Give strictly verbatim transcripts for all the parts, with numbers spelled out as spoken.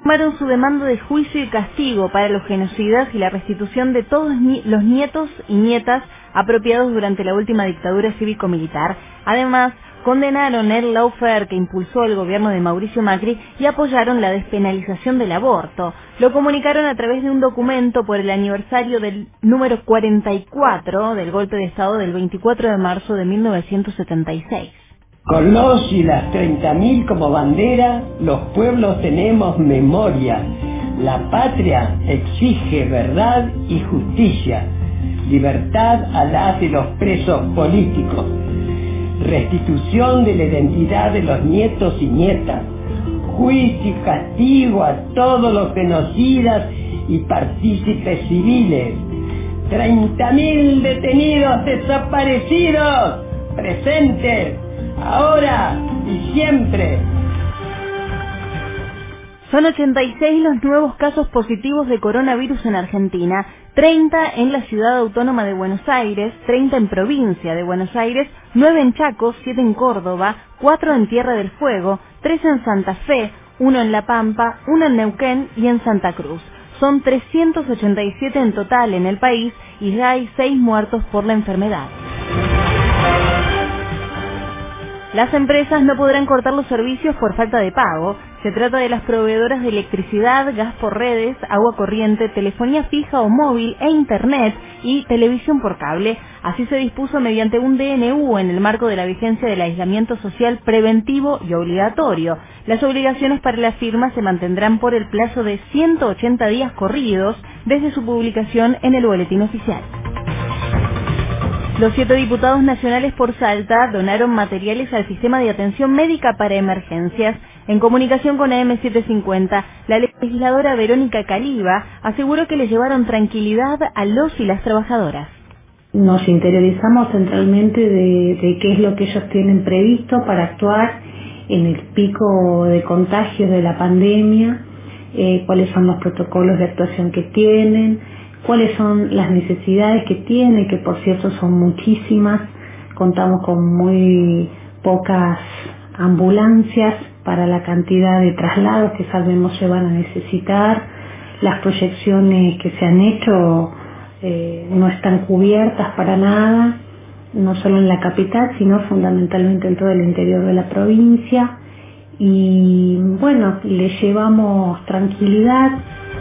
Firmaron su demanda de juicio y castigo para los genocidas y la restitución de todos ni los nietos y nietas apropiados durante la última dictadura cívico-militar. Además, condenaron el lawfare que impulsó el gobierno de Mauricio Macri y apoyaron la despenalización del aborto. Lo comunicaron a través de un documento por el aniversario del número cuarenta y cuatro del golpe de Estado del veinticuatro de marzo de mil novecientos setenta y seis. Con los y las treinta mil como bandera, los pueblos tenemos memoria. La patria exige verdad y justicia, libertad a las de los presos políticos, restitución de la identidad de los nietos y nietas, juicio y castigo a todos los genocidas y partícipes civiles, treinta mil detenidos desaparecidos, presentes, ahora y siempre. Son ochenta y seis los nuevos casos positivos de coronavirus en Argentina, treinta en la ciudad autónoma de Buenos Aires, treinta en provincia de Buenos Aires, nueve en Chaco, siete en Córdoba, cuatro en Tierra del Fuego, tres en Santa Fe, uno en La Pampa, uno en Neuquén y en Santa Cruz. Son trescientos ochenta y siete en total en el país y ya hay seis muertos por la enfermedad. Las empresas no podrán cortar los servicios por falta de pago. Se trata de las proveedoras de electricidad, gas por redes, agua corriente, telefonía fija o móvil e internet y televisión por cable. Así se dispuso mediante un D N U en el marco de la vigencia del aislamiento social preventivo y obligatorio. Las obligaciones para las firmas se mantendrán por el plazo de ciento ochenta días corridos desde su publicación en el boletín oficial. Los siete diputados nacionales por Salta donaron materiales al sistema de atención médica para emergencias. En comunicación con A M setecientos cincuenta, la legisladora Verónica Caliba aseguró que les llevaron tranquilidad a los y las trabajadoras. Nos interiorizamos centralmente de, de qué es lo que ellos tienen previsto para actuar en el pico de contagios de la pandemia, eh, cuáles son los protocolos de actuación que tienen, cuáles son las necesidades que tiene, que por cierto son muchísimas. Contamos con muy pocas ambulancias para la cantidad de traslados que sabemos se van a necesitar. Las proyecciones que se han hecho eh, no están cubiertas para nada, no solo en la capital, sino fundamentalmente en todo el interior de la provincia. Y bueno, le llevamos tranquilidad.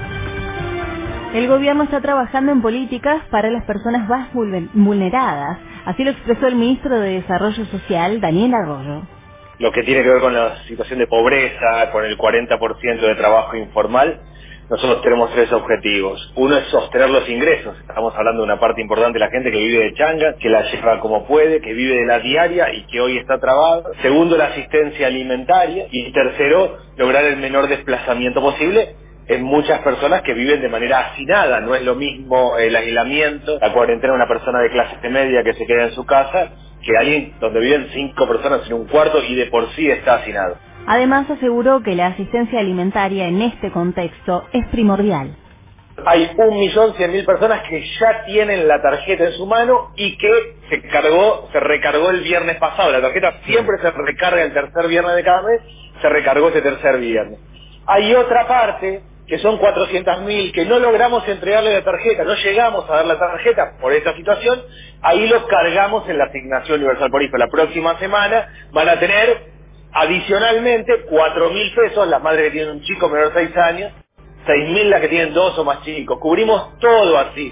El gobierno está trabajando en políticas para las personas más vulneradas. Así lo expresó el ministro de Desarrollo Social, Daniel Arroyo. Lo que tiene que ver con la situación de pobreza, con el cuarenta por ciento de trabajo informal, nosotros tenemos tres objetivos. Uno es sostener los ingresos. Estamos hablando de una parte importante de la gente que vive de changa, que la lleva como puede, que vive de la diaria y que hoy está trabada. Segundo, la asistencia alimentaria. Y tercero, lograr el menor desplazamiento posible en muchas personas que viven de manera hacinada. No es lo mismo el aislamiento, la cuarentena de una persona de clase media que se queda en su casa, que alguien donde viven cinco personas en un cuarto y de por sí está hacinado. Además aseguró que la asistencia alimentaria en este contexto es primordial. Hay un millón cien mil personas que ya tienen la tarjeta en su mano y que se cargó, se recargó el viernes pasado. La tarjeta siempre se recarga el tercer viernes de cada mes, se recargó ese tercer viernes. Hay otra parte que son cuatrocientos mil, que no logramos entregarle la tarjeta, no llegamos a dar la tarjeta por esta situación, ahí los cargamos en la asignación universal por hijo. La próxima semana van a tener adicionalmente cuatro mil pesos, las madres que tienen un chico menor de seis años, seis mil las que tienen dos o más chicos, cubrimos todo así.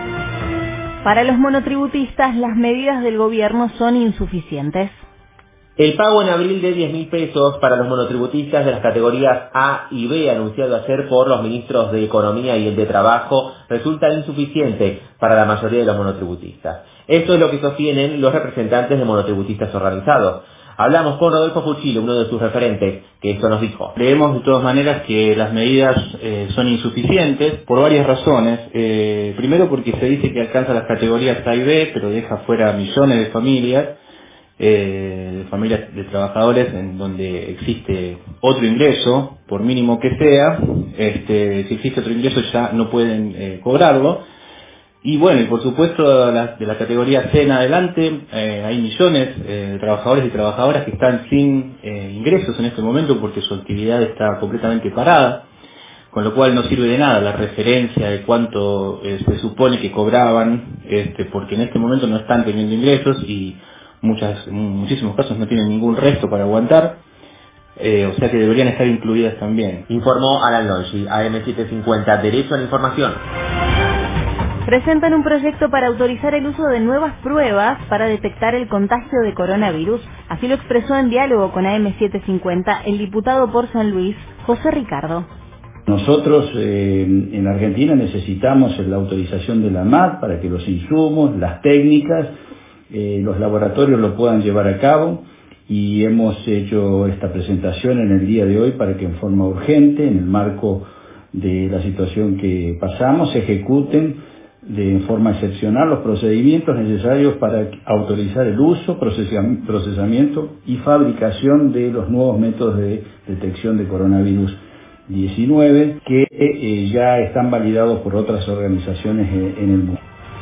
Para los monotributistas, las medidas del gobierno son insuficientes. El pago en abril de diez mil pesos para los monotributistas de las categorías A y B, anunciado ayer por los ministros de Economía y el de Trabajo, resulta insuficiente para la mayoría de los monotributistas. Esto es lo que sostienen los representantes de monotributistas organizados. Hablamos con Rodolfo Fuchile, uno de sus referentes, que esto nos dijo. Creemos de todas maneras que las medidas eh, son insuficientes por varias razones. Eh, primero porque se dice que alcanza las categorías A y B, pero deja fuera millones de familias. Eh, de familias de trabajadores en donde existe otro ingreso, por mínimo que sea, este, si existe otro ingreso ya no pueden eh, cobrarlo. Y bueno, y por supuesto la, de la categoría C en adelante eh, hay millones eh, de trabajadores y trabajadoras que están sin eh, ingresos en este momento porque su actividad está completamente parada. con lo cual no sirve de nada la referencia de cuánto eh, se supone que cobraban, este, porque en este momento no están teniendo ingresos y muchas, en muchísimos casos no tienen ningún resto para aguantar, eh, o sea que deberían estar incluidas también. Informó Alan Longi, A M setecientos cincuenta, Derecho a la Información. Presentan un proyecto para autorizar el uso de nuevas pruebas para detectar el contagio de coronavirus. Así lo expresó en diálogo con A M setecientos cincuenta el diputado por San Luis, José Ricardo. Nosotros eh, en Argentina necesitamos la autorización de la ANMAT para que los insumos, las técnicas, eh, los laboratorios lo puedan llevar a cabo, y hemos hecho esta presentación en el día de hoy para que en forma urgente, en el marco de la situación que pasamos, se ejecuten de forma excepcional los procedimientos necesarios para autorizar el uso, procesamiento y fabricación de los nuevos métodos de detección de coronavirus diecinueve que eh, ya están validados por otras organizaciones eh, en el mundo.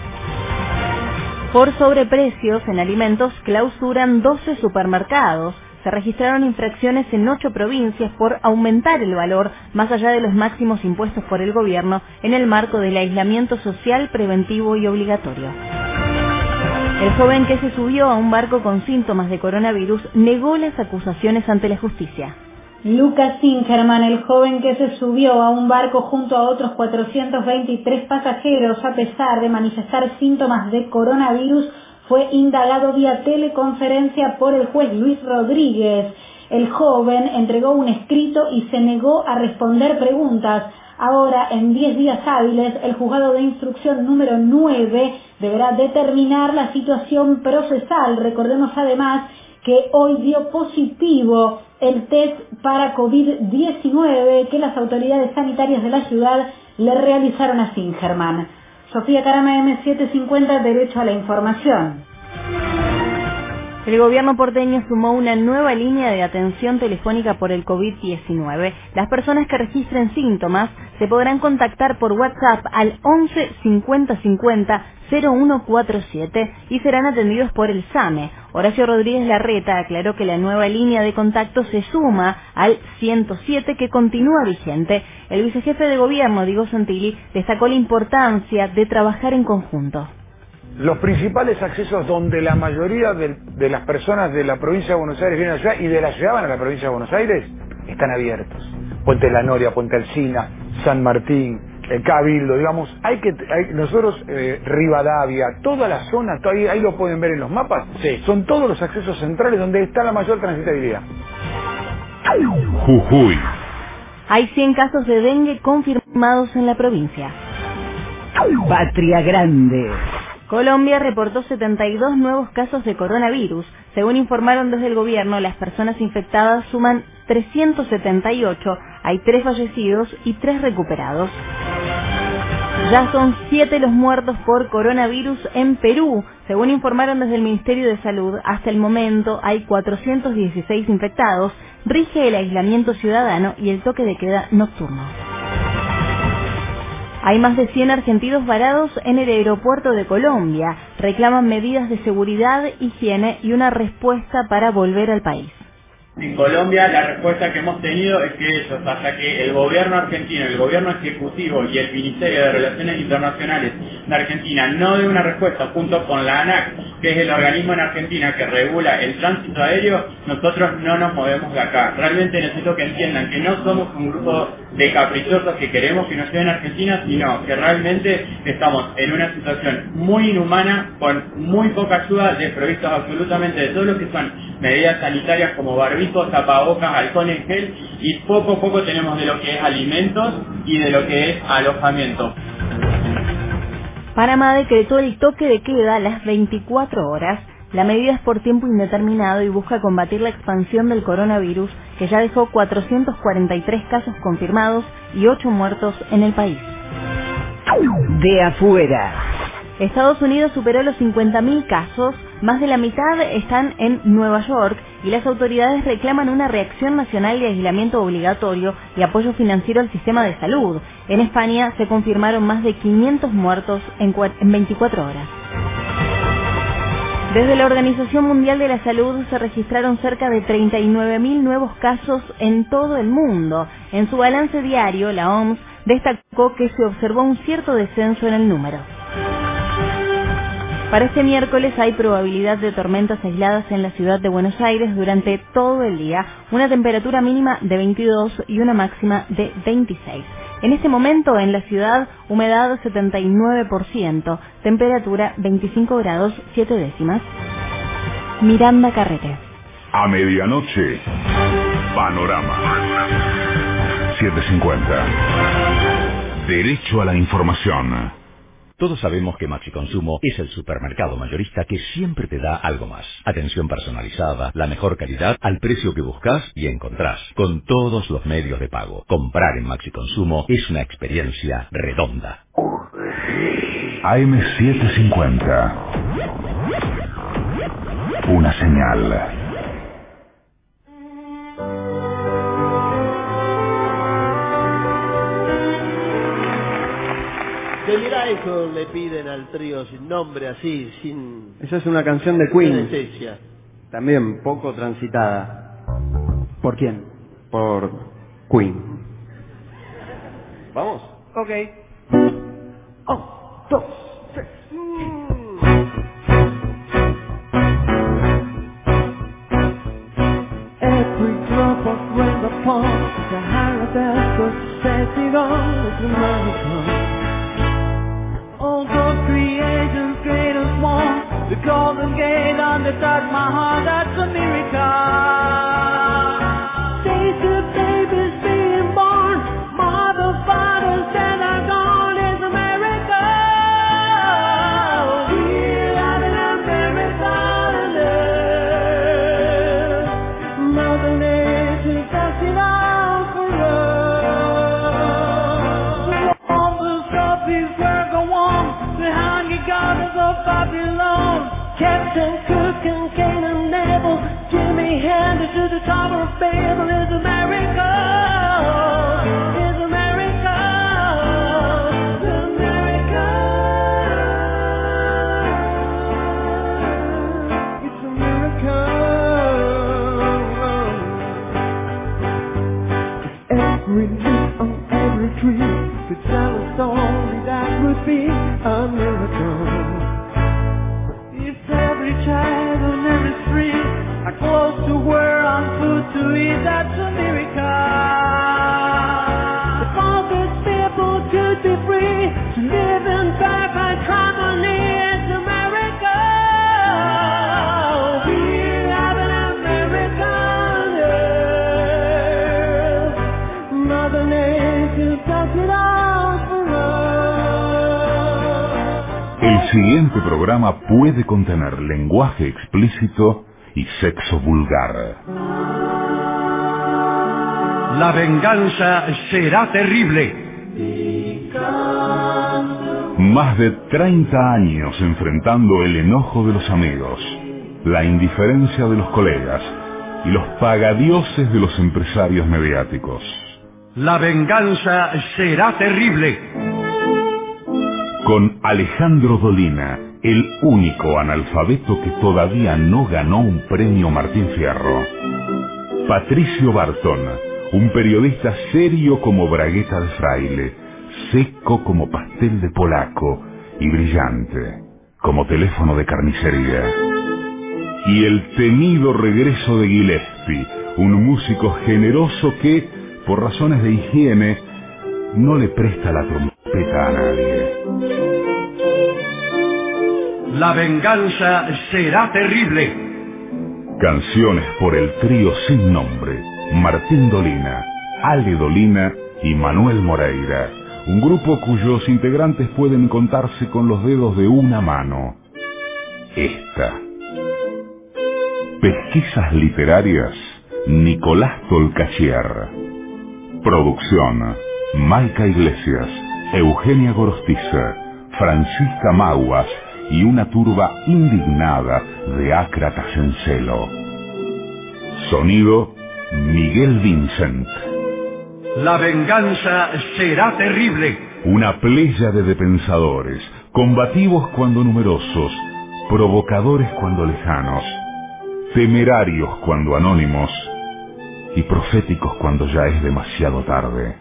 Por sobreprecios en alimentos clausuran doce supermercados. Se registraron infracciones en ocho provincias por aumentar el valor más allá de los máximos impuestos por el gobierno en el marco del aislamiento social preventivo y obligatorio. El joven que se subió a un barco con síntomas de coronavirus negó las acusaciones ante la justicia. Lucas Singerman, el joven que se subió a un barco junto a otros cuatrocientos veintitrés pasajeros a pesar de manifestar síntomas de coronavirus, fue indagado vía teleconferencia por el juez Luis Rodríguez. El joven entregó un escrito y se negó a responder preguntas. Ahora, en diez días hábiles, el juzgado de instrucción número nueve deberá determinar la situación procesal. Recordemos además que hoy dio positivo el test para COVID diecinueve que las autoridades sanitarias de la ciudad le realizaron a Singerman. Sofía Carama, M setecientos cincuenta, Derecho a la Información. El gobierno porteño sumó una nueva línea de atención telefónica por el COVID diecinueve. Las personas que registren síntomas se podrán contactar por WhatsApp al once cincuenta cincuenta cero uno cuatro siete y serán atendidos por el SAME. Horacio Rodríguez Larreta aclaró que la nueva línea de contacto se suma al ciento siete que continúa vigente. El vicejefe de gobierno, Diego Santilli, destacó la importancia de trabajar en conjunto. Los principales accesos donde la mayoría de, de las personas de la provincia de Buenos Aires vienen a la ciudad y de la ciudad van a la provincia de Buenos Aires están abiertos. Puente La Noria, Puente Alsina, San Martín, el Cabildo, digamos, hay que hay, nosotros eh, Rivadavia, toda la zona, todo ahí, ahí lo pueden ver en los mapas, sí. Son todos los accesos centrales donde está la mayor transitabilidad. Jujuy. Hay cien casos de dengue confirmados en la provincia. Patria Grande. Colombia reportó setenta y dos nuevos casos de coronavirus. Según informaron desde el gobierno, las personas infectadas suman trescientos setenta y ocho, hay tres fallecidos y tres recuperados. Ya son siete los muertos por coronavirus en Perú. Según informaron desde el Ministerio de Salud, hasta el momento hay cuatrocientos dieciséis infectados, rige el aislamiento ciudadano y el toque de queda nocturno. Hay más de cien argentinos varados en el aeropuerto de Colombia. Reclaman medidas de seguridad, higiene y una respuesta para volver al país. En Colombia la respuesta que hemos tenido es que ellos, hasta que el gobierno argentino, el gobierno ejecutivo y el Ministerio de Relaciones Internacionales de Argentina no dé una respuesta junto con la ANAC, que es el organismo en Argentina que regula el tránsito aéreo, nosotros no nos movemos de acá. Realmente necesito que entiendan que no somos un grupo de caprichosos que queremos que nos lleven a Argentina, sino que realmente estamos en una situación muy inhumana, con muy poca ayuda, desprovistos absolutamente de todo lo que son medidas sanitarias como barbijos, tapabocas, alcohol en gel, y poco a poco tenemos de lo que es alimentos y de lo que es alojamiento. Panamá decretó el toque de queda a las veinticuatro horas. La medida es por tiempo indeterminado y busca combatir la expansión del coronavirus, que ya dejó cuatrocientos cuarenta y tres casos confirmados y ocho muertos en el país. De afuera. Estados Unidos superó los cincuenta mil casos, más de la mitad están en Nueva York y las autoridades reclaman una reacción nacional de aislamiento obligatorio y apoyo financiero al sistema de salud. En España se confirmaron más de quinientos muertos en veinticuatro horas. Desde la Organización Mundial de la Salud se registraron cerca de treinta y nueve mil nuevos casos en todo el mundo. En su balance diario, la O M S destacó que se observó un cierto descenso en el número. Para este miércoles hay probabilidad de tormentas aisladas en la ciudad de Buenos Aires durante todo el día, una temperatura mínima de veintidós y una máxima de veintiséis. En este momento en la ciudad, humedad setenta y nueve por ciento, temperatura veinticinco grados siete décimas. Miranda Carrete. A medianoche, Panorama. siete cincuenta. Derecho a la información. Todos sabemos que Maxi Consumo es el supermercado mayorista que siempre te da algo más. Atención personalizada, la mejor calidad, al precio que buscas y encontrás, con todos los medios de pago. Comprar en Maxi Consumo es una experiencia redonda. A M setecientos cincuenta. Una señal. ¿Qué dirá eso? Le piden al trío sin nombre, así, sin... Esa es una canción de Queen. Anestesia. También poco transitada. ¿Por quién? Por Queen. ¿Vamos? Ok. Un, dos, tres. Every drop of rain upon the higher death was setting on the American. All those creations, great and small, the golden gate on the dark, my heart, that's a miracle. Days of babies being born, mother, fathers that are gone, is a miracle. We're having a miracle. Mother Nature does it all for us. All the stuff is where go on, the hungry goddess of Babylon. Captain Cook and Cain and Neville, Jimmy handed to the Tower of Babel, is a miracle, is a miracle, is a miracle, it's a miracle. Every leaf on every tree could tell a story that would be a miracle. Every child on every street are close to where I'm food to eat, that's a miracle. If all these people could be free to live in perfect harmony, it's a miracle. We're having a miracle, yeah. Mother Nature does it all for us. El siguiente programa puede contener lenguaje explícito y sexo vulgar. La venganza será terrible. Más de treinta años enfrentando el enojo de los amigos, la indiferencia de los colegas y los pagadioses de los empresarios mediáticos. La venganza será terrible. Con Alejandro Dolina, el único analfabeto que todavía no ganó un premio Martín Fierro. Patricio Bartón, un periodista serio como bragueta de fraile, seco como pastel de polaco y brillante como teléfono de carnicería. Y el temido regreso de Gillespie, un músico generoso que, por razones de higiene, no le presta la trompeta a nadie. La venganza será terrible. Canciones por el trío sin nombre, Martín Dolina, Ale Dolina y Manuel Moreira, un grupo cuyos integrantes pueden contarse con los dedos de una mano. Esta. Pesquisas literarias, Nicolás Tolcachier. Producción, Maica Iglesias, Eugenia Gorostiza, Francisca Maguas y una turba indignada de ácratas en celo. Sonido, Miguel Vincent. La venganza será terrible. Una pléyade de pensadores, combativos cuando numerosos, provocadores cuando lejanos, temerarios cuando anónimos y proféticos cuando ya es demasiado tarde.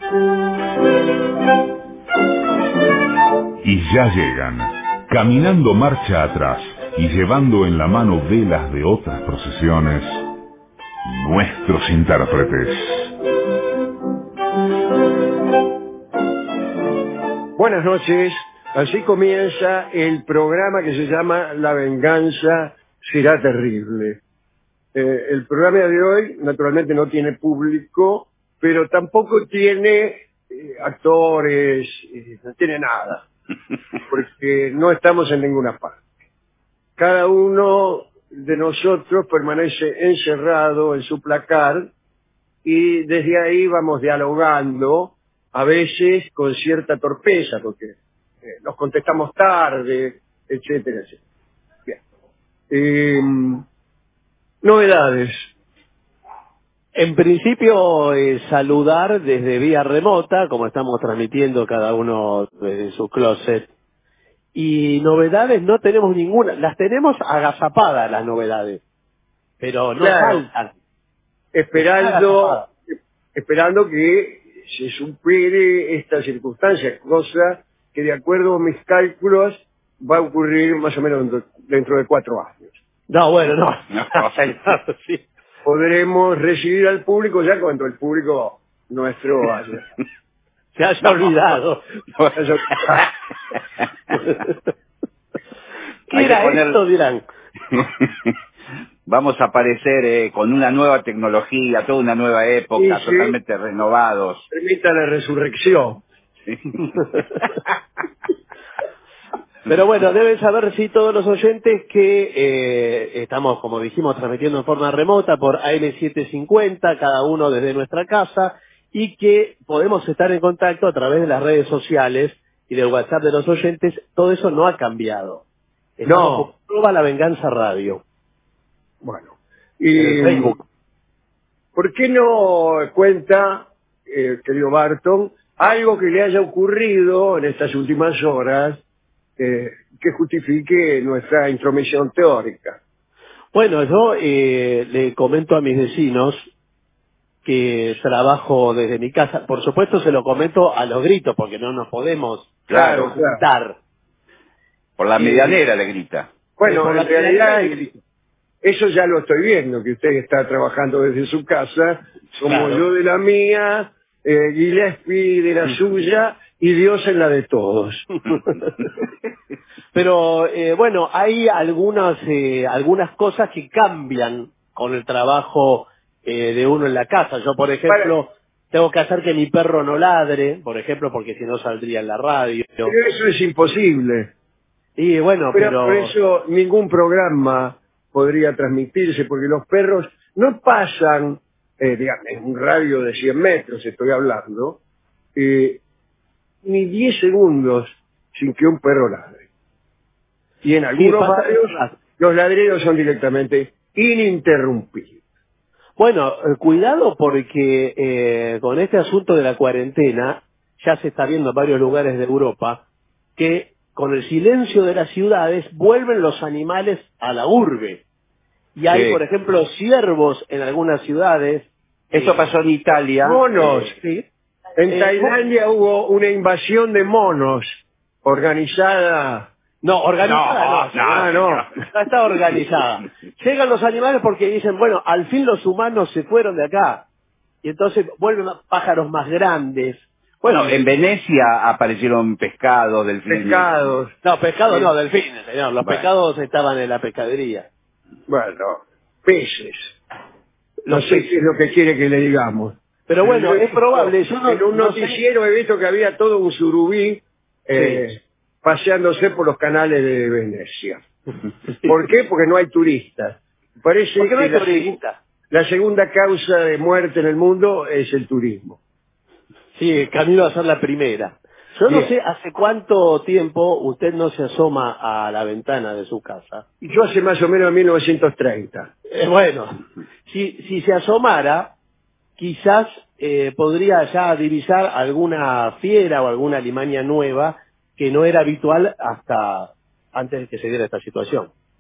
Y ya llegan, caminando marcha atrás y llevando en la mano velas de otras procesiones, nuestros intérpretes. Buenas noches, así comienza el programa que se llama La venganza será terrible. Eh, el programa de hoy naturalmente no tiene público, pero tampoco tiene eh, actores, eh, no tiene nada, porque no estamos en ninguna parte. Cada uno de nosotros permanece encerrado en su placar y desde ahí vamos dialogando, a veces con cierta torpeza, porque eh, nos contestamos tarde, etcétera, etcétera. Bien. Eh, novedades. En principio, eh, saludar desde vía remota, como estamos transmitiendo cada uno desde su closet. Y novedades no tenemos ninguna. Las tenemos agazapadas, las novedades. Pero no Claro. faltan. Esperando, esperando que se supere esta circunstancia, cosa que de acuerdo a mis cálculos va a ocurrir más o menos dentro, dentro de cuatro años. No, bueno, no. Sí. Podremos recibir al público ya cuando el público nuestro haya, se haya olvidado. No haya- ¿Qué Hay que era poner- esto, dirán? Vamos a aparecer eh, con una nueva tecnología, toda una nueva época, Sí, sí. totalmente renovados. Permita la resurrección. Pero bueno, deben saber, sí, todos los oyentes que eh, estamos, como dijimos, transmitiendo en forma remota por A M setecientos cincuenta, cada uno desde nuestra casa, y que podemos estar en contacto a través de las redes sociales y del WhatsApp de los oyentes. Todo eso no ha cambiado. Estamos No. con Proba La Venganza Radio. Bueno. En Y, el Facebook. ¿por qué no cuenta, eh, querido Barton, algo que le haya ocurrido en estas últimas horas eh, que justifique nuestra intromisión teórica? Bueno, yo eh, le comento a mis vecinos que trabajo desde mi casa. Por supuesto se lo comento a los gritos porque no nos podemos Claro, juntar. Por la Sí. medianera le grita. Bueno, Por la en realidad realidad- eso ya lo estoy viendo, que usted está trabajando desde su casa, como Claro. yo de la mía, eh, Gillespie de la suya y Dios en la de todos. Pero eh, bueno, hay algunas eh, algunas cosas que cambian con el trabajo eh, de uno en la casa. Yo, por ejemplo, tengo que hacer que mi perro no ladre, por ejemplo, porque si no saldría en la radio. Pero eso es imposible. Y bueno, Pero pero... por eso ningún programa podría transmitirse, porque los perros no pasan, eh, digamos, en un radio de cien metros estoy hablando, eh, ni diez segundos sin que un perro ladre. Y en algunos pasa- barrios los ladridos son directamente ininterrumpidos. Bueno, eh, cuidado porque eh, con este asunto de la cuarentena ya se está viendo en varios lugares de Europa que con el silencio de las ciudades vuelven los animales a la urbe. Y hay, Sí. por ejemplo, ciervos en algunas ciudades. Eso eh, pasó en Italia. Monos. Eh, Sí. En Eh, Tailandia hubo una invasión de monos organizada. No, organizada no, No, señor. no, Ya está organizada. Llegan los animales porque dicen, bueno, al fin los humanos se fueron de acá. Y entonces vuelven pájaros más grandes. Bueno, en Venecia aparecieron pescados, delfines. Pescados. No, pescados Sí. no, delfines, señor. Los Bueno. pescados estaban en la pescadería. Bueno, peces. No Los sé peces. qué es lo que quiere que le digamos. Pero bueno, Yo he es visto- probable. Yo no, en un no sé- noticiero he visto que había todo un surubí eh, paseándose por los canales de Venecia. ¿Por qué? Porque no hay turistas. Parece ¿Por qué no que hay la, turistas? la segunda causa de muerte en el mundo es el turismo. Sí, camino a ser la primera. Yo no Bien. sé hace cuánto tiempo usted no se asoma a la ventana de su casa. Y yo hace más o menos mil novecientos treinta. Eh, bueno, si, si se asomara, quizás eh, podría ya divisar alguna fiera o alguna alimaña nueva que no era habitual hasta antes de que se diera esta situación.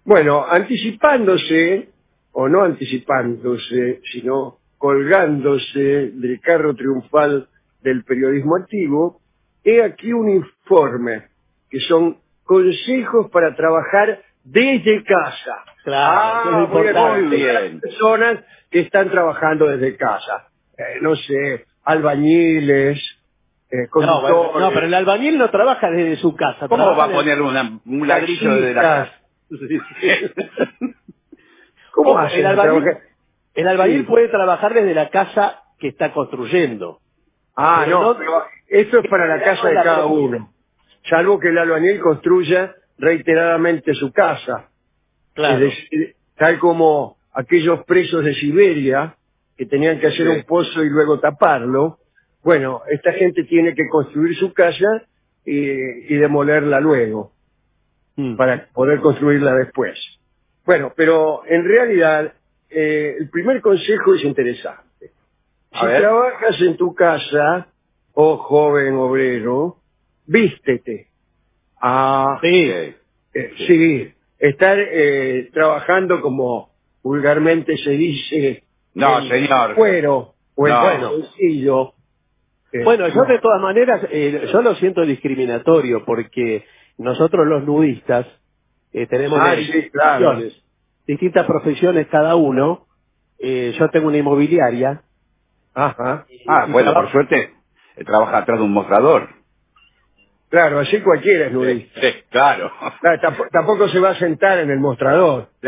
Bueno, anticipándose, o no anticipándose, sino colgándose del carro triunfal del periodismo activo, he aquí un informe que son consejos para trabajar desde casa. Claro, ah, eso es importante. muy bien. Personas que están trabajando desde casa. Eh, no sé, albañiles, eh, No, conductores. bueno, no, pero el albañil no trabaja desde su casa. ¿Cómo trabaja va a en- poner una- un ladrillo desde la taxistas. casa? ¿Cómo Ojo, hacen el para albañil, trabajar? el albañil Sí. puede trabajar desde la casa que está construyendo. Ah, Pero no, no- pero esto es para la casa de la cada propia. uno. Salvo que el albañil construya reiteradamente su casa. Claro. Es decir, tal como aquellos presos de Siberia que tenían que hacer Sí. un pozo y luego taparlo. Bueno, esta gente tiene que construir su casa y, y demolerla luego Mm. para poder construirla después. Bueno, pero en realidad eh, el primer consejo es interesante. A Si ver. trabajas en tu casa, oh joven obrero, vístete. Ah, Sí. eh, eh, sí, estar eh, trabajando como vulgarmente se dice No, en señor. cuero o en No. calzoncillo. eh, Bueno, yo no. de todas maneras, eh, yo lo siento discriminatorio porque nosotros los nudistas eh, tenemos Ah, distintas sí, claro. profesiones, distintas profesiones cada uno. Eh, yo tengo una inmobiliaria. Ajá. Ah, y bueno, traba- por suerte, eh, trabaja atrás de un mostrador. Claro, así cualquiera es nudista. Sí, claro. Claro, tampo- tampoco se va a sentar en el mostrador. Sí.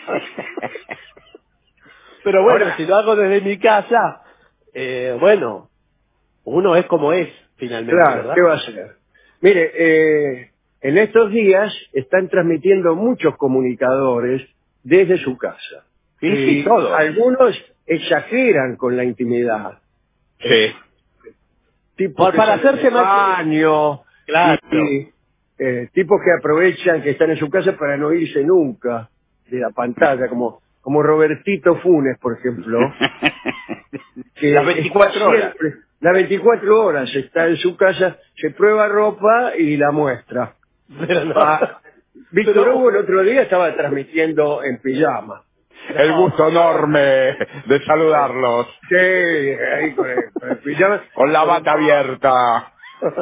Pero bueno, Ahora- si lo hago desde mi casa, eh, bueno, uno es como es, finalmente, Claro, ¿verdad? ¿qué va a hacer? Mire, eh, en estos días están transmitiendo muchos comunicadores desde su casa. Sí, y sí, todos. algunos exageran con la intimidad. Sí. Tipos Por- que para salen hacerse del más- baño, Claro. y, eh, tipos que aprovechan que están en su casa para no irse nunca de la pantalla, como, como Robertito Funes, por ejemplo. que Las veinticuatro está horas. siempre- las veinticuatro horas está en su casa, se prueba ropa y la muestra. Pero no. Ah, Víctor Pero- Hugo el otro día estaba transmitiendo en pijama. El gusto enorme de saludarlos. Sí, ahí con el, con el pijama. Con la bata abierta.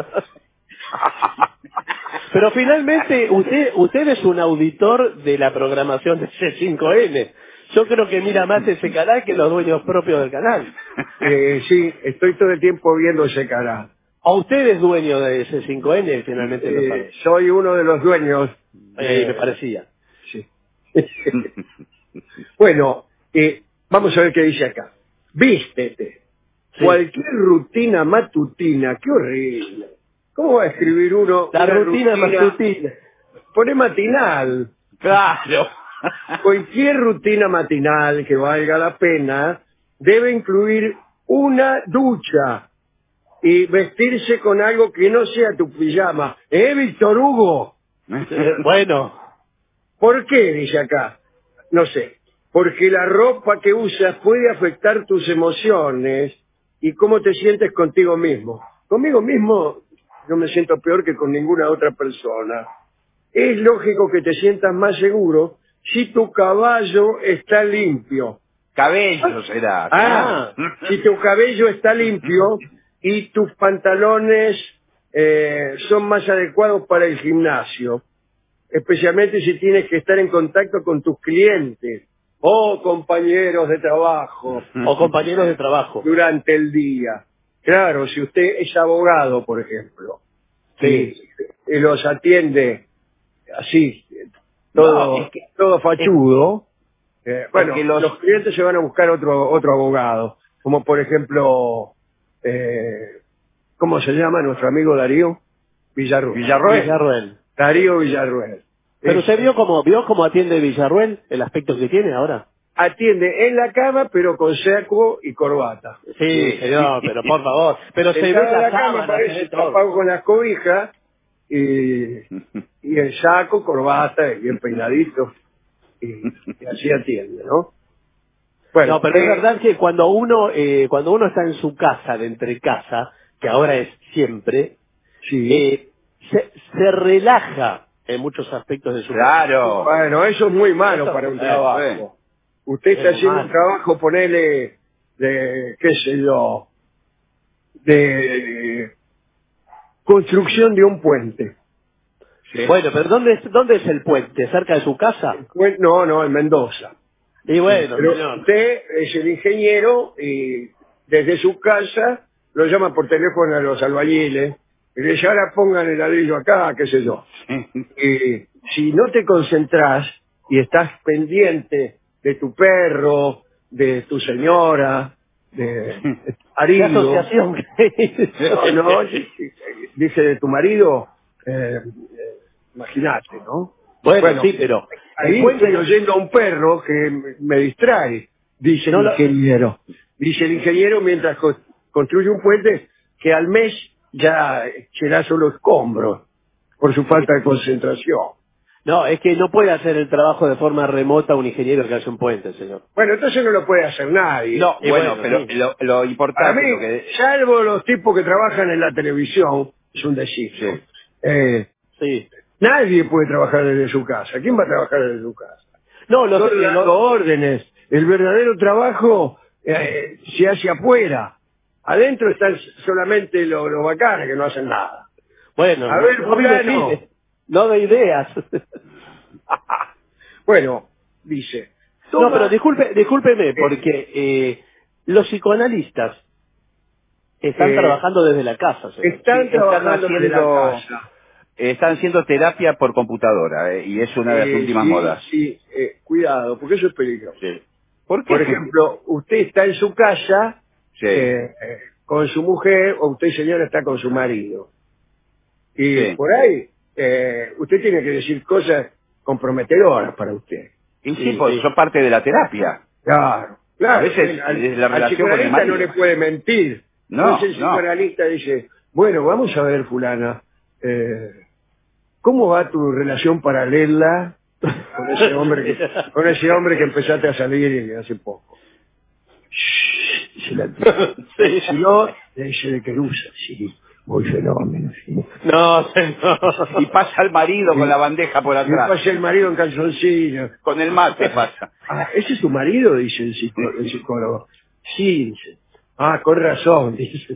Pero finalmente usted usted es un auditor de la programación de C cinco N. Yo creo que mira más ese canal que los dueños propios del canal. Eh, sí, estoy todo el tiempo viendo ese canal. ¿O usted es dueño de C cinco N? Finalmente lo Eh, sabe. soy uno de los dueños. Eh, eh, me parecía. Sí. Bueno, eh, vamos a ver qué dice acá. Vístete. Sí. Cualquier rutina matutina, qué horrible. ¿Cómo va a escribir uno La una rutina matutina. Pone matinal. Claro. Cualquier rutina matinal que valga la pena debe incluir una ducha y vestirse con algo que no sea tu pijama. ¿Eh, Víctor Hugo? Eh, bueno, ¿Por qué? Dice acá. No sé. Porque la ropa que usas puede afectar tus emociones y cómo te sientes contigo mismo. Conmigo mismo no me siento peor que con ninguna otra persona. Es lógico que te sientas más seguro si tu caballo está limpio. Cabello será. Ah, si tu cabello está limpio y tus pantalones eh, son más adecuados para el gimnasio, especialmente si tienes que estar en contacto con tus clientes o compañeros de trabajo o compañeros de trabajo. durante el día. Claro, si usted es abogado, por ejemplo, Sí. y, y los atiende así, todo, No, es que- todo fachudo, eh, bueno, que los- los... clientes se van a buscar otro otro abogado, como por ejemplo, eh, ¿cómo se llama nuestro amigo Darío? Villarruel. Villarroel. Villarruel. Darío Villarruel. Pero Es- usted vio cómo, vio cómo atiende Villarruel, el aspecto que tiene ahora. atiende en la cama, pero con saco y corbata. Sí, señor, pero por favor. Pero se ve Sentado en la la cama, sábana, se parece ve todo. tapado con las cobijas y, y el saco, corbata, y bien peinadito. Y, y así atiende, ¿no? Bueno, No, pero es eh, verdad que cuando uno, eh, cuando uno está en su casa, de entre casa, que ahora es siempre, sí, eh, se, se relaja en muchos aspectos de su Claro. Bueno, eso es muy malo Eso, para un eh, trabajo. Usted está es haciendo malo. un trabajo, ponele, de, qué sé yo, de construcción de un puente. Sí. Bueno, pero ¿dónde es, ¿dónde es el puente? ¿Cerca de su casa? Puen- No, no, en Mendoza. Y bueno, Pero señor. usted es el ingeniero y desde su casa lo llama por teléfono a los albañiles y le dice, ahora pongan el ladrillo acá, qué sé yo. Y si no te concentras y estás pendiente de tu perro, de tu señora, de, de tu ¿Qué marido, asociación? no, no, dice de tu marido, eh, eh, imagínate, ¿no? Bueno, sí, pero Ahí el puente estoy no- oyendo a un perro que me- me distrae, dice No el lo- ingeniero. Dice el ingeniero mientras co- construye un puente que al mes ya será solo escombros por su falta de concentración. No, es que no puede hacer el trabajo de forma remota un ingeniero que hace un puente, señor. Bueno, entonces no lo puede hacer nadie. No, Y bueno, bueno, pero sí. lo, lo Para importante, mí, lo que... salvo los tipos que trabajan en la televisión, es un decir. Sí. Eh, Sí. nadie puede trabajar desde su casa. ¿Quién va a trabajar desde su casa? No, lo Solo sé, dando lo- órdenes. El verdadero trabajo eh, se hace afuera. Adentro están solamente los, los bacanes que no hacen nada. Bueno, A no, ver, no vive fulano. así, no de ideas. Bueno, dice. No, toma- pero disculpe, discúlpeme, porque eh, los psicoanalistas están Eh, trabajando desde la casa, señor. Están Sí, están trabajando desde la haciendo- casa. Están haciendo terapia por computadora, eh, y es una de las Eh, últimas sí, modas. sí, eh, cuidado, porque eso es peligroso. Sí. ¿Por qué? Por ejemplo, usted está en su casa Sí. eh, eh, con su mujer o usted, señora, está con su marido. Y Sí. por ahí eh, usted tiene que decir cosas comprometedoras para usted. Y sí, pues son parte de la terapia. Claro, claro. A veces Usted al, es la al relación con el psicoanalista no marido. le puede mentir. No, Entonces el no. psicoanalista dice, bueno, vamos a ver, fulana, eh, ¿cómo va tu relación paralela con ese hombre que, con ese hombre que empezaste a salir hace poco? Se la Sí. Si no, le dice de Querusa, sí, muy fenómeno, sí. No, señor. Y pasa el marido con la bandeja por Y atrás. pasa el marido en calzoncillo. Con el mate pasa. Ah, ¿ese es tu marido? Dice el, psicó- el psicólogo. Sí, dice. Ah, con razón, dice.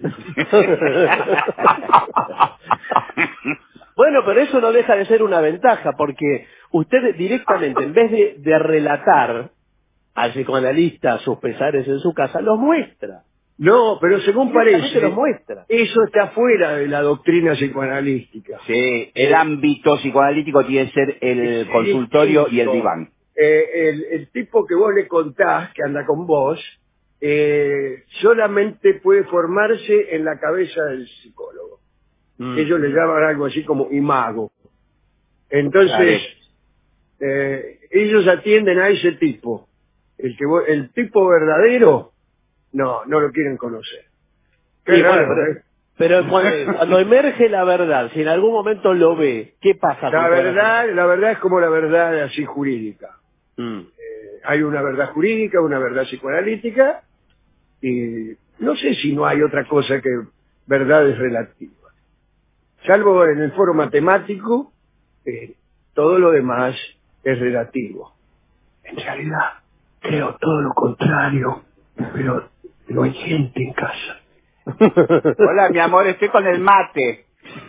Bueno, pero eso no deja de ser una ventaja, porque usted directamente, en vez de, de relatar al psicoanalista sus pesares en su casa, los muestra. No, pero según Directamente parece, los muestra. eso está fuera de la doctrina psicoanalística. Sí, el ámbito psicoanalítico tiene que ser el Es consultorio y el distinto. diván. Eh, el, el tipo que vos le contás, que anda con vos, eh, solamente puede formarse en la cabeza del psicólogo. Mm. Ellos le llaman algo así como imago. Entonces, eh, ellos atienden a ese tipo. El, que vos- el tipo verdadero, no, no lo quieren conocer. Qué Sí, bueno, raro, pero, ¿eh? pero cuando, cuando emerge la verdad, si en algún momento lo ve, ¿qué pasa? La con toda verdad, la verdad es como la verdad así jurídica. Mm. Eh, hay una verdad jurídica, una verdad psicoanalítica, y no sé si no hay otra cosa que verdades relativas. Salvo en el foro matemático, eh, todo lo demás es relativo. En realidad, creo todo lo contrario, pero no hay gente en casa. Hola, mi amor, estoy con el mate.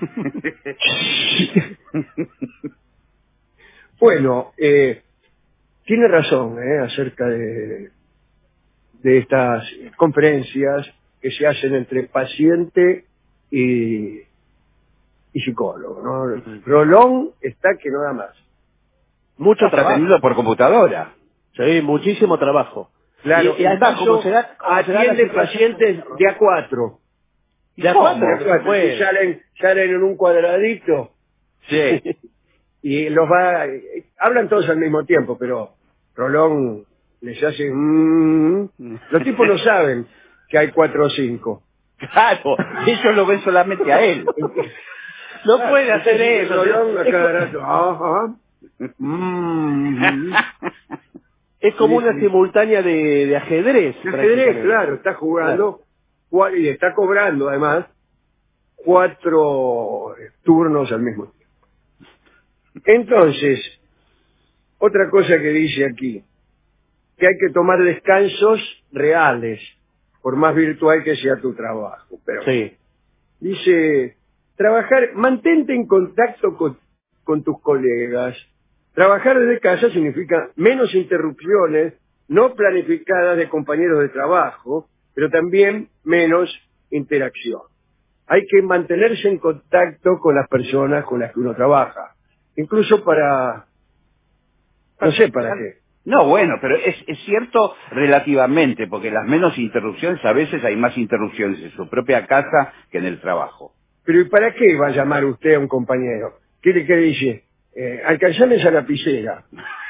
Bueno, eh, tiene razón eh, acerca de, de estas conferencias que se hacen entre paciente y, y psicólogo, ¿no? Rolón está que no da más. Mucho Está trabajo. atendido por computadora. Sí, muchísimo trabajo. Claro, y, y además, incluso como se da, como se da la atiende situación- pacientes de A cuatro. ¿De a ¿Cómo? cuatro? De A cuatro, Bueno. que salen, salen en un cuadradito. Sí. Y los va, hablan todos al mismo tiempo, pero Rolón les hace, mm, los tipos no saben que hay cuatro o cinco. Claro, ellos lo ven solamente a él. No puede hacer Entonces, eso. Rolón a Es cada co- rato, ajá, mm, Es como Sí, una sí. simultánea de, de ajedrez. de ajedrez, prácticamente. claro, está jugando cua- y está cobrando además cuatro eh, turnos al mismo tiempo. Entonces, otra cosa que dice aquí, que hay que tomar descansos reales, por más virtual que sea tu trabajo. Pero Sí. dice, trabajar, mantente en contacto con, con tus colegas. Trabajar desde casa significa menos interrupciones no planificadas de compañeros de trabajo, pero también menos interacción. Hay que mantenerse en contacto con las personas con las que uno trabaja, incluso para, no sé para qué. No, bueno, pero es, es cierto relativamente, porque las menos interrupciones, a veces hay más interrupciones en su propia casa que en el trabajo. Pero ¿y para qué va a llamar usted a un compañero? ¿Qué le qué dice? Eh, alcanzame esa lapicera.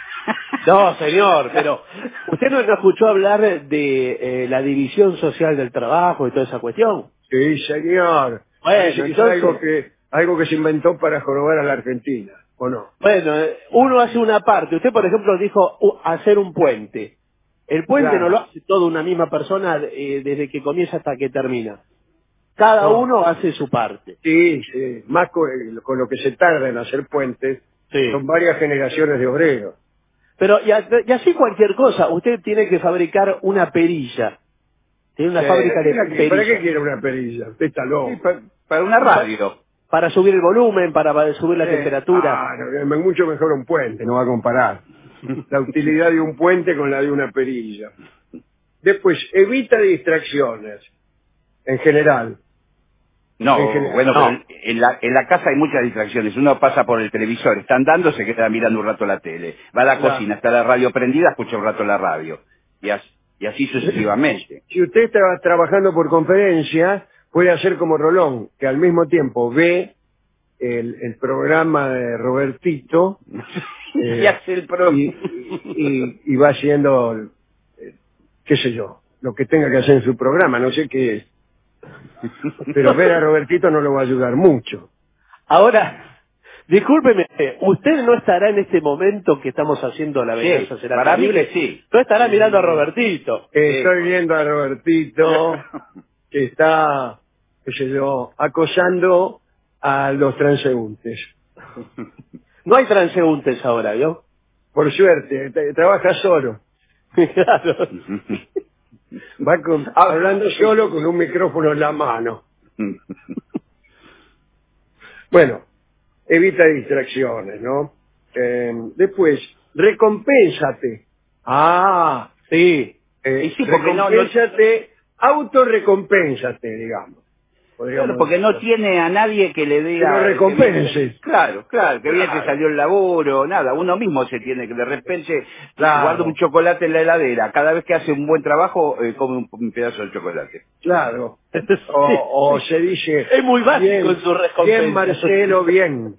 No, señor, pero usted no, no escuchó hablar de eh, la división social del trabajo y toda esa cuestión. Sí, señor. Bueno, Parece que es entonces- algo que, algo que se inventó para jorobar a la Argentina, ¿o no? Bueno, eh, uno hace una parte. Usted, por ejemplo, dijo uh, hacer un puente. El puente Claro. no lo hace toda una misma persona eh, desde que comienza hasta que termina. Cada No. uno hace su parte. Sí, sí. Más con, con lo que se tarda en hacer puentes, Sí. son varias generaciones de obreros. Pero, y, a- y así cualquier cosa. Usted tiene que fabricar una perilla. Tiene una Sí. fábrica de ¿Para qué- perillas. ¿Para qué quiere una perilla? Usted está loco. Sí, pa- para una radio. Para subir el volumen, para, para subir la Sí. temperatura. Ah, no, es mucho mejor un puente, no va a comparar. La utilidad de un puente con la de una perilla. Después, evita distracciones, en general. No, En general. bueno, No. pero en la, en la casa hay muchas distracciones. Uno pasa por el televisor, está andando, se queda mirando un rato la tele. Va a la Claro. cocina, está la radio prendida, escucha un rato la radio. Y así, y así sucesivamente. Si usted está trabajando por conferencia, puede hacer como Rolón, que al mismo tiempo ve el, el programa de Robertito eh, Y hace el pro- y, y- y va haciendo, eh, qué sé yo, lo que tenga que hacer en su programa, no sé qué es. Pero ver a Robertito no lo va a ayudar mucho. Ahora, discúlpeme, usted no estará en este momento que estamos haciendo la venganza Sí, será para mí terrible. que sí. No estará mirando a Robertito. Estoy viendo a Robertito que está, qué sé yo, acosando a los transeúntes. No hay transeúntes ahora, ¿vio? Por suerte, t- trabaja solo. Claro. Va con- hablando solo con un micrófono en la mano. Bueno, evita distracciones, ¿no? Eh, después, recompénsate. Ah, sí. Eh, Y sí, porque no- no- recompénsate, autorrecompénsate, digamos. Podríamos Claro, porque no decirlo. tiene a nadie que le dé... Que lo a- recompense. que bien- Claro, claro, que bien Claro. que salió el laburo, nada. Uno mismo se tiene que de repente Claro. guarda un chocolate en la heladera. Cada vez que hace un buen trabajo, eh, come un, un pedazo de chocolate. Claro. O, o se dice... Es muy básico bien, en su recompensa. Bien, Marcelo, bien.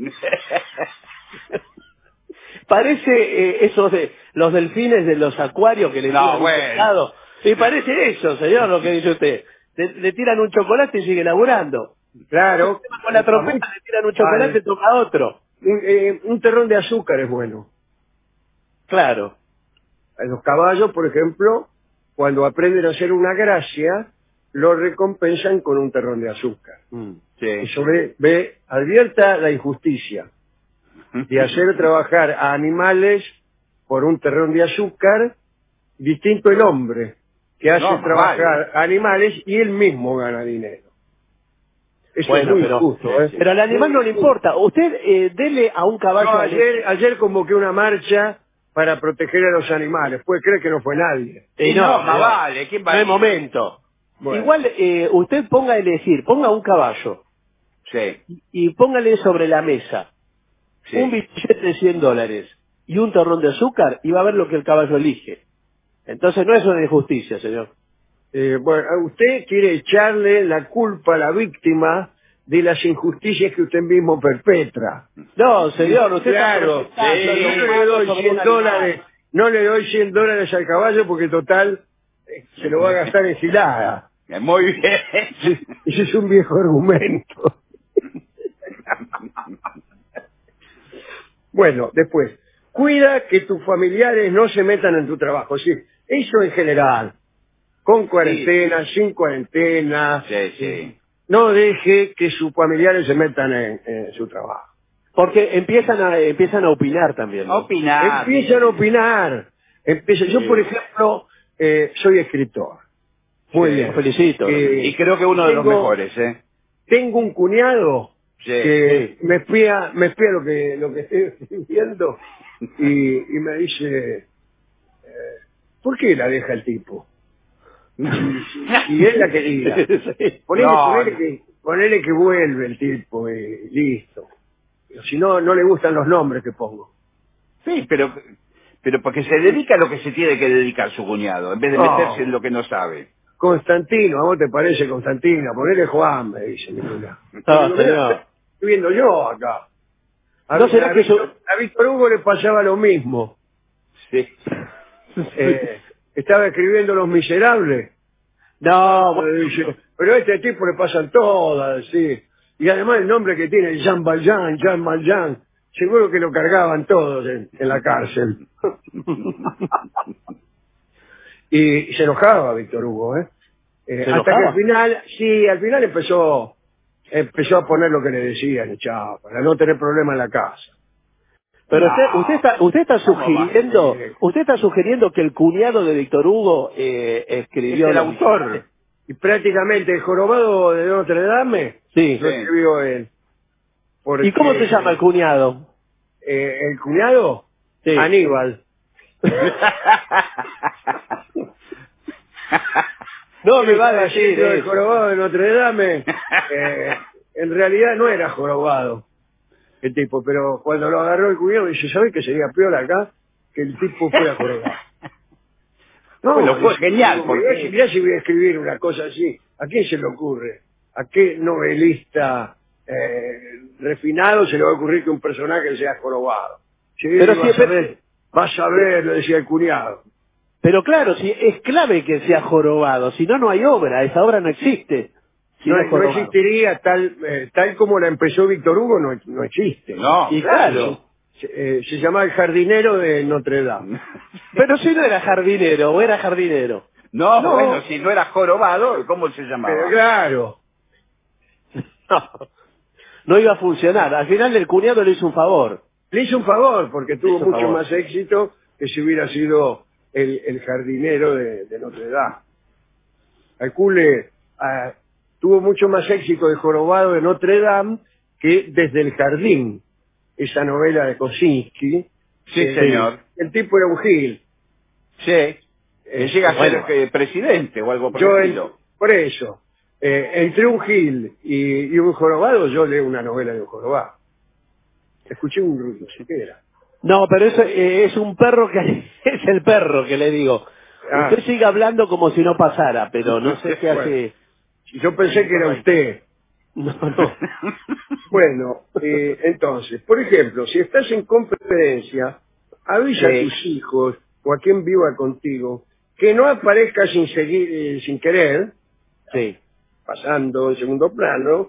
Parece eh, esos de los delfines de los acuarios que le No, tiran un bueno. pescado. Sí, parece eso, señor, lo que dice usted. Le, le tiran un chocolate y sigue laburando. Claro. Con la trompeta le tiran un chocolate Vale. y toca otro. Un, eh, un terrón de azúcar es bueno. Claro. A los caballos, por ejemplo, cuando aprenden a hacer una gracia, lo recompensan con un terrón de azúcar. Sí. Eso ve, ve, advierta la injusticia de hacer trabajar a animales por un terrón de azúcar, distinto el hombre, que hace No, más trabajar a animales y él mismo gana dinero. Eso Bueno, es muy pero, injusto, ¿eh? pero al animal no le importa. Usted eh, dele a un caballo... No, ayer, ayer convoqué una marcha para proteger a los animales. ¿Puede creer que no fue nadie? Eh, Y no, no, más no. vale, ¿quién va No a es ir? momento. Bueno. Igual eh, usted ponga a elegir, ponga un caballo Sí, y póngale sobre la mesa sí. un billete de cien dólares y un terrón de azúcar y va a ver lo que el caballo elige. Entonces no es una injusticia, señor. Eh, bueno, usted quiere echarle la culpa a la víctima de las injusticias que usted mismo perpetra. No, señor, usted Claro, está proyectando sí, no un le mago doy sobre cien un animal. dólares, no le doy cien dólares al caballo porque total eh, se lo va a gastar en gilada. Muy bien. Ese, ese es un viejo argumento. Bueno, después, cuida que tus familiares no se metan en tu trabajo. Sí, eso en general, con cuarentena, sin cuarentena. Sí, sí. No deje que sus familiares se metan en, en su trabajo. Porque empiezan a empiezan a opinar también, ¿no? Opinar. Empiezan a opinar. Empiezan. Yo, por ejemplo, eh, soy escritor. Muy Sí, bien. Felicito. Eh, Y creo que uno de los tengo- mejores, ¿eh? Tengo un cuñado Sí. que me espía, me espía lo que lo que estoy escribiendo y, y me dice, eh, ¿por qué la deja el tipo? Y, y es la que diga. Ponele, No, ponele no. que, ponele que vuelve el tipo y listo. Si no, no le gustan los nombres que pongo. Sí, pero, pero porque se dedica a lo que se tiene que dedicar su cuñado, en vez de No. meterse en lo que no sabe. Constantino, ¿a vos te parece Constantino? Ponele Juan, me dice mi cuñado. No, Digo, mirá, señor. estoy viendo yo acá. A, ¿No será a que Víctor, yo- a Víctor Hugo le pasaba lo mismo. Sí. Eh, estaba escribiendo Los Miserables. No, Eh, dice, pero a este tipo le pasan todas, sí. Y además el nombre que tiene, Jean Valjean, Jean Valjean, seguro que lo cargaban todos en, en la cárcel. y, y se enojaba Víctor Hugo, ¿eh? Eh, ¿Se hasta que enojaba? al final, sí, al final empezó empezó a poner lo que le decían, y chao, para no tener problema en la casa. Pero No, usted, usted está, usted está ¿cómo va a sugiriendo, ser? usted está sugiriendo que el cuñado de Víctor Hugo eh, escribió Es el Los autor. Miserables. Y prácticamente el jorobado de Notre Dame Sí. lo escribió él. Porque, ¿Y cómo se llama el cuñado? eh, el cuñado? Sí. Aníbal. No me Él va a estaba decir haciendo el eso. jorobado de Notre Dame. eh, en realidad no era jorobado el tipo, pero cuando lo agarró el cuñado dice, ¿sabes que sería peor acá que el tipo fuera jorobado? Bueno, fue dice, genial, digo, porque- mirá si- mirá si voy a escribir una cosa así. ¿A quién se le ocurre? ¿A qué novelista eh, refinado se le va a ocurrir que un personaje sea jorobado? Sí, Pero vas si- a ver, vas a ver, le decía el cuñado. Pero claro, si es clave que sea jorobado, si no, no hay obra, esa obra no existe. Si No, no es no jorobado. existiría tal eh, tal como la empezó Víctor Hugo, no, no existe. No, Y claro. claro. Se, eh, se llama El jardinero de Notre Dame. Pero si no era jardinero, o era jardinero. No, No. bueno, si no era jorobado, ¿cómo se llamaba? Pero claro, No, no iba a funcionar. Al final el cuñado le hizo un favor. le hizo un favor porque tuvo hizo un mucho favor. más éxito que si hubiera sido el, el jardinero de, de Notre Dame. Calcule, ah, tuvo mucho más éxito de jorobado de Notre Dame que Desde el jardín, esa novela de Kosinski. Sí, Eh, señor. El tipo era un gil. Sí. Que llega a ser bueno, eh, presidente o algo por Yo, el en- estilo. por eso, eh, entre un gil y, y un jorobado, yo leo una novela de un jorobado. Escuché un ruido, ¿sí qué era? No, pero eso eh, es un perro que es el perro que le digo. Ah. Usted sigue hablando como si no pasara, pero no sé qué Bueno. hace. Yo pensé que era usted. No, no. Bueno, eh, entonces, por ejemplo, si estás en conferencia, avisa Sí. a tus hijos o a quien viva contigo que no aparezca sin seguir, eh, sin querer, Sí. pasando en segundo plano,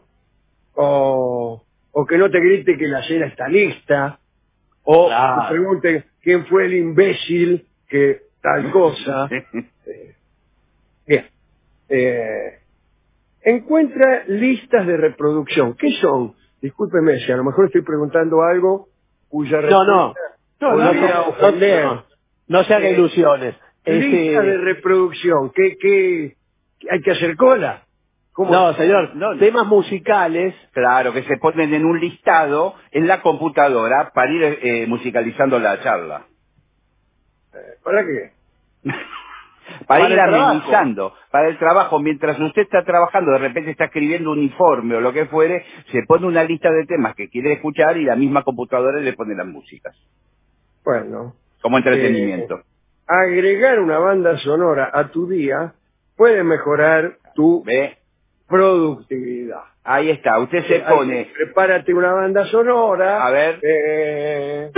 o, o que no te grite que la cena está lista, o Claro. te pregunten quién fue el imbécil que tal cosa. Eh, bien. Eh, encuentra listas de reproducción. ¿Qué son? Discúlpeme si a lo mejor estoy preguntando algo cuya No, no. respuesta No, no, podría no, ofender. no, no se haga Eh, ilusiones. Listas de Este, reproducción. ¿Qué, qué, hay que hacer cola? ¿Cómo? no, señor, No. temas musicales. Claro, que se ponen en un listado en la computadora para ir eh, musicalizando la charla. Eh, ¿Para qué? Para, Para ir el trabajo. amenizando, para el trabajo, mientras usted está trabajando, de repente está escribiendo un informe o lo que fuere, se pone una lista de temas que quiere escuchar y la misma computadora le pone las músicas, Bueno. como entretenimiento. eh, agregar una banda sonora a tu día puede mejorar tu ¿Ve? productividad. Ahí está, usted se Eh, ahí, pone... prepárate una banda sonora. A ver. eh,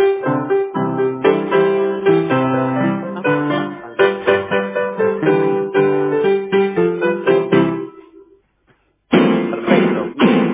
Perfecto.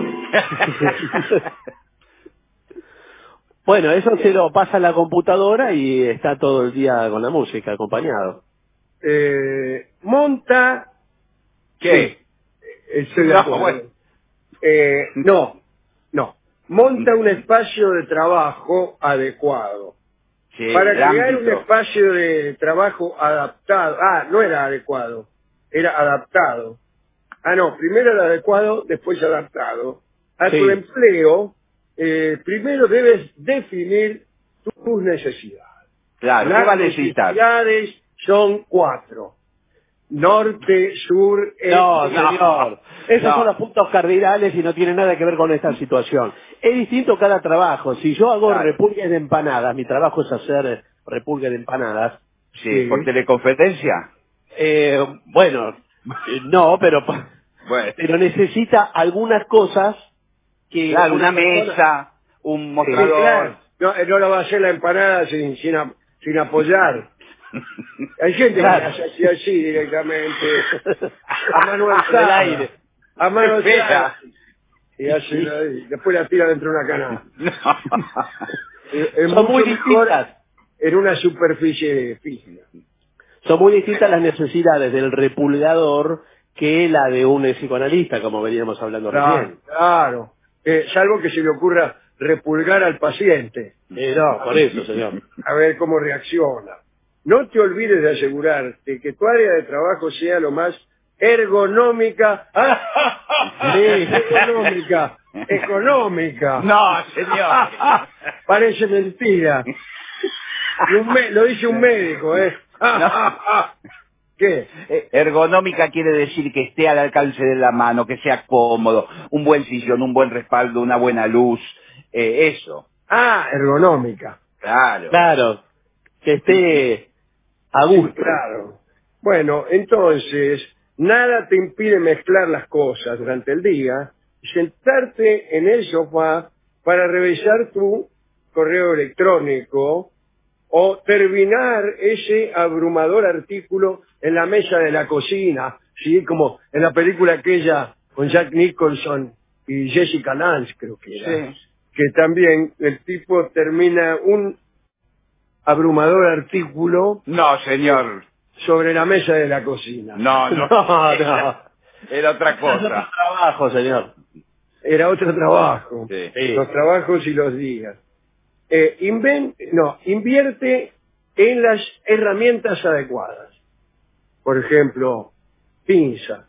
Bueno, eso se lo pasa a la computadora y está todo el día con la música acompañado. eh, monta. ¿Qué? Sí, estoy de No, acuerdo. bueno. Eh, no, no. monta un espacio de trabajo adecuado. Sí, Para el crear un ámbito. espacio de trabajo adaptado. Ah, no era adecuado, era adaptado. Ah, no, primero era adecuado, después adaptado. A Sí. tu empleo, eh, primero debes definir tus necesidades. Claro, ¿qué Las va a necesitar? necesidades son cuatro. Norte, sur, este. No, señor. Esos No. son los puntos cardinales y no tienen nada que ver con esta situación. Es distinto cada trabajo. Si yo hago Claro. repulgues de empanadas, mi trabajo es hacer repulgues de empanadas. Sí, ¿por teleconferencia? Eh, bueno, eh, no, pero, Bueno. pero necesita algunas cosas que... Claro, una persona- mesa, un Sí, mostrador. claro. No, eh, no lo va a hacer la empanada sin, sin, ap- sin apoyar. Hay gente Claro. que hace así, así directamente, a mano Del alzada. aire. A mano Qué alzada. fea. Y hace la- y después la tira dentro de una canasta. Eh, Es Son muy mucho mejor distintas. en una superficie fija. Son muy distintas las necesidades del repulgador que la de un psicoanalista, como veníamos hablando Claro, recién. claro. Eh, salvo que se le ocurra repulgar al paciente. Eh, no, por eso, señor. A ver cómo reacciona. No te olvides de asegurarte que tu área de trabajo sea lo más ergonómica. Sí, económica. Económica. No, señor. Parece mentira. Y un me- lo dice un médico, ¿eh? ¿Qué? Eh, Ergonómica quiere decir que esté al alcance de la mano, que sea cómodo, un buen sillón, un buen respaldo, una buena luz, eh, eso. Ah, ergonómica. Claro. Claro, que esté a gusto. Sí, claro. Bueno, entonces, nada te impide mezclar las cosas durante el día y sentarte en el sofá para revisar tu correo electrónico o terminar ese abrumador artículo en la mesa de la cocina, ¿sí? Como en la película aquella con Jack Nicholson y Jessica Lange, creo que era. Sí. Que también el tipo termina un abrumador artículo No, señor. sobre la mesa de la cocina. No, no. No, no. Era otra Es otro cosa. trabajo, señor. Era otro trabajo. Sí. Sí. Los trabajos y los días. Eh, inven- no, invierte en las herramientas adecuadas. Por ejemplo, pinza.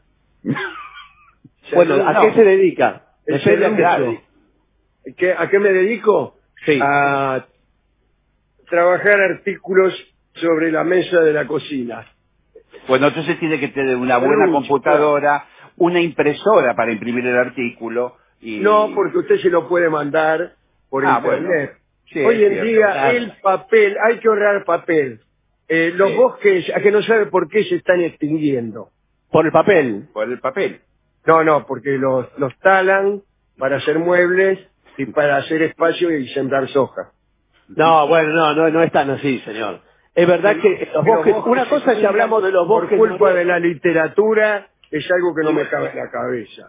Bueno, ¿a No. qué se dedica? El Depende a qué se serrucho. dedica. ¿Qué- ¿A qué me dedico? Sí. A trabajar artículos sobre la mesa de la cocina. Bueno, entonces tiene que tener una buena Serrucho, computadora, una impresora para imprimir el artículo y... No, porque usted se lo puede mandar por Ah, internet. bueno. Sí, Hoy es en cierto, día claro. el papel, hay que ahorrar papel. Eh, los Sí. bosques, a que no sabe por qué se están extinguiendo. Por el papel. Por el papel. No, no, porque los, los talan para hacer muebles y para hacer espacio y sembrar soja. No, bueno, no, no, no es tan así, señor. Es verdad que los Pero bosques, bosques una se cosa si extinguen hablamos de los por bosques culpa noruegos. de la literatura, es algo que no me cabe en la cabeza.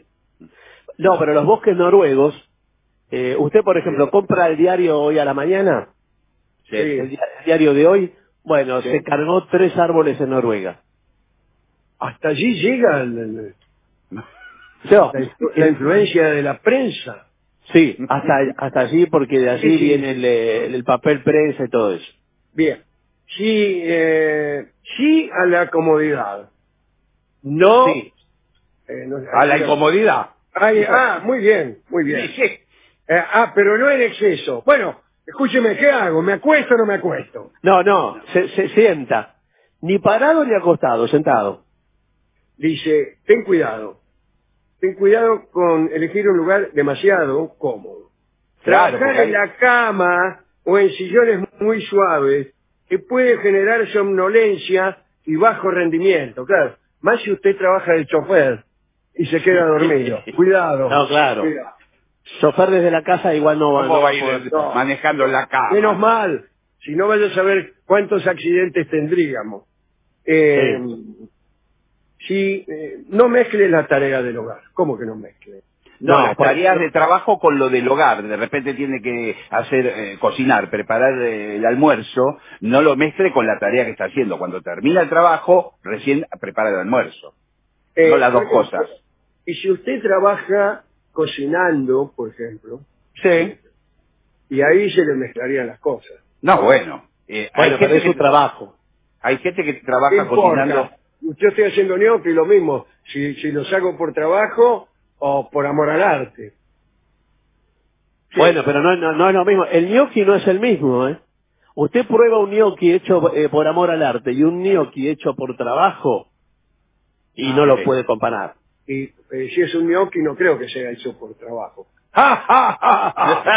No, pero los bosques noruegos, eh, usted por ejemplo compra el diario hoy a la mañana, Sí. el, di- el diario de hoy, bueno, Sí. se cargó tres árboles en Noruega. Hasta allí llega el- el- Yo, la, influ- la influencia de la prensa. sí, hasta, hasta allí porque de allí Sí, sí. viene el, eh, el papel prensa y todo eso. Bien. Sí, eh, sí a la comodidad. No. Sí. eh, no- A la incomodidad. Ay, ah, muy bien, muy bien. Sí, sí. Eh, ah, pero no en exceso. Bueno, escúcheme, ¿qué hago? ¿Me acuesto o no me acuesto? No, no, se, se sienta. Ni parado ni acostado, sentado. Dice, ten cuidado. Ten cuidado con elegir un lugar demasiado cómodo. Claro, Trabajar porque hay- en la cama o en sillones muy suaves que puede generar somnolencia y bajo rendimiento. Claro, más si usted trabaja de chofer y se queda dormido. Cuidado. No, claro. Cuidado. Chofer desde la casa igual no va, ¿Cómo no va a va a ir poder. No. manejando la cama? Menos mal. Si no vaya a saber cuántos accidentes tendríamos. Eh, Si eh, no mezcle la tarea del hogar. ¿Cómo que no mezcle? No, No, las por- tareas de trabajo con lo del hogar. De repente tiene que hacer, eh, cocinar, preparar eh, el almuerzo. No lo mezcle con la tarea que está haciendo. Cuando termina el trabajo, recién prepara el almuerzo. Eh, no las dos por ejemplo, cosas. Y si usted trabaja cocinando, por ejemplo, Sí. Y ahí se le mezclarían las cosas. No, bueno. Eh, Bueno, hay pero gente es su que trabajo. Hay gente que ¿Qué trabaja importa? cocinando. Yo estoy haciendo gnocchi, lo mismo. Si, si los hago por trabajo o por amor al arte. Sí. Bueno, pero no, no, no es lo mismo. El gnocchi no es el mismo, ¿eh? Usted prueba un gnocchi hecho eh, por amor al arte y un gnocchi hecho por trabajo y Ah, no lo sí. puede comparar. Y eh, si es un gnocchi, no creo que sea hecho por trabajo. ¡Ja, ja, ja,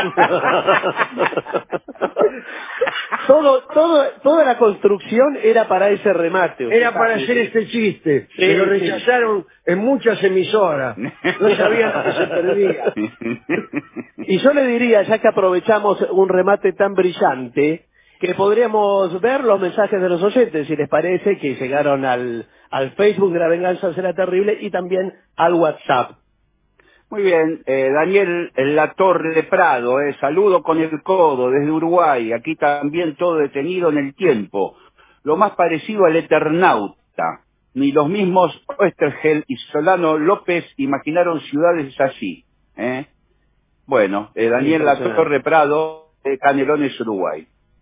ja! todo, todo, toda la construcción era para ese remate. usted Era para sabe. hacer este chiste. Sí, Se lo sí. rechazaron en muchas emisoras. No sabían lo que se perdía. Y yo le diría, ya que aprovechamos un remate tan brillante, que podríamos ver los mensajes de los oyentes, si les parece, que llegaron al, al Facebook de La Venganza Será Terrible y también al WhatsApp. Muy bien, eh, Daniel La Torre de Prado, eh, saludo con el codo desde Uruguay, aquí también todo detenido en el tiempo, lo más parecido al Eternauta, ni los mismos Oesterheld y Solano López imaginaron ciudades así. ¿eh? Bueno, eh, Daniel La Torre de Prado, de Canelones, Uruguay.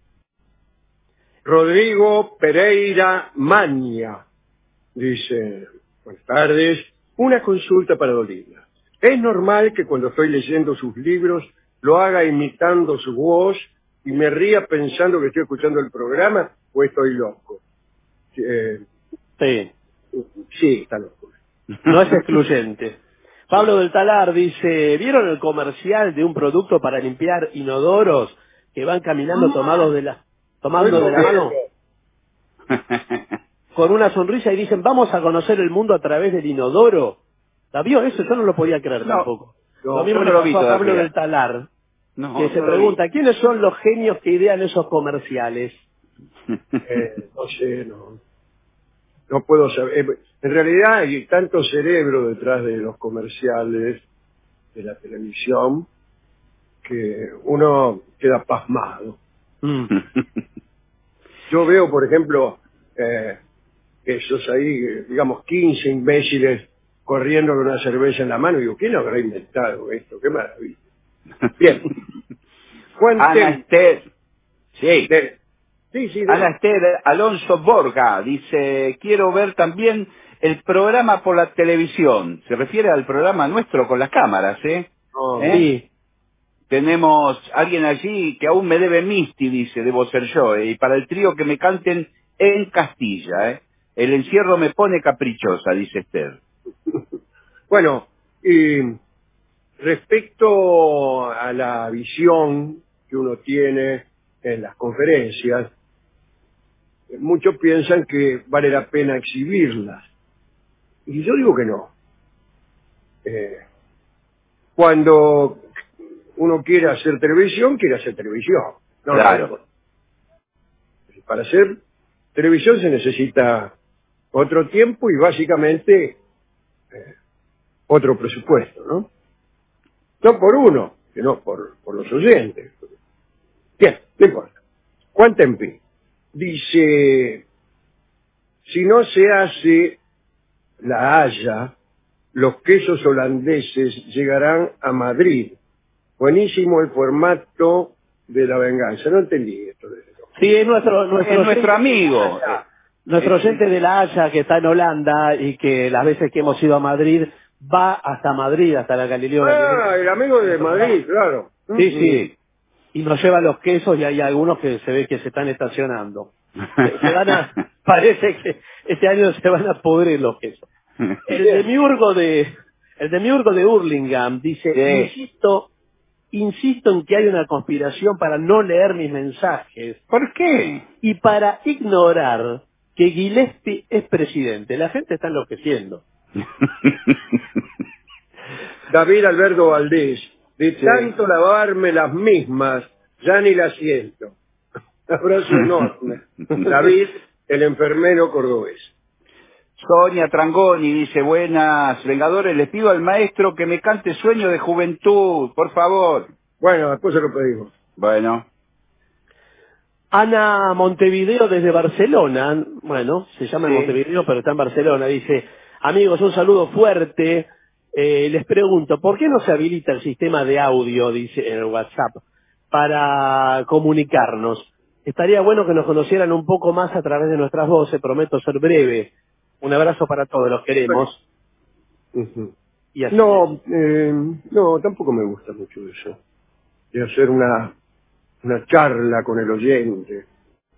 Rodrigo Pereira Maña dice, buenas tardes, una consulta para Dolina. ¿Es normal que cuando estoy leyendo sus libros lo haga imitando su voz y me ría pensando que estoy escuchando el programa o estoy loco? Eh, Sí. sí, está loco. No es excluyente. Pablo del Talar dice, ¿vieron el comercial de un producto para limpiar inodoros que van caminando tomados de la, tomando de la mano con una sonrisa y dicen, vamos a conocer el mundo a través del inodoro? ¿La vio eso? Yo no lo podía creer No, tampoco. no, lo mismo yo le no lo pasó vi a Pablo todavía. del Talar, No, que se no lo pregunta, ¿quiénes son los genios que idean esos comerciales? Eh, no sé, no, no puedo saber. Eh, En realidad hay tanto cerebro detrás de los comerciales de la televisión que uno queda pasmado. Mm. Yo veo, por ejemplo, eh, esos ahí, eh, digamos, quince imbéciles corriendo con una cerveza en la mano. Y digo, ¿quién habrá inventado esto? ¡Qué maravilla! Bien. Juan Ana Tem- Esther, sí. de- Sí, sí, de- Ana Esther Alonso Borga dice, quiero ver también el programa por la televisión. Se refiere al programa nuestro con las cámaras, ¿eh? no, ¿Eh? Sí. Tenemos alguien allí que aún me debe Misty, dice, debo ser yo, ¿eh? Y para el trío que me canten en Castilla, ¿eh? El encierro me pone caprichosa, dice Esther. Bueno, y respecto a la visión que uno tiene en las conferencias, muchos piensan que vale la pena exhibirlas. Y yo digo que no. Eh, cuando uno quiere hacer televisión, quiere hacer televisión. No, Claro. no, para hacer televisión se necesita otro tiempo y básicamente eh, otro presupuesto, ¿no? No por uno, sino por, por los oyentes. Bien, no importa. Juan Tempi dice, si no se hace la Haya, los quesos holandeses llegarán a Madrid. Buenísimo el formato de La Venganza. No entendí esto. De Sí, es nuestro, nuestro, Es nuestro oyente- amigo. nuestro oyente de la Haya que está en Holanda y que las veces que hemos ido a Madrid va hasta Madrid, hasta la Galileo Galilei. Ah, el amigo de Madrid, claro. Sí, sí. Y nos lleva los quesos y hay algunos que se ve que se están estacionando. Se, se van a, parece que este año se van a pudrir los quesos. El demiurgo de, el demiurgo de Hurlingham dice, Sí. insisto, insisto en que hay una conspiración para no leer mis mensajes ¿Por qué? y para ignorar que Gillespie es presidente. La gente está enloqueciendo. David Alberto Valdés, de Sí. tanto lavarme las mismas, ya ni las siento. Abrazo enorme. David, el enfermero cordobés. Sonia Trangoni dice, buenas, Vengadores, les pido al maestro que me cante Sueño de Juventud, por favor. Bueno, después se lo pedimos. Bueno, Ana Montevideo desde Barcelona, bueno, se llama Sí. Montevideo, pero está en Barcelona, dice, amigos, un saludo fuerte, Eh, les pregunto, ¿por qué no se habilita el sistema de audio, dice en el WhatsApp, para comunicarnos? Estaría bueno que nos conocieran un poco más a través de nuestras voces, prometo ser breve. Un abrazo para todos, los queremos. Ujú. Y así No, eh, no, tampoco me gusta mucho eso. De hacer una, una charla con el oyente.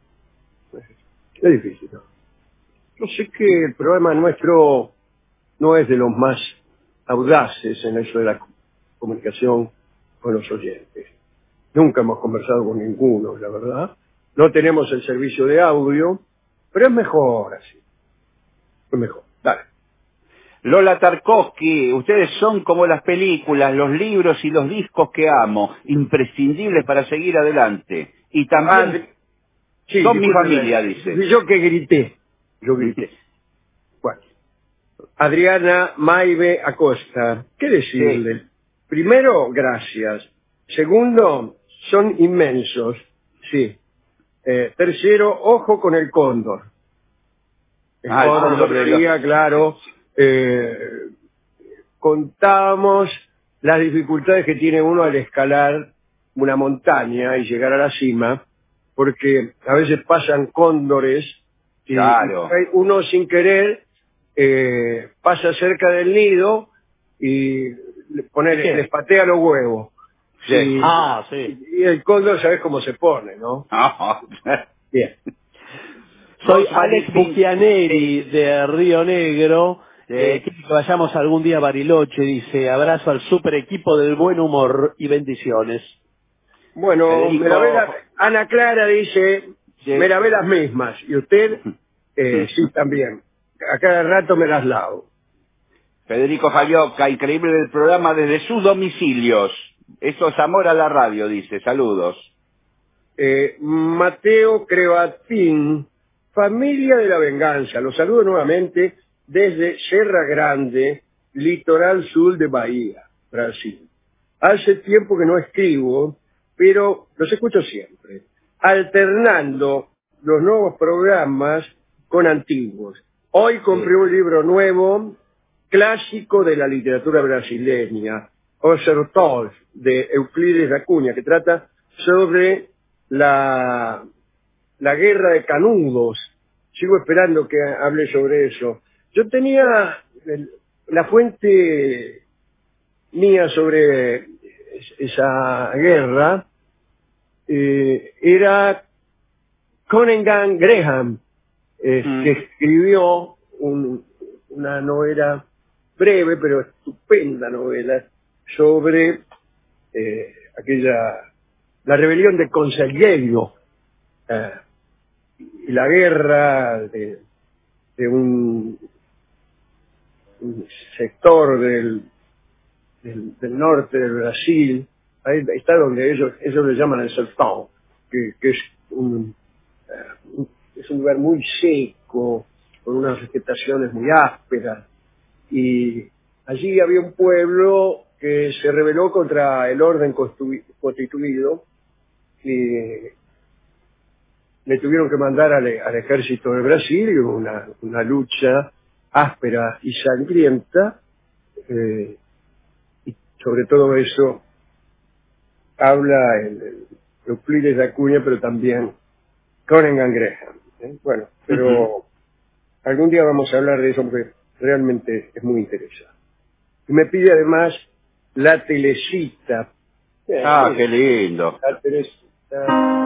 Es difícil, ¿no? Yo sé que el programa nuestro no es de los más audaces en eso de la comunicación con los oyentes. Nunca hemos conversado con ninguno, la verdad. No tenemos el servicio de audio, pero es mejor así. Es mejor. Dale. Lola Tarkovsky, ustedes son como las películas, los libros y los discos que amo, imprescindibles para seguir adelante. Y también Ah, sí, son mi discúlpeme. familia, dice. Yo que grité. Yo grité. Bueno. Adriana Maive Acosta. ¿Qué decirle? Primero, gracias. Segundo, son inmensos. Sí. Eh, tercero, ojo con el cóndor. El Ah, el cóndor, cóndor de día, los- claro. Eh, contábamos las dificultades que tiene uno al escalar una montaña y llegar a la cima, porque a veces pasan cóndores y, Claro. y uno sin querer eh, pasa cerca del nido y le, pone, ¿Qué? les patea los huevos. Sí. Y, Ah, sí. y el cóndor sabes cómo se pone, ¿no? Bien. Soy Vos, Alex Valentín. Buchianeri de Río Negro. Sí. Eh, quiero que vayamos algún día a Bariloche, dice. Abrazo al super equipo del buen humor y bendiciones. Bueno, Federico- me la ve la- Ana Clara dice, Sí. me la ve las mismas. Y usted, eh, sí, también. A cada rato me las lavo. Federico Fallocca, increíble del programa desde sus domicilios. Eso es amor a la radio, dice. Saludos. Eh, Mateo Crevatín, familia de la venganza. Los saludo nuevamente desde Serra Grande, litoral sur de Bahía, Brasil. Hace tiempo que no escribo, pero los escucho siempre, alternando los nuevos programas con antiguos. Hoy compré un libro nuevo, clásico de la literatura brasileña, Os Sertões, de Euclides da Cunha, que trata sobre la, la guerra de Canudos. Sigo esperando que hable sobre eso. Yo tenía el- la fuente mía sobre es- esa guerra, eh, era Cunningham Graham, eh, Mm. que escribió un- una novela breve pero estupenda novela sobre eh, aquella la rebelión de Conselheiro eh, y la guerra de, de un, un sector del, del, del norte del Brasil. Ahí está donde ellos ellos le llaman el sertão, que, que es un eh, un- es un lugar muy seco, con unas vegetaciones muy ásperas, y allí había un pueblo que se rebeló contra el orden constitu- constituido y le tuvieron que mandar al, al ejército de Brasil, y hubo una, una lucha áspera y sangrienta, eh, y sobre todo eso habla el, el Euclides da Cunha, pero también Cunningham Graham. ¿eh? Bueno, pero Ujú. algún día vamos a hablar de eso porque realmente es muy interesante. Y me pide además la telecita. Eh, Ah, sí, qué lindo. La telecita.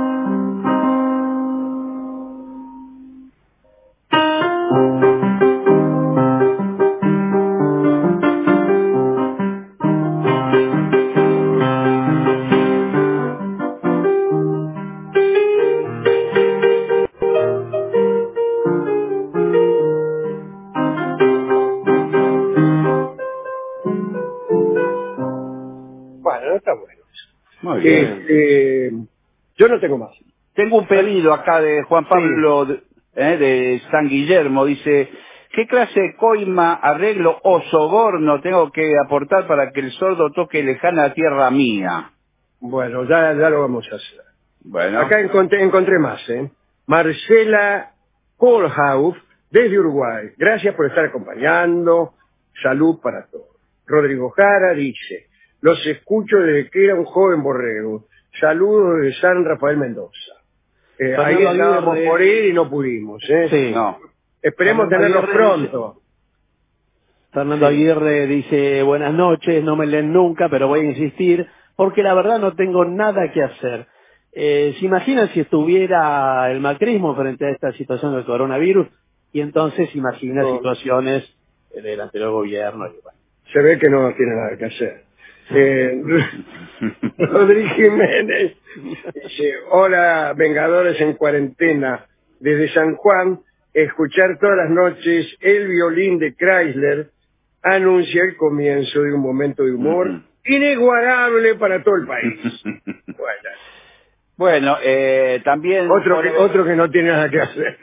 Bueno, no está bueno. Muy bien. Este, yo no tengo más. Tengo un pedido acá de Juan Pablo de, eh, de San Guillermo. Dice, ¿qué clase de coima, arreglo o soborno tengo que aportar para que el sordo toque lejana tierra mía? Bueno, ya, ya lo vamos a hacer. Bueno. Acá encontré, encontré más, ¿eh? Marcela Kohlhaus, desde Uruguay. Gracias por estar acompañando. Salud para todos. Rodrigo Jara dice, los escucho desde que era un joven borrego. Saludos de San Rafael Mendoza. Eh, ahí Fernando estábamos Aguirre- por ir y no pudimos. ¿eh? Sí. No. Esperemos Fernando tenerlos Aguirre pronto. Fernando Aguirre dice, buenas noches, no me leen nunca, pero voy a insistir, porque la verdad no tengo nada que hacer. Eh, ¿Se imaginan si estuviera el macrismo frente a esta situación del coronavirus? Y entonces imagina No. situaciones del anterior gobierno. Y bueno. Se ve que no tiene nada que hacer. Eh, Rodríguez Jiménez dice, hola Vengadores en cuarentena, desde San Juan, escuchar todas las noches el violín de Chrysler anuncia el comienzo de un momento de humor inigualable para todo el país. Bueno, Bueno, eh, también... otro, que, otro que no tiene nada que hacer.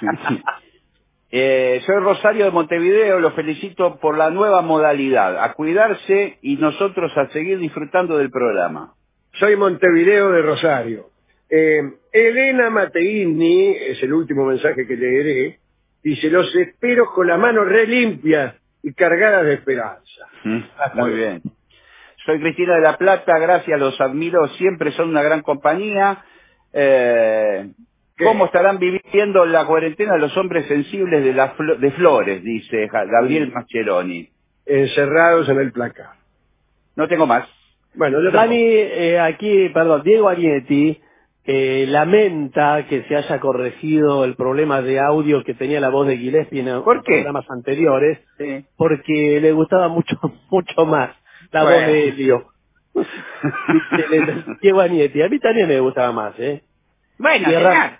Eh, soy Rosario de Montevideo, los felicito por la nueva modalidad, a cuidarse y nosotros a seguir disfrutando del programa. Soy Montevideo de Rosario. Eh, Elena Mateini, es el último mensaje que leeré, dice, los espero con las manos re limpias y cargadas de esperanza. Hasta Muy luego. bien. Soy Cristina de la Plata, gracias, los admiro, siempre son una gran compañía. Eh, ¿Cómo estarán viviendo la cuarentena los hombres sensibles de, la flo- de Flores? Dice Ja- Gabriel Mascheroni. Encerrados en el placar. No tengo más. Bueno, yo Dani, eh, aquí, perdón, Diego Agnetti eh, lamenta que se haya corregido el problema de audio que tenía la voz de Gillespie en ¿Por qué? programas anteriores, Sí. porque le gustaba mucho mucho más la Bueno. voz de Elio. Dice le- Diego Agnetti, a mí también me gustaba más, ¿eh? Bueno, Y señor. Ra-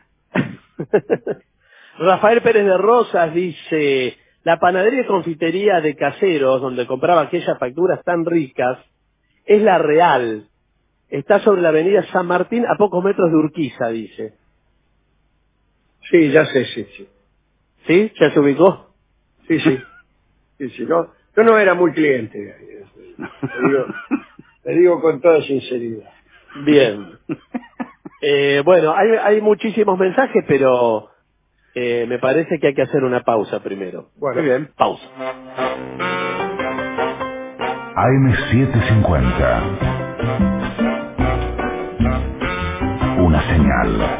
Rafael Pérez de Rosas dice, la panadería y confitería de Caseros, donde compraba aquellas facturas tan ricas, es la Real. Está sobre la avenida San Martín, a pocos metros de Urquiza, dice. Sí, ya sé, sí, sí. ¿Sí? ¿Ya se ubicó? Sí, sí. sí, sí no, yo no era muy cliente de ahí. Te digo, te digo con toda sinceridad. Bien. Eh, bueno, hay, hay muchísimos mensajes, pero eh, me parece que hay que hacer una pausa primero. Bueno, Muy bien. Pausa. A M setecientos cincuenta. Una señal.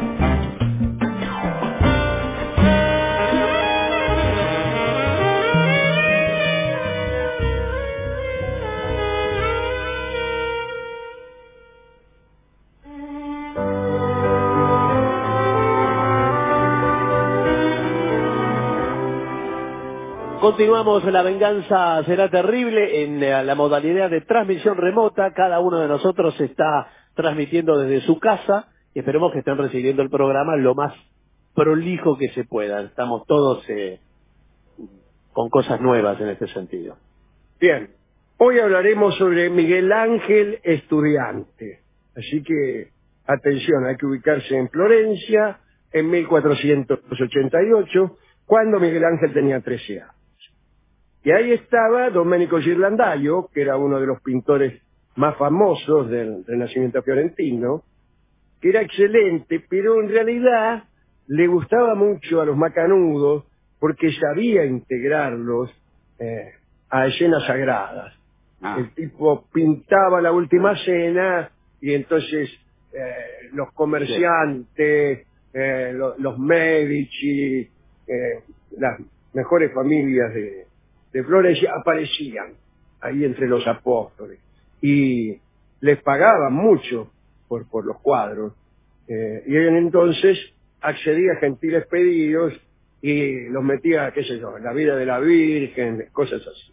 Continuamos, La Venganza Será Terrible en eh, la modalidad de transmisión remota. Cada uno de nosotros está transmitiendo desde su casa y esperemos que estén recibiendo el programa lo más prolijo que se pueda. Estamos todos eh, con cosas nuevas en este sentido. bien. Hoy hablaremos sobre Miguel Ángel Estudiante. Así que, atención, hay que ubicarse en Florencia en mil cuatrocientos ochenta y ocho, cuando Miguel Ángel tenía trece años. Y ahí estaba Domenico Ghirlandaio, que era uno de los pintores más famosos del Renacimiento fiorentino, que era excelente, pero en realidad le gustaba mucho a los macanudos porque sabía integrarlos eh, a escenas sagradas. Ah. El tipo pintaba la última cena y entonces eh, los comerciantes, eh, lo- los Medici, eh, las mejores familias de, de Florencia aparecían ahí entre los apóstoles y les pagaban mucho por, por los cuadros. Eh, y él entonces accedía a gentiles pedidos y los metía, qué sé yo, en la vida de la Virgen, cosas así.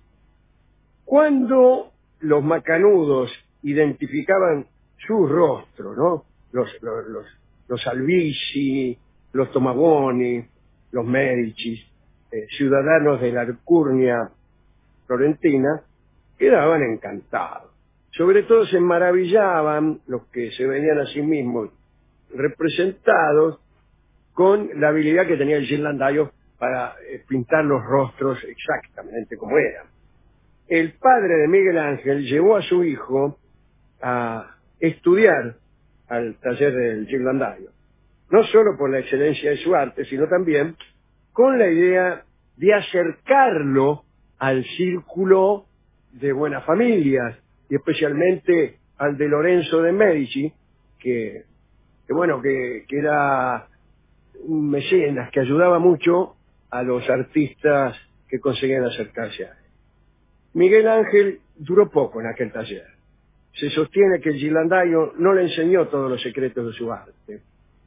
Cuando los macanudos identificaban su rostro, ¿no? Los, los, los, los Albizzi, los Tomagoni, los Medici, eh, ciudadanos de la Alcurnia florentina, quedaban encantados. Sobre todo se maravillaban los que se veían a sí mismos representados con la habilidad que tenía el Ghirlandaio para eh, pintar los rostros exactamente como eran. El padre de Miguel Ángel llevó a su hijo a estudiar al taller del Ghirlandaio, no solo por la excelencia de su arte, sino también con la idea de acercarlo al círculo de buenas familias, y especialmente al de Lorenzo de Medici, que, que bueno, que, que era un mecenas que ayudaba mucho a los artistas que conseguían acercarse a él. Miguel Ángel duró poco en aquel taller. Se sostiene que el Ghirlandaio no le enseñó todos los secretos de su arte.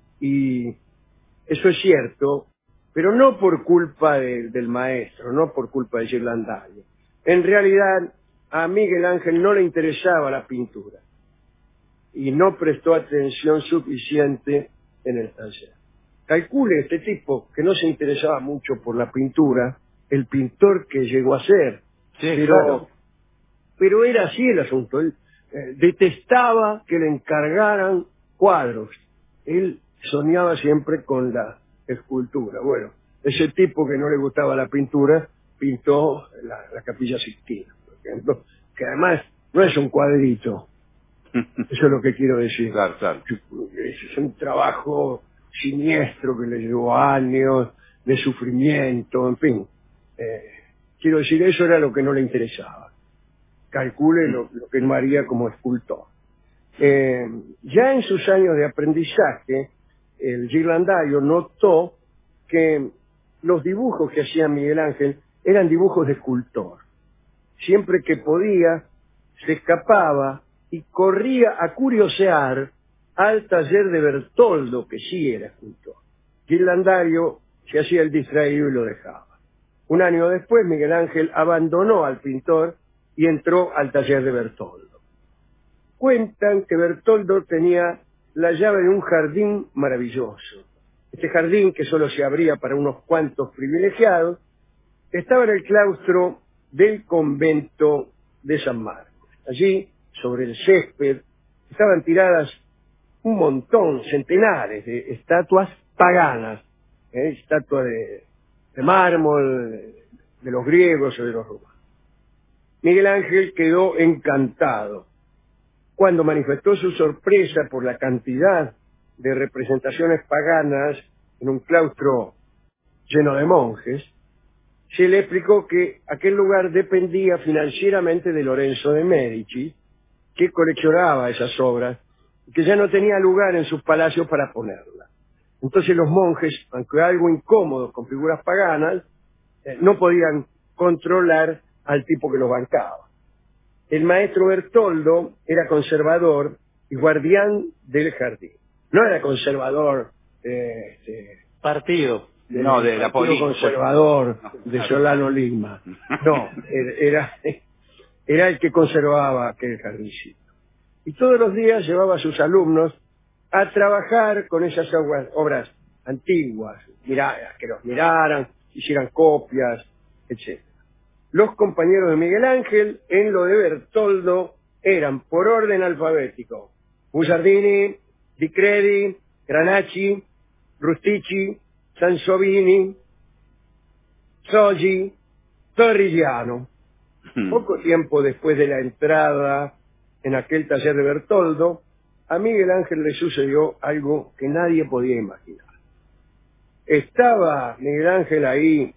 Y eso es cierto, pero no por culpa de, del maestro, no por culpa de Ghirlandaio. En realidad, a Miguel Ángel no le interesaba la pintura y no prestó atención suficiente en el taller. Calcule este tipo que no se interesaba mucho por la pintura, el pintor que llegó a ser. Sí, pero, claro. pero era así el asunto. Él eh, detestaba que le encargaran cuadros. Él soñaba siempre con la escultura. Bueno, ese tipo que no le gustaba la pintura pintó la, la Capilla Sixtina, por ejemplo, que además no es un cuadrito. Eso es lo que quiero decir. Claro, claro. Es un trabajo siniestro que le llevó años de sufrimiento, en fin. Eh, quiero decir, eso era lo que no le interesaba. Calcule lo, lo que no haría como escultor. Eh, ya en sus años de aprendizaje, el Ghirlandaio notó que los dibujos que hacía Miguel Ángel eran dibujos de escultor. Siempre que podía, se escapaba y corría a curiosear al taller de Bertoldo, que sí era escultor. Ghirlandaio se hacía el distraído y lo dejaba. Un año después, Miguel Ángel abandonó al pintor y entró al taller de Bertoldo. Cuentan que Bertoldo tenía la llave de un jardín maravilloso. Este jardín, que solo se abría para unos cuantos privilegiados, estaba en el claustro del convento de San Marcos. Allí, sobre el césped, estaban tiradas un montón, centenares de estatuas paganas, ¿eh? estatuas de, de mármol, de, de los griegos o de los romanos. Miguel Ángel quedó encantado. Cuando manifestó su sorpresa por la cantidad de representaciones paganas en un claustro lleno de monjes, se le explicó que aquel lugar dependía financieramente de Lorenzo de Medici, que coleccionaba esas obras y que ya no tenía lugar en sus palacios para ponerlas. Entonces los monjes, aunque algo incómodos con figuras paganas, eh, no podían controlar al tipo que los bancaba. El maestro Bertoldo era conservador y guardián del jardín. No era conservador eh, este, partido. De, no, de la política. Conservador no, de claro. Solano Lima. No, era, era el que conservaba aquel jardincito. Y todos los días llevaba a sus alumnos a trabajar con esas obras, obras antiguas, miradas, que los miraran, hicieran copias, etcétera. Los compañeros de Miguel Ángel en lo de Bertoldo eran por orden alfabético: Bugiardini, Di Credi, Granacci, Rustici, Sansovini, Soggi, Torrigiano. Poco tiempo después de la entrada en aquel taller de Bertoldo, a Miguel Ángel le sucedió algo que nadie podía imaginar. Estaba Miguel Ángel ahí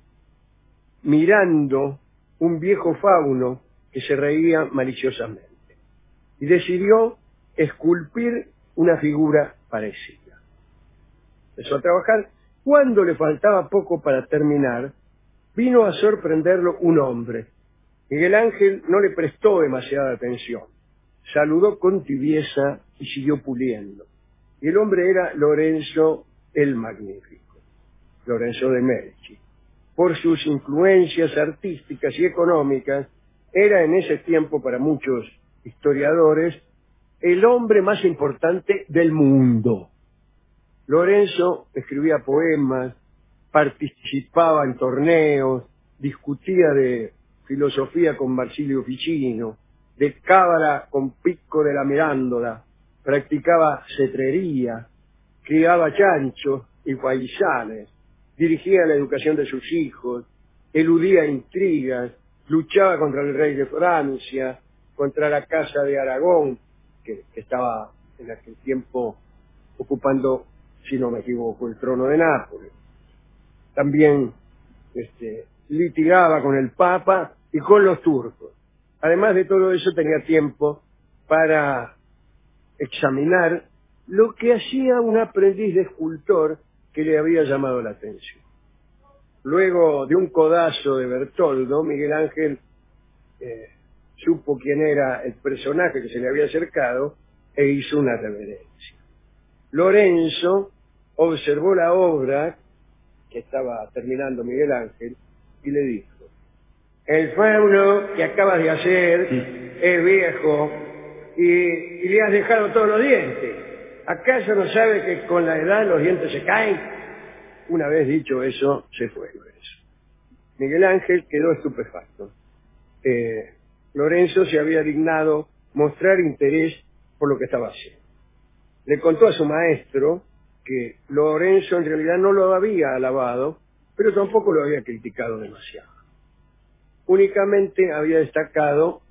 mirando un viejo fauno que se reía maliciosamente y decidió esculpir una figura parecida. Empezó a trabajar. Cuando le faltaba poco para terminar, vino a sorprenderlo un hombre. Miguel Ángel no le prestó demasiada atención. Saludó con tibieza y siguió puliendo. Y el hombre era Lorenzo el Magnífico, Lorenzo de Medici. Por sus influencias artísticas y económicas, era en ese tiempo para muchos historiadores el hombre más importante del mundo. Lorenzo escribía poemas, participaba en torneos, discutía de filosofía con Marsilio Ficino, de cábala con Pico de la Mirándola, practicaba cetrería, criaba chanchos y guaisanes, dirigía la educación de sus hijos, eludía intrigas, luchaba contra el rey de Francia, contra la Casa de Aragón, que, que estaba en aquel tiempo ocupando, si no me equivoco, el trono de Nápoles. También este, litigaba con el Papa y con los turcos. Además de todo eso, tenía tiempo para examinar lo que hacía un aprendiz de escultor que le había llamado la atención. Luego de un codazo de Bertoldo, Miguel Ángel eh, supo quién era el personaje que se le había acercado e hizo una reverencia. Lorenzo observó la obra que estaba terminando Miguel Ángel y le dijo: el fauno que acabas de hacer sí. es viejo y, y le has dejado todos los dientes. ¿Acaso no sabe que con la edad los dientes se caen? Una vez dicho eso, se fue Lorenzo. Miguel Ángel quedó estupefacto. Eh, Lorenzo se había dignado mostrar interés por lo que estaba haciendo. Le contó a su maestro que Lorenzo en realidad no lo había alabado, pero tampoco lo había criticado demasiado. Únicamente había destacado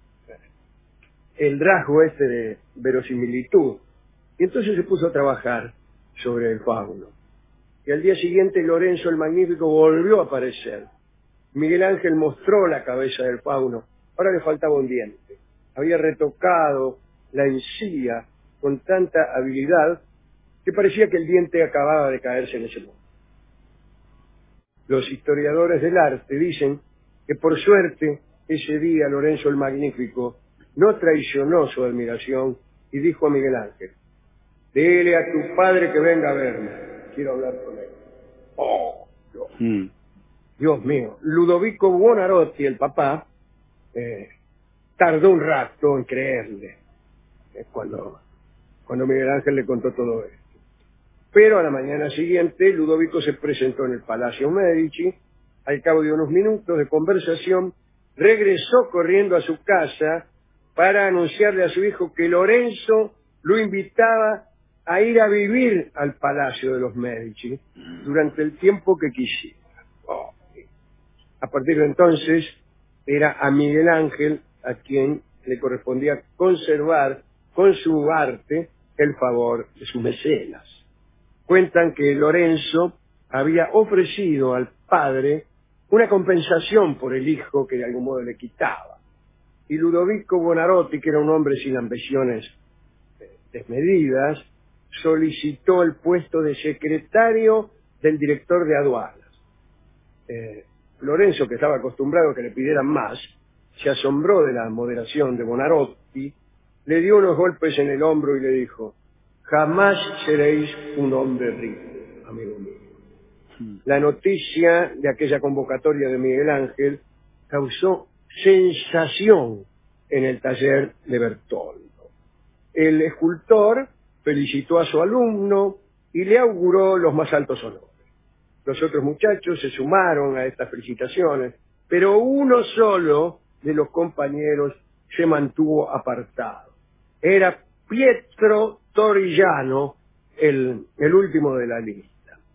el rasgo este de verosimilitud. Y entonces se puso a trabajar sobre el fauno. Y al día siguiente Lorenzo el Magnífico volvió a aparecer. Miguel Ángel mostró la cabeza del fauno. Ahora le faltaba un diente. Había retocado la encía con tanta habilidad que parecía que el diente acababa de caerse en ese momento. Los historiadores del arte dicen que por suerte ese día Lorenzo el Magnífico no traicionó su admiración y dijo a Miguel Ángel: dile a tu padre que venga a verme, quiero hablar con él. Oh, Dios, mm. Dios mío. Ludovico Buonarroti, el papá, eh, tardó un rato en creerle eh, cuando, cuando Miguel Ángel le contó todo esto. Pero a la mañana siguiente Ludovico se presentó en el Palacio Medici. Al cabo de unos minutos de conversación, regresó corriendo a su casa para anunciarle a su hijo que Lorenzo lo invitaba a ir a vivir al Palacio de los Medici durante el tiempo que quisiera. Oh. A partir de entonces, era a Miguel Ángel a quien le correspondía conservar con su arte el favor de sus mecenas. Cuentan que Lorenzo había ofrecido al padre una compensación por el hijo que de algún modo le quitaba. Y Ludovico Buonarroti, que era un hombre sin ambiciones desmedidas, solicitó el puesto de secretario del director de aduanas. Eh, Lorenzo, que estaba acostumbrado a que le pidieran más, se asombró de la moderación de Buonarroti, le dio unos golpes en el hombro y le dijo: jamás seréis un hombre rico, amigo mío. La noticia de aquella convocatoria de Miguel Ángel causó sensación en el taller de Bertoldo. El escultor felicitó a su alumno y le auguró los más altos honores. Los otros muchachos se sumaron a estas felicitaciones, pero uno solo de los compañeros se mantuvo apartado. Era Pietro Torrigiano, el, el último de la lista.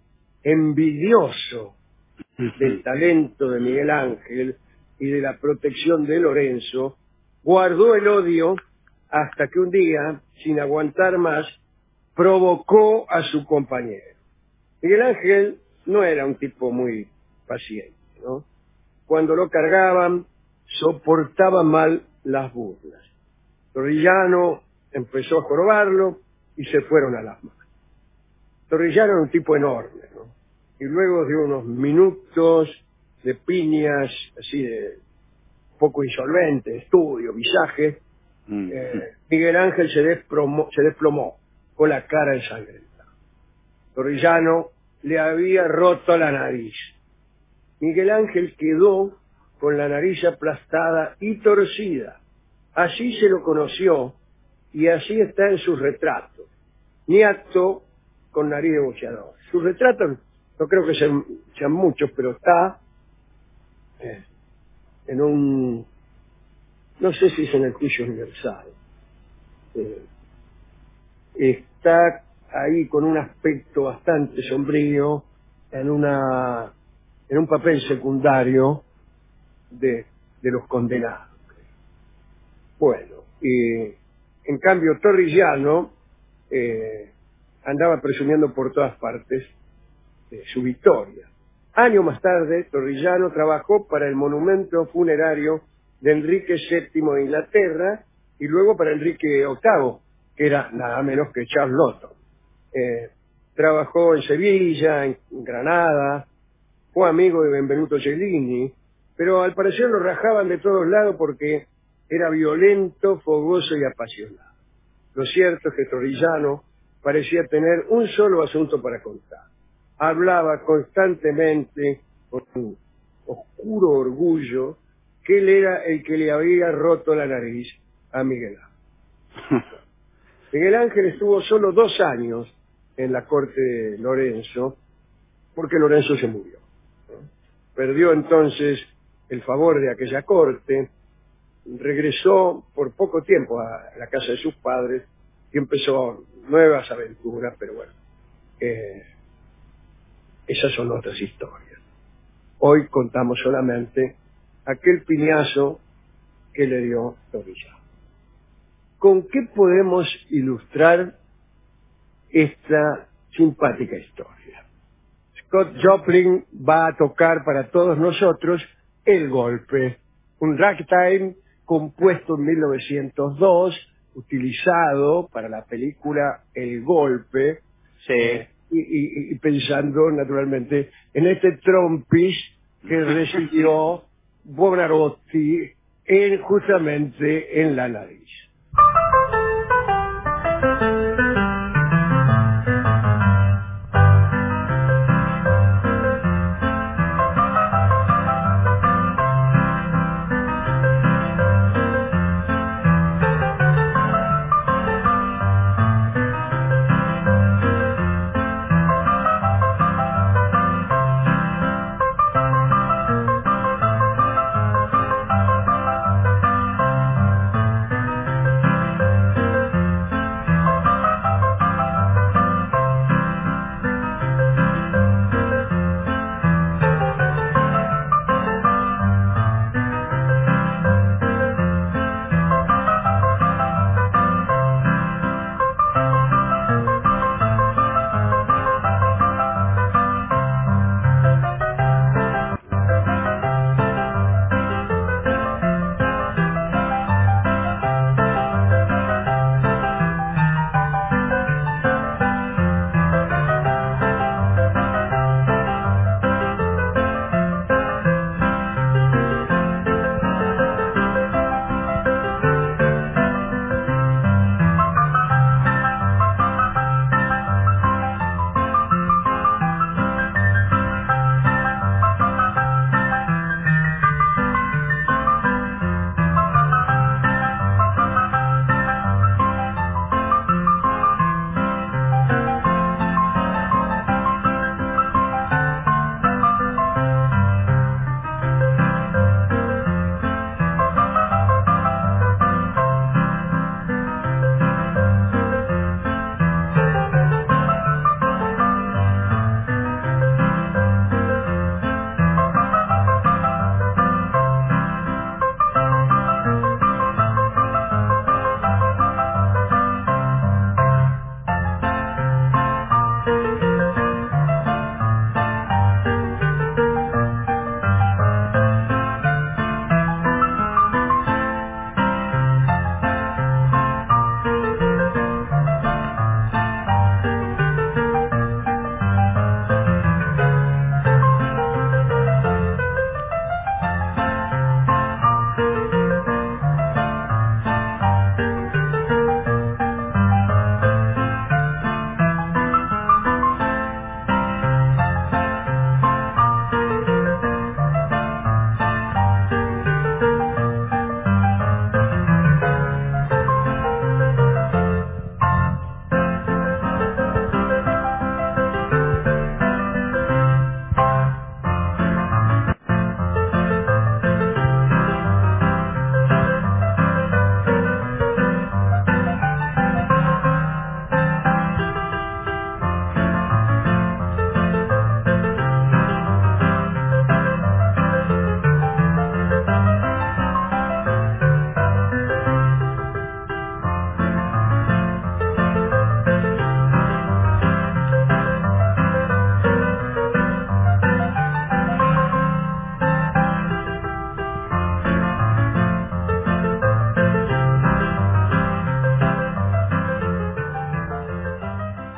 Envidioso del talento de Miguel Ángel y de la protección de Lorenzo, guardó el odio hasta que un día, sin aguantar más, provocó a su compañero. Miguel Ángel no era un tipo muy paciente, ¿no? Cuando lo cargaban, soportaba mal las burlas. Torrigiano empezó a jorobarlo y se fueron a las manos. Torrigiano era un tipo enorme, ¿no? Y luego de unos minutos de piñas, así de poco insolvente, estudio, visaje, mm. eh, Miguel Ángel se desplomó, se desplomó con la cara ensangrentada. Torrigiano le había roto la nariz. Miguel Ángel quedó con la nariz aplastada y torcida. Así se lo conoció y así está en sus retratos. Niato con nariz de boxeador. Sus retratos no creo que sean, sean muchos, pero está eh, en un, no sé si es en el Juicio Universal. Eh, está ahí con un aspecto bastante sombrío en una en un papel secundario de, de los condenados. Bueno, y en cambio Torrigiano eh, andaba presumiendo por todas partes eh, su victoria. Años más tarde, Torrigiano trabajó para el monumento funerario de Enrique séptimo de Inglaterra y luego para Enrique octavo, que era nada menos que Charles Lawton. Eh, trabajó en Sevilla, en Granada, fue amigo de Benvenuto Cellini, pero al parecer lo rajaban de todos lados porque era violento, fogoso y apasionado. Lo cierto es que Torrigiano parecía tener un solo asunto para contar. Hablaba constantemente con un oscuro orgullo que él era el que le había roto la nariz a Miguel Ángel. Miguel Ángel estuvo solo dos años en la corte de Lorenzo, porque Lorenzo se murió. Perdió entonces el favor de aquella corte, regresó por poco tiempo a la casa de sus padres y empezó nuevas aventuras, pero bueno, eh, esas son otras historias. Hoy contamos solamente aquel piñazo que le dio Torrigiano. ¿Con qué podemos ilustrar esta simpática historia? Scott Joplin va a tocar para todos nosotros El Golpe, un ragtime compuesto en mil novecientos dos, utilizado para la película El Golpe, sí. eh, y, y, y pensando naturalmente en este trompis que recibió Buonarroti en, justamente en la nariz.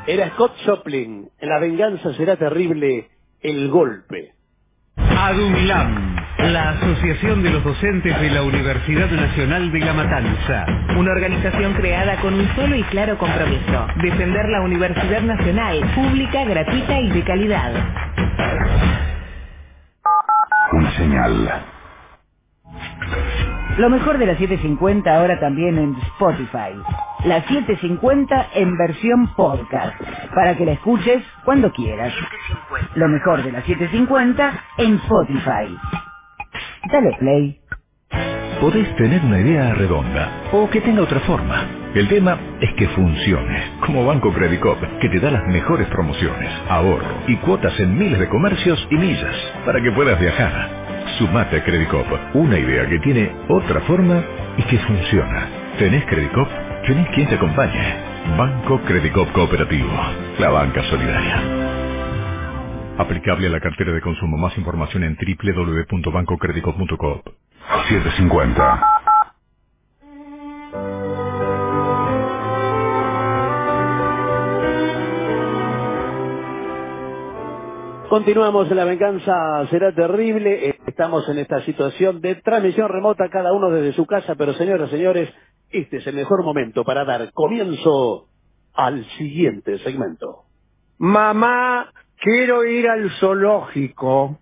Era Scott Joplin. La venganza será terrible. El golpe. ADUNLAM, la Asociación de los Docentes de la Universidad Nacional de La Matanza. Una organización creada con un solo y claro compromiso: defender la Universidad Nacional, pública, gratuita y de calidad. Una señal. Lo mejor de la setecientos cincuenta ahora también en Spotify. La setecientos cincuenta en versión podcast, para que la escuches cuando quieras. Lo mejor de la setecientos cincuenta en Spotify. Dale play. Podés tener una idea redonda o que tenga otra forma. El tema es que funcione, como Banco Credicop, que te da las mejores promociones, ahorro y cuotas en miles de comercios y millas para que puedas viajar. Sumate a Credicop, una idea que tiene otra forma y que funciona. ¿Tenés Credicop? ¿Tenés quien te acompañe? Banco Credicop Cooperativo, la banca solidaria. Aplicable a la cartera de consumo. Más información en doble u doble u doble u punto banco credicop punto com. setecientos cincuenta. Continuamos, la venganza será terrible. Estamos en esta situación de transmisión remota, cada uno desde su casa, pero señoras y señores, este es el mejor momento para dar comienzo al siguiente segmento. Mamá, quiero ir al zoológico.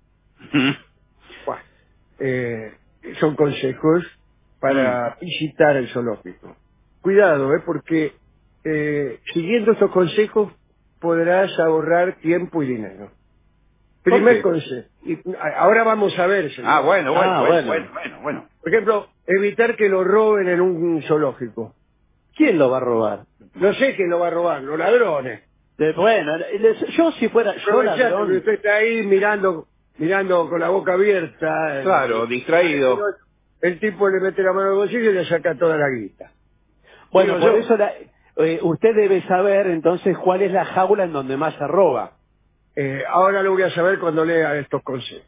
Bueno, eh, son consejos para visitar el zoológico. Cuidado, eh, porque eh, siguiendo estos consejos podrás ahorrar tiempo y dinero. Primer consejo. Y ahora vamos a ver, señor. Ah, bueno, bueno, Ah, bueno, bueno. bueno, bueno, bueno. Por ejemplo, evitar que lo roben en un zoológico. ¿Quién lo va a robar? No sé quién lo va a robar, los ladrones. De- bueno, les- yo si fuera yo Aprovechate ladrón, que usted está ahí mirando, mirando con la boca abierta. Claro, distraído. El tipo le mete la mano al bolsillo y le saca toda la guita. bueno, Digo por yo. eso la- eh, usted debe saber entonces cuál es la jaula en donde más se roba. Eh, ahora lo voy a saber cuando lea estos consejos.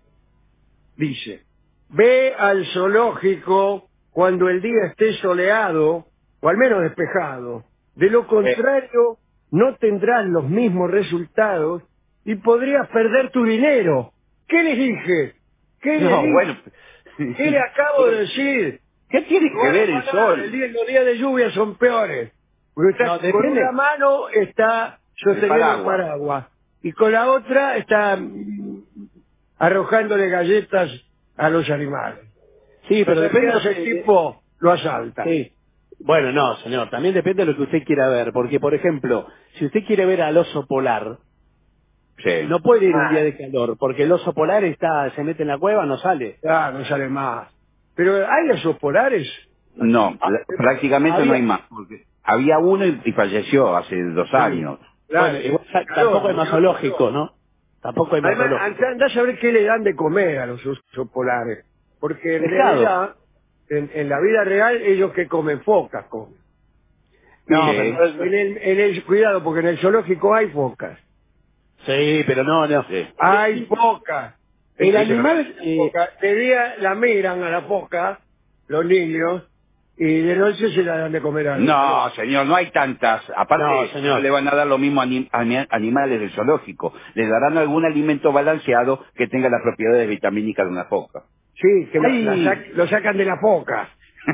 Dice, ve al zoológico cuando el día esté soleado, o al menos despejado. De lo contrario, no tendrás los mismos resultados y podrías perder tu dinero. ¿Qué les dije? ¿Qué les No, dije? bueno. ¿Qué le acabo de decir? ¿Qué tiene que Bueno, ver el nada, sol? el día- los días de lluvia son peores. Porque está, No, con depende. una mano está sosteniendo el paraguas. paraguas. Y con la otra está mm, arrojándole galletas a los animales. Sí, pero Entonces, depende ¿qué hace de- el tipo? Lo asalta. Sí. Bueno, no, señor, también depende de lo que usted quiera ver, porque por ejemplo, si usted quiere ver al oso polar, Sí. no puede ir un Ah. día de calor, porque el oso polar está, se mete en la cueva, no sale. Ah, no sale más. Pero hay osos polares. No, Ah, la- prácticamente había- no hay más. Porque había uno y, y falleció hace dos años. Claro, Bueno, igual ta- calor, tampoco hay más calor, zoológico, calor. ¿no? Tampoco hay más Además, zoológico. anda a saber qué le dan de comer a los osos polares. Porque en Pescado. realidad, en, en la vida real, ellos que comen focas comen. No, Y pero- en el, en el- cuidado, porque en el zoológico hay focas. Sí, pero no, no. Hay focas. El Sí, animal, pero la foca, de día la miran a la foca, los niños, y de noche se la dan de comer a No, señor, no hay tantas. Aparte, No, señor. no le van a dar lo mismo a ani- ani- animales del zoológico. Le darán algún alimento balanceado que tenga las propiedades vitamínicas de una foca. Sí, que la- Ay. la sac- lo sacan de la foca.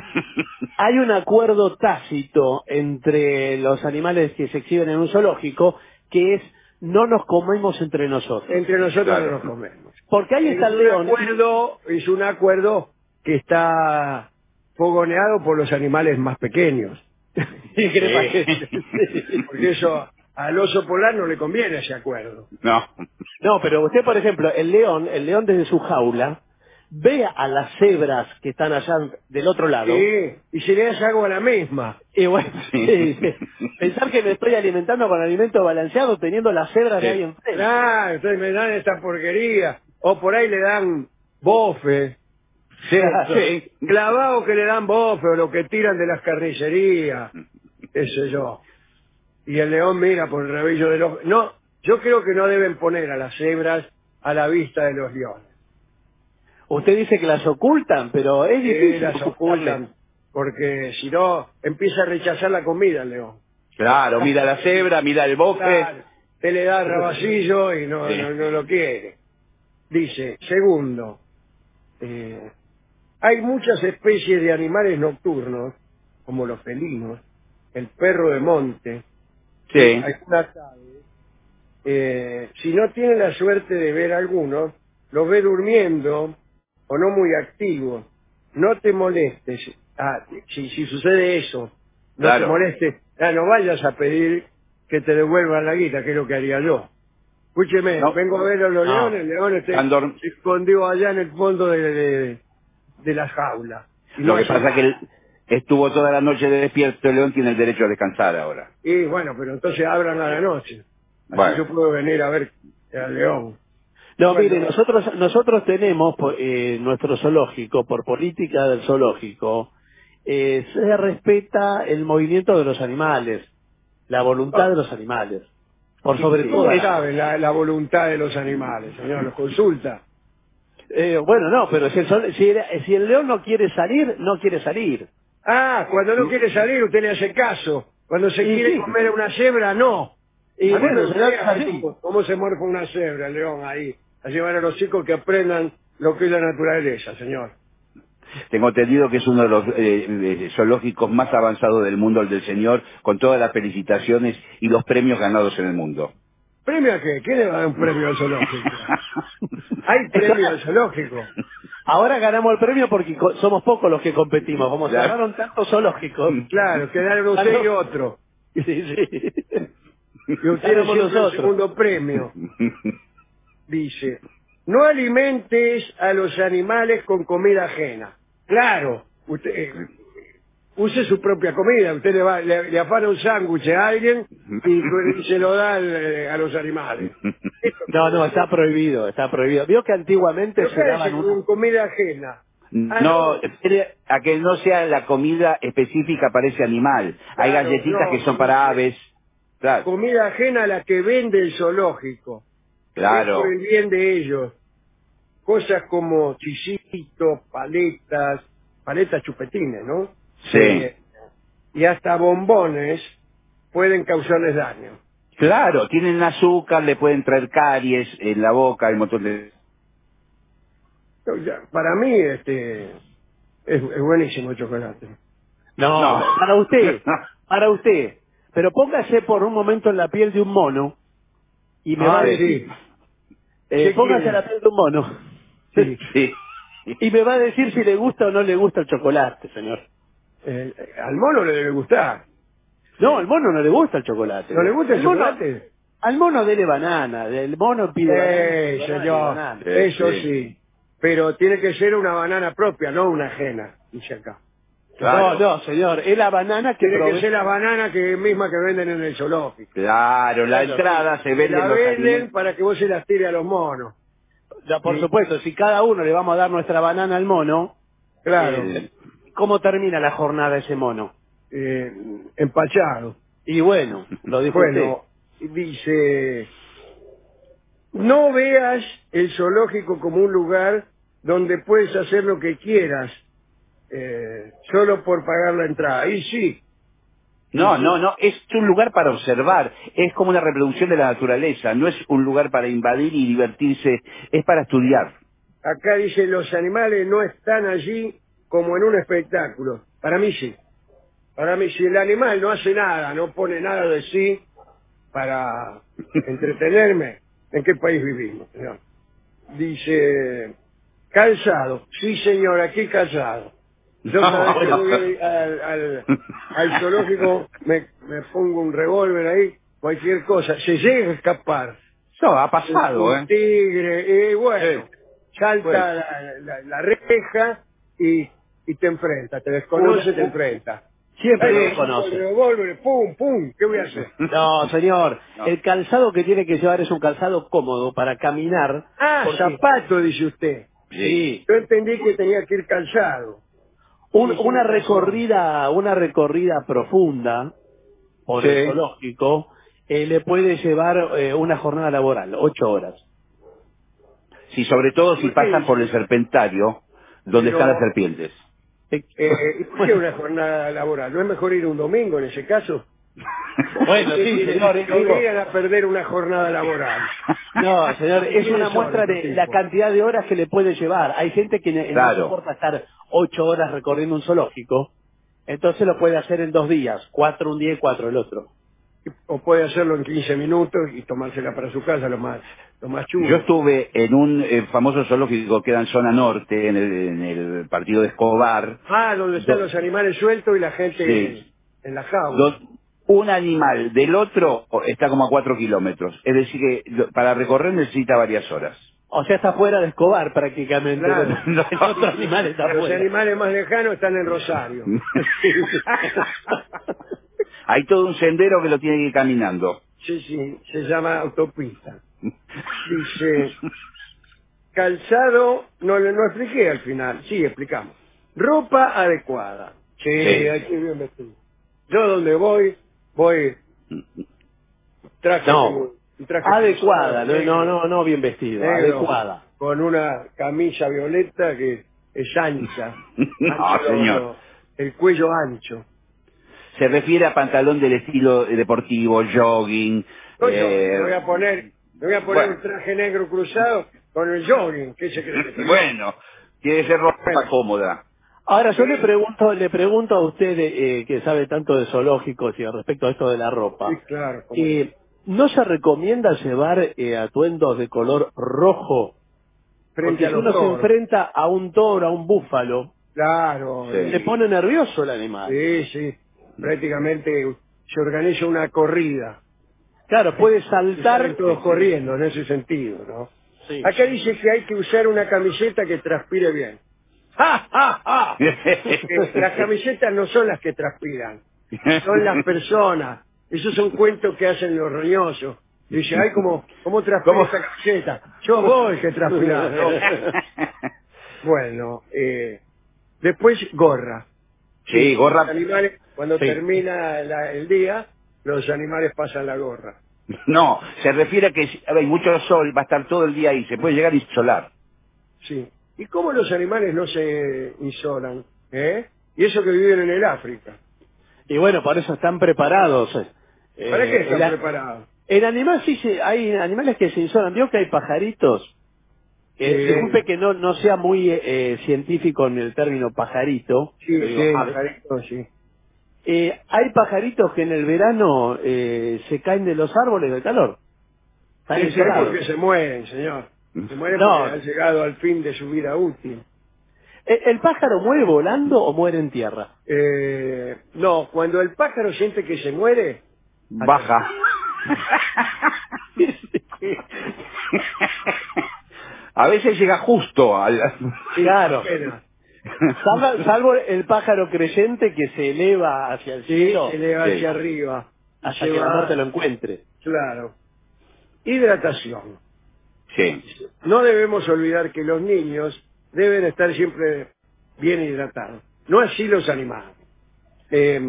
Hay un acuerdo tácito entre los animales que se exhiben en un zoológico, que es no nos comemos entre nosotros. Entre nosotros Claro. no nos comemos. Porque ahí Es está el un león. acuerdo, es un acuerdo que está fogoneado por los animales más pequeños. ¿Y qué le parece? Sí. Porque eso al oso polar no le conviene ese acuerdo. No. No, pero usted, por ejemplo, el león, el león desde su jaula, ve a las cebras que están allá del otro lado. Sí, y si le das algo a la misma. Y bueno, sí, sí. Pensar que me estoy alimentando con alimento balanceado teniendo las cebras de ahí enfrente. Ah, entonces me dan esta porquería. O por ahí le dan bofe. Sí, Sí. Clavado que le dan bofe o lo que tiran de las carnicerías. Qué sé yo. Y el león mira por el rabillo del ojo. No, yo creo que no deben poner a las cebras a la vista de los leones. Usted dice que las ocultan, pero es Sí, difícil las ocultarle. ocultan. Porque si no, empieza a rechazar la comida el león. Claro, mira la cebra, mira el bofe. Claro, te le da rabacillo y no, Sí. no, no lo quiere. Dice, segundo, eh, hay muchas especies de animales nocturnos, como los felinos, el perro de monte, Sí. hay unas aves. Eh, si no tiene la suerte de ver algunos, los ve durmiendo o no muy activos. No te molestes. Ah, si, si sucede eso, no Claro. te molestes. Ah, no vayas a pedir que te devuelvan la guita, que es lo que haría yo. Escúcheme, No. vengo a ver a los No. leones, el león está Están dorm- escondido allá en el fondo de, de, de la jaula. Y Lo no que hace pasa es que nada. él estuvo toda la noche de despierto, el león tiene el derecho a descansar ahora. Y bueno, pero entonces abran a la noche. Así Bueno. yo puedo venir a ver al león. No, Bueno. mire, nosotros nosotros tenemos po- eh, nuestro zoológico, por política del zoológico, eh, se respeta el movimiento de los animales, la voluntad de los animales, por sobre ¿Y todo. ¿Cómo sabe la, la voluntad de los animales, señor? ¿Los consulta? Eh, bueno, no, pero si el, zool- si, era- si el león no quiere salir, no quiere salir. Ah, cuando no quiere salir usted le hace caso. Cuando se Y quiere sí. comer una cebra, no. Y A mí bueno, me señor, gustaría ver así. cómo, cómo se morfa una cebra, el león, ahí. A llevar a los chicos que aprendan lo que es la naturaleza, señor. Tengo entendido que es uno de los eh, eh, zoológicos más avanzados del mundo, el del señor, con todas las felicitaciones y los premios ganados en el mundo. ¿Premio a qué? ¿Quién le va a dar un premio al zoológico? ¿Hay premio al zoológico? Ahora ganamos el premio porque co- somos pocos los que competimos, como Claro. cerraron tantos zoológicos. Claro, quedaron usted y otro. Sí, sí. Y usted Ganamos siempre el nosotros. segundo premio. Dice, no alimentes a los animales con comida ajena. Claro, usted eh, use su propia comida. Usted le, va, le, le afana un sándwich a alguien y, y se lo da al, eh, a los animales. No, no, está prohibido, está prohibido. Vio que antiguamente ¿Pero se qué hace daban con unos... comida ajena? Ah, No, espere a que no sea la comida específica para ese animal. Hay Claro, galletitas no, que son para dice, aves. Claro, comida ajena a la que vende el zoológico. Es claro. por el bien de ellos. Cosas como chisitos, paletas, paletas chupetines, ¿no? Sí. Eh, y hasta bombones pueden causarles daño. Claro, tienen azúcar, le pueden traer caries en la boca, hay un montón de... No, ya, para mí, este, es, es buenísimo el chocolate. No, No. para usted, para usted. Pero póngase por un momento en la piel de un mono y me va Ah, a decir... sí. eh, ¿Qué póngase quiere? en la piel de un mono. Sí. Sí. Y me va a decir si le gusta o no le gusta el chocolate, señor. Eh, al mono le debe gustar. No, al mono no le gusta el chocolate. ¿No le gusta el mono- chocolate? Al mono dele banana, del mono pide Eh, banana, pide señor, banana. eso Sí, sí. Pero tiene que ser una banana propia, no una ajena, dice acá. Claro. No, no, señor, es la banana que Tiene que prove- ser la banana que misma que venden en el zoológico. Claro, la Claro, entrada sí. se Que venden la los venden alimentos. para que vos se las tire a los monos. Ya, por Sí. supuesto, si cada uno le vamos a dar nuestra banana al mono, Claro, eh, ¿cómo termina la jornada ese mono? eh, empachado. Y bueno, lo dijo Bueno, dice, no veas el zoológico como un lugar donde puedes hacer lo que quieras, eh, solo por pagar la entrada. Y sí, No, no, no, es un lugar para observar, es como una reproducción de la naturaleza, no es un lugar para invadir y divertirse, es para estudiar. acá dice, los animales no están allí como en un espectáculo. Para mí sí. Para mí, si el animal no hace nada, no pone nada de sí para entretenerme, ¿en qué país vivimos, señor? Dice, calzado. Sí, señor, aquí calzado. Yo No, cada vez que bueno. voy al, al, al zoológico me, me pongo un revólver ahí, cualquier cosa. Se llega a escapar. No, ha pasado, Un ¿eh? tigre, y bueno, salta Bueno. La, la, la reja y, y te enfrenta, te desconoce, Una- te enfrenta. Siempre Ay, lo me desconoce. saco el revólver, pum, pum, ¿qué voy a hacer? No, señor, No. el calzado que tiene que llevar es un calzado cómodo para caminar. Ah, porque- zapato, dice usted. Sí. Yo entendí que tenía que ir calzado. Un- Sí, tiene una razón. recorrida, una recorrida profunda por Sí. el zoológico eh, le puede llevar eh, una jornada laboral, ocho horas. Sí, sobre todo si ¿Por qué pasan dice? por el serpentario, donde Pero- están las serpientes. Eh, Eh, ¿Y por qué una jornada laboral? ¿No es mejor ir un domingo en ese caso? Bueno, sí, señor, Te es- digo- obligan a perder una jornada laboral. No, señor, es ¿Quiénes una son muestra estos de la tipos? cantidad de horas que le puede llevar. Hay gente que ne- no Claro. soporta estar ocho horas recorriendo un zoológico, entonces lo puede hacer en dos días, cuatro un día y cuatro el otro. O puede hacerlo en quince minutos y tomársela para su casa, lo más, lo más chulo. Yo estuve en un eh, famoso zoológico que era en zona norte, en el, en el partido de Escobar. Ah, donde están Do- los animales sueltos y la gente Sí. en la jaula. do- un animal del otro está como a cuatro kilómetros. Es decir, que lo- para recorrer necesita varias horas. O sea, está fuera de Escobar prácticamente. Claro. El otro animal está Los fuera. animales más lejanos están en Rosario. Hay todo un sendero que lo tiene que ir caminando. Sí, sí, se llama autopista. Dice, calzado, no le no expliqué al final, sí, explicamos. Ropa adecuada. Sí, Sí. hay que ir bien vestido. Yo donde voy, voy traje, No, como- un traje adecuada, no, negro, no, no, no bien vestido, negro, adecuada. con una camisa violeta que es ancha. No, Ancho, señor. no, el cuello ancho. Se refiere a pantalón del estilo deportivo, jogging. No, eh, yo me voy a poner, me voy a poner bueno. un traje negro cruzado con el jogging. ¿Qué se cree que tengo? Bueno, tiene que ser ropa Bueno. cómoda. Ahora yo le pregunto, le pregunto a usted eh, que sabe tanto de zoológicos y respecto a esto de la ropa. Sí, claro. cómo no. Eh, ¿No se recomienda llevar eh, atuendos de color rojo? Frente Porque a si los uno se toros. enfrenta a un toro, a un búfalo, Claro. Sí. se pone nervioso el animal. Sí, sí. Prácticamente se organiza una corrida. Claro, puede Y saltar. salen todos corriendo en ese sentido, ¿no? Sí. Acá dice que hay que usar una camiseta que transpire bien. ¡Ja, ja, ja! Eh, Las camisetas no son las que transpiran, son las personas. Esos son cuentos que hacen los roñosos. Dice, ay, ¿cómo, cómo transpira ¿Cómo? esa camiseta? Yo voy que transpira. ¿no? Bueno, eh, después gorra. Sí, gorra. Los animales, cuando Sí. termina la- el día, los animales pasan la gorra. No, se refiere a que si hay mucho sol, va a estar todo el día ahí, se puede llegar a insolar. Sí. ¿Y cómo los animales no se insolan? ¿Eh? Y eso que viven en el África. Y bueno, por eso están preparados. Eh, ¿Para qué están el, preparados? el animal sí, se, hay animales que se insolan. Vio que hay pajaritos. Eh, Sí. Disculpe que no, no sea muy eh, científico en el término pajarito. Sí, pero digo, sí, ave. pajarito, sí. Eh, hay pajaritos que en el verano eh, se caen de los árboles del calor. Están Sí, sí, insolados. porque se mueren, señor. Se mueren No. porque han llegado al fin de su vida útil. ¿El, el pájaro muere volando o muere en tierra? Eh, no, cuando el pájaro siente que se muere, Baja. A veces llega justo al... Claro. apenas. Salvo, salvo el pájaro creyente que se eleva hacia el Sí, cielo se eleva Sí. hacia arriba. hasta Se que la va- muerte lo encuentre. Claro. Hidratación. Sí. No debemos olvidar que los niños deben estar siempre bien hidratados. No así los animales. Eh,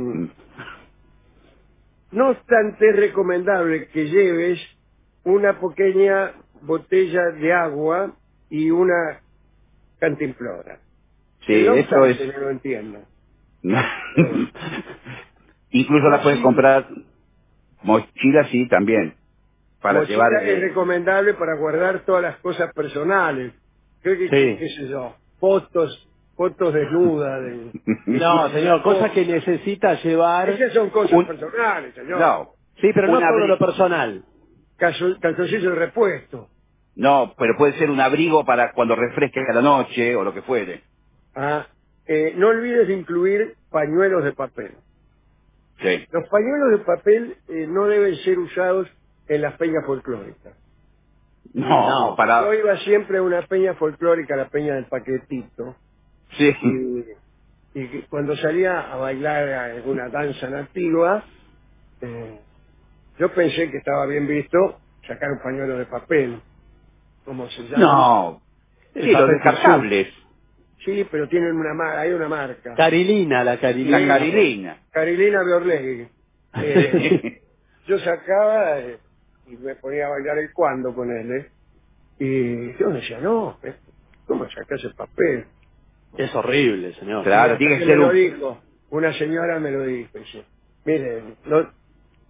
no obstante, es recomendable que lleves una pequeña botella de agua y una cantimplora. Sí, No eso obstante, es... no lo entiendo. Incluso la puedes Mochila. comprar, mochila sí, también, para Mochila llevar... es eh, recomendable para guardar todas las cosas personales. Creo que, Sí. qué sé yo, fotos, fotos desnudas. De, No, señor, cosas que necesita llevar. esas son cosas Un- personales, señor. No, Sí, pero no un todo abri- lo personal. Calzo- Calzoncillo de repuesto. no, pero puede ser un abrigo para cuando refresque a la noche o lo que fuere. Ah, eh, no olvides de incluir pañuelos de papel. Sí. Los pañuelos de papel eh, no deben ser usados en las peñas folclóricas. No, para... Yo iba siempre a una peña folclórica, la peña del paquetito, Sí. y, y que cuando salía a bailar alguna danza nativa, eh, yo pensé que estaba bien visto sacar un pañuelo de papel, como se llama. No. El Sí, los papel descartables. Sí, pero tienen una marca, hay una marca. Carilina, la La carilina. carilina. Carilina Biorlegui. Eh, yo sacaba eh, y me ponía a bailar el cuando con él, ¿eh? Y yo decía, no, eh, ¿cómo sacás el papel? Es horrible, señor. Claro, Y tiene hasta que ser me lo un... dijo, una señora me lo dijo, dice, mire, no,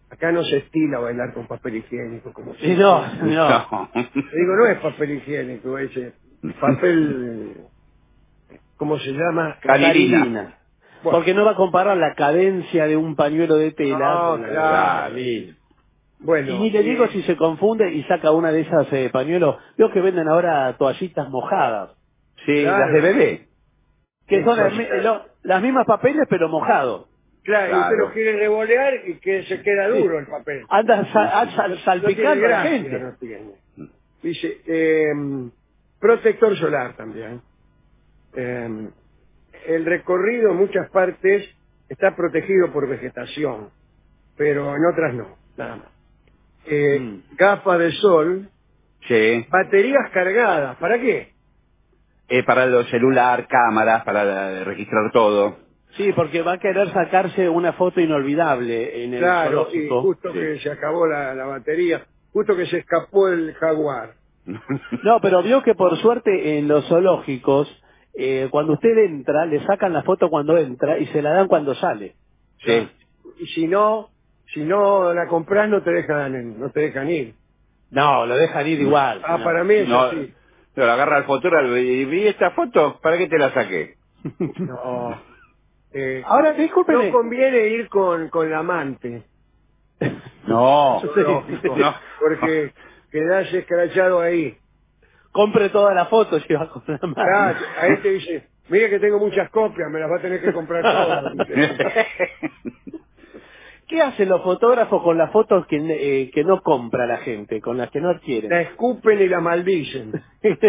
Acá no se estila bailar con papel higiénico, como Sí, no, no. Digo, no es papel higiénico, es eh, papel, ¿cómo se llama? Carilina. Bueno. Porque no va a comparar la cadencia de un pañuelo de tela No, con la de claro. Carilina. Bueno, Y ni le digo eh, si se confunde y saca una de esas eh, pañuelos. Veo que venden ahora toallitas mojadas. Sí, Claro. las de bebé. Que Sí, son las, mi- toallitas. lo- las mismas papeles pero mojados. claro, y usted Claro. lo quiere revolear y que se queda Sí. duro el papel. Anda sa- a- sal- No, no tiene salpicando a la gracia, gente. no tiene. Dice, eh, protector solar también. Eh, el recorrido en muchas partes está protegido por vegetación, pero en otras no, nada más. Eh, Mm. Gafas de sol, Sí. baterías cargadas, ¿para qué? Eh, para el celular, cámaras, para eh, registrar todo. Sí, porque va a querer sacarse una foto inolvidable en el Claro, y zoológico. justo Sí. que se acabó la, la batería, justo que se escapó el jaguar. No, pero vio que por suerte en los zoológicos, eh, cuando usted entra, le sacan la foto cuando entra y se la dan cuando sale. Sí. Y si no, si no la compras no te dejan, no te dejan ir. No, lo dejan ir igual. Ah, no. para mí es No, así. pero lo agarra el fotógrafo y vi esta foto, ¿para qué te la saqué? No. Eh, Ahora, discúlpeme. no conviene ir con, con la amante. No, Zoológico, no. porque quedás escrachado ahí. Compre todas las fotos y va con la mano. Claro, ahí te dice, mire que tengo muchas copias, me las va a tener que comprar todas. ¿Qué hacen los fotógrafos con las fotos que, eh, que no compra la gente, con las que no adquieren? La escupen y la maldicen.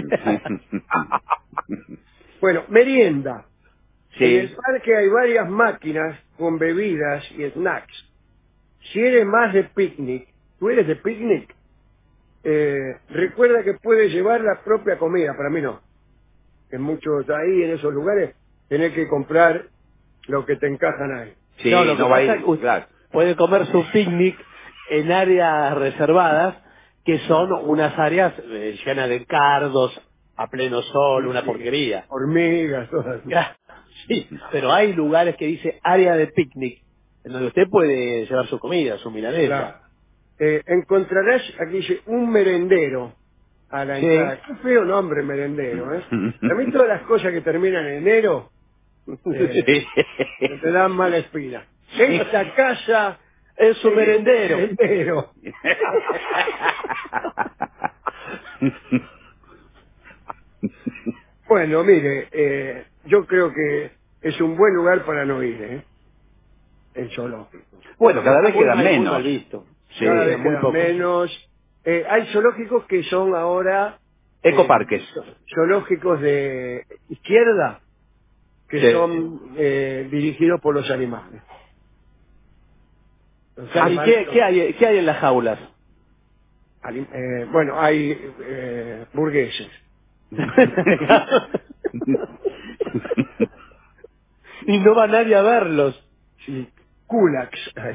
Bueno, merienda. Sí. En el parque hay varias máquinas con bebidas y snacks. Si eres más de picnic, ¿tú eres de picnic? Eh, recuerda que puedes llevar la propia comida, para mí no. En muchos ahí, en esos lugares, tenés que comprar lo que te encajan ahí. Sí, No, lo que no va a pasa ir, es que usted claro. puede comer su picnic en áreas reservadas, que son unas áreas eh, llenas de cardos, a pleno sol, una Sí, porquería. hormigas, todas. Ya, sí, pero hay lugares que dice área de picnic, en donde usted puede llevar su comida, su milanesa. Claro. Eh, encontrarás, aquí dice, un merendero a la Sí. entrada. Qué feo nombre merendero, ¿eh? A mí todas las cosas que terminan en enero eh, te dan mala espina. Esta casa Es su es merendero. un merendero. Bueno, mire, eh, yo creo que es un buen lugar para no ir, ¿eh? El zoológico. Bueno, cada vez Muy quedan mal- muy menos. mal visto. Sí. Cada vez muy quedan pocos. menos. Eh, hay zoológicos que son ahora eh, Ecoparques. zoológicos de izquierda que Sí. son eh, dirigidos por los animales. Los ¿Y animales qué, qué hay, qué hay en las jaulas? anim- eh, bueno, hay eh, burgueses. Y no va nadie a verlos. Sí, kulaks.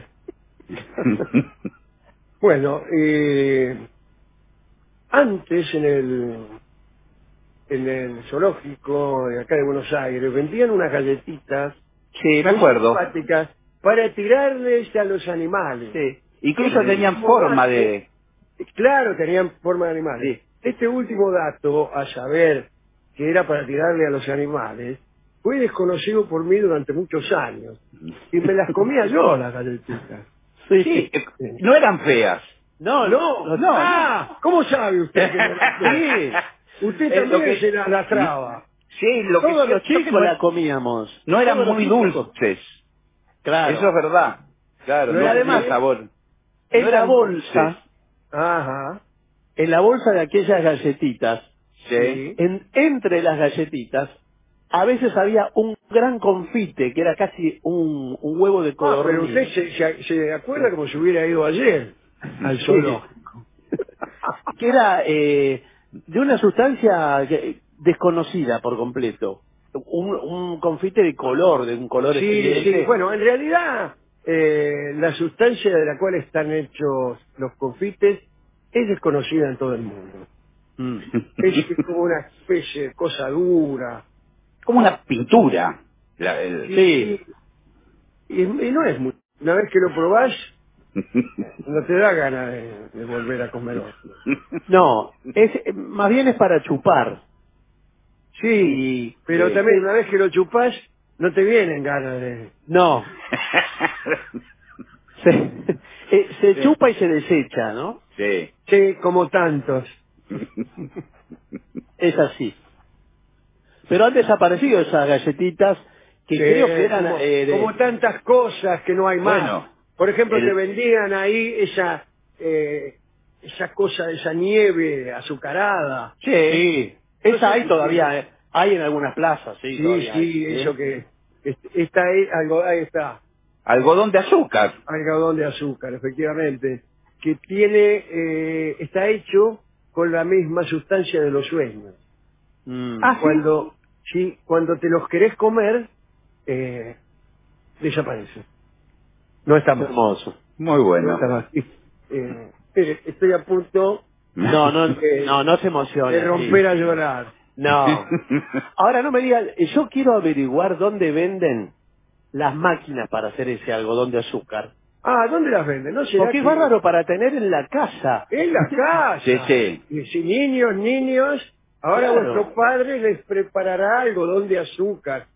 Bueno, eh, antes en el en el zoológico de acá de Buenos Aires vendían unas galletitas Sí, me muy acuerdo. simpáticas para tirarles a los animales. Sí. Incluso Este tenían último forma dato- de... Claro, tenían forma de animales. Sí. Este último dato, a saber que era para tirarle a los animales, fue desconocido por mí durante muchos años. Y me las comía yo, las galletitas. Sí, eh, no eran feas. No, No, no, ah, ¿cómo sabe usted que no las comía? Usted Eh, lo también que- se las lastraba. Sí, lo que todos sí- los lo que chicos no, la comíamos. no eran Todos los muy chicos. dulces. Claro. Eso es verdad. Claro, No no, eran además qué? sabor. En No la eran bolsa, dulces. Ajá. en la bolsa de aquellas galletitas, Sí. en, entre las galletitas, a veces había un gran confite, que era casi un, un huevo de Ah, codorniz. pero usted se, se- se acuerda como si hubiera ido ayer al Sí. zoológico. Que era eh, de una sustancia que- desconocida por completo. Un, un confite de color, de un color Sí, estridente. sí. Bueno, en realidad eh, la sustancia de la cual están hechos los confites es desconocida en todo el mundo. Mm. Es como una especie de cosa dura. Como una pintura. La- el- Sí. Y, y no es muy... Una vez que lo probás, No te da ganas de, de volver a comer ostra. No, es, eh, más bien es para chupar. Sí, Y, pero eh, también una vez que lo chupás, no te vienen ganas de... No. Se, eh, se Sí. chupa y se desecha, ¿no? Sí. Sí, como tantos. Es así. Pero han desaparecido esas galletitas que Sí, creo que eran... como, eh, de- como tantas cosas que no hay más. Bueno, Por ejemplo, el- te vendían ahí esa eh, esa cosa, esa nieve azucarada. Sí, No esa sé hay si todavía, tiene- eh, hay en algunas plazas, sí, Sí, todavía hay. sí, ¿Sí? eso que es- está ahí, algo, ahí está, Algodón de azúcar. algodón de azúcar, efectivamente, que tiene, eh, está hecho con la misma sustancia de los sueños. Mm. Ah, sí. Cuando, sí, cuando te los querés comer, eh, desaparece. No está más. Hermoso. Muy No bueno. está más. Y, eh, eh, estoy a punto No, no, de, no, no se emocione. de romper a llorar. No. Ahora no me digan, eh, yo quiero averiguar dónde venden las máquinas para hacer ese algodón de azúcar. Ah, ¿dónde las venden? ¿No será Porque es que bárbaro para tener en la casa. en la casa? Sí, sí. Y si niños, niños, ahora Claro. vuestro padre les preparará algodón de azúcar.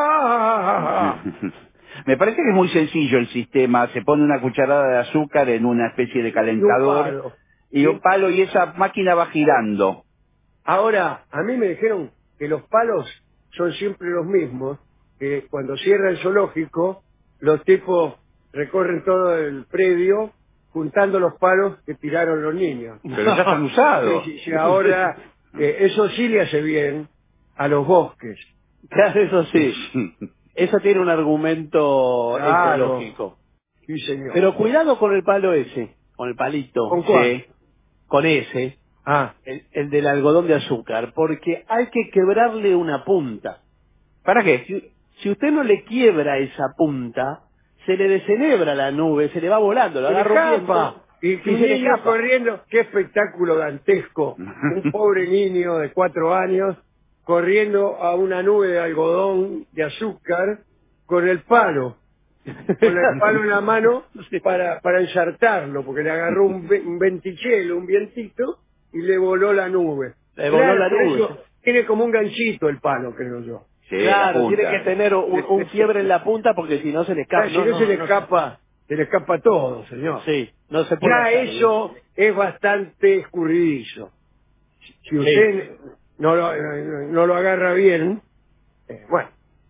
¡Ah! Me parece que es muy sencillo el sistema. Se pone una cucharada de azúcar en una especie de Y un calentador palo. y un palo y esa máquina va girando. Ahora, a mí me dijeron que los palos son siempre los mismos, que cuando cierra el zoológico, los tipos recorren todo el predio juntando los palos que tiraron los niños. Pero ya están usados. Sí, sí, sí, ahora, eh, eso sí le hace bien a los bosques. Claro, eso sí. Eso tiene un argumento Claro. ecológico. Sí, señor. Pero cuidado con el palo ese, con el palito. ¿Con cuál? Sí. Con ese, Ah, el, el del algodón de azúcar, porque hay que quebrarle una punta. ¿Para qué? Si, si usted no le quiebra esa punta, se le desenebra la nube, se le va volando, lo se le agarra un escapa. viento Y y un se le niño escapa. corriendo, qué espectáculo dantesco. Un pobre niño de cuatro años corriendo a una nube de algodón de azúcar con el palo, con el palo en la mano para, para ensartarlo, porque le agarró un, ve- un ventichelo, un vientito, y le voló la nube. Le voló la por nube. eso tiene como un ganchito el palo, creo yo. Sí, Claro, la punta. tiene que tener un, un fiebre en la punta porque si no se le escapa. Ah, si no, se le escapa, se le escapa todo, señor. Sí, no se puede Ya hacer. eso es bastante escurridizo. Si usted no, lo, no, no lo agarra bien, eh, bueno,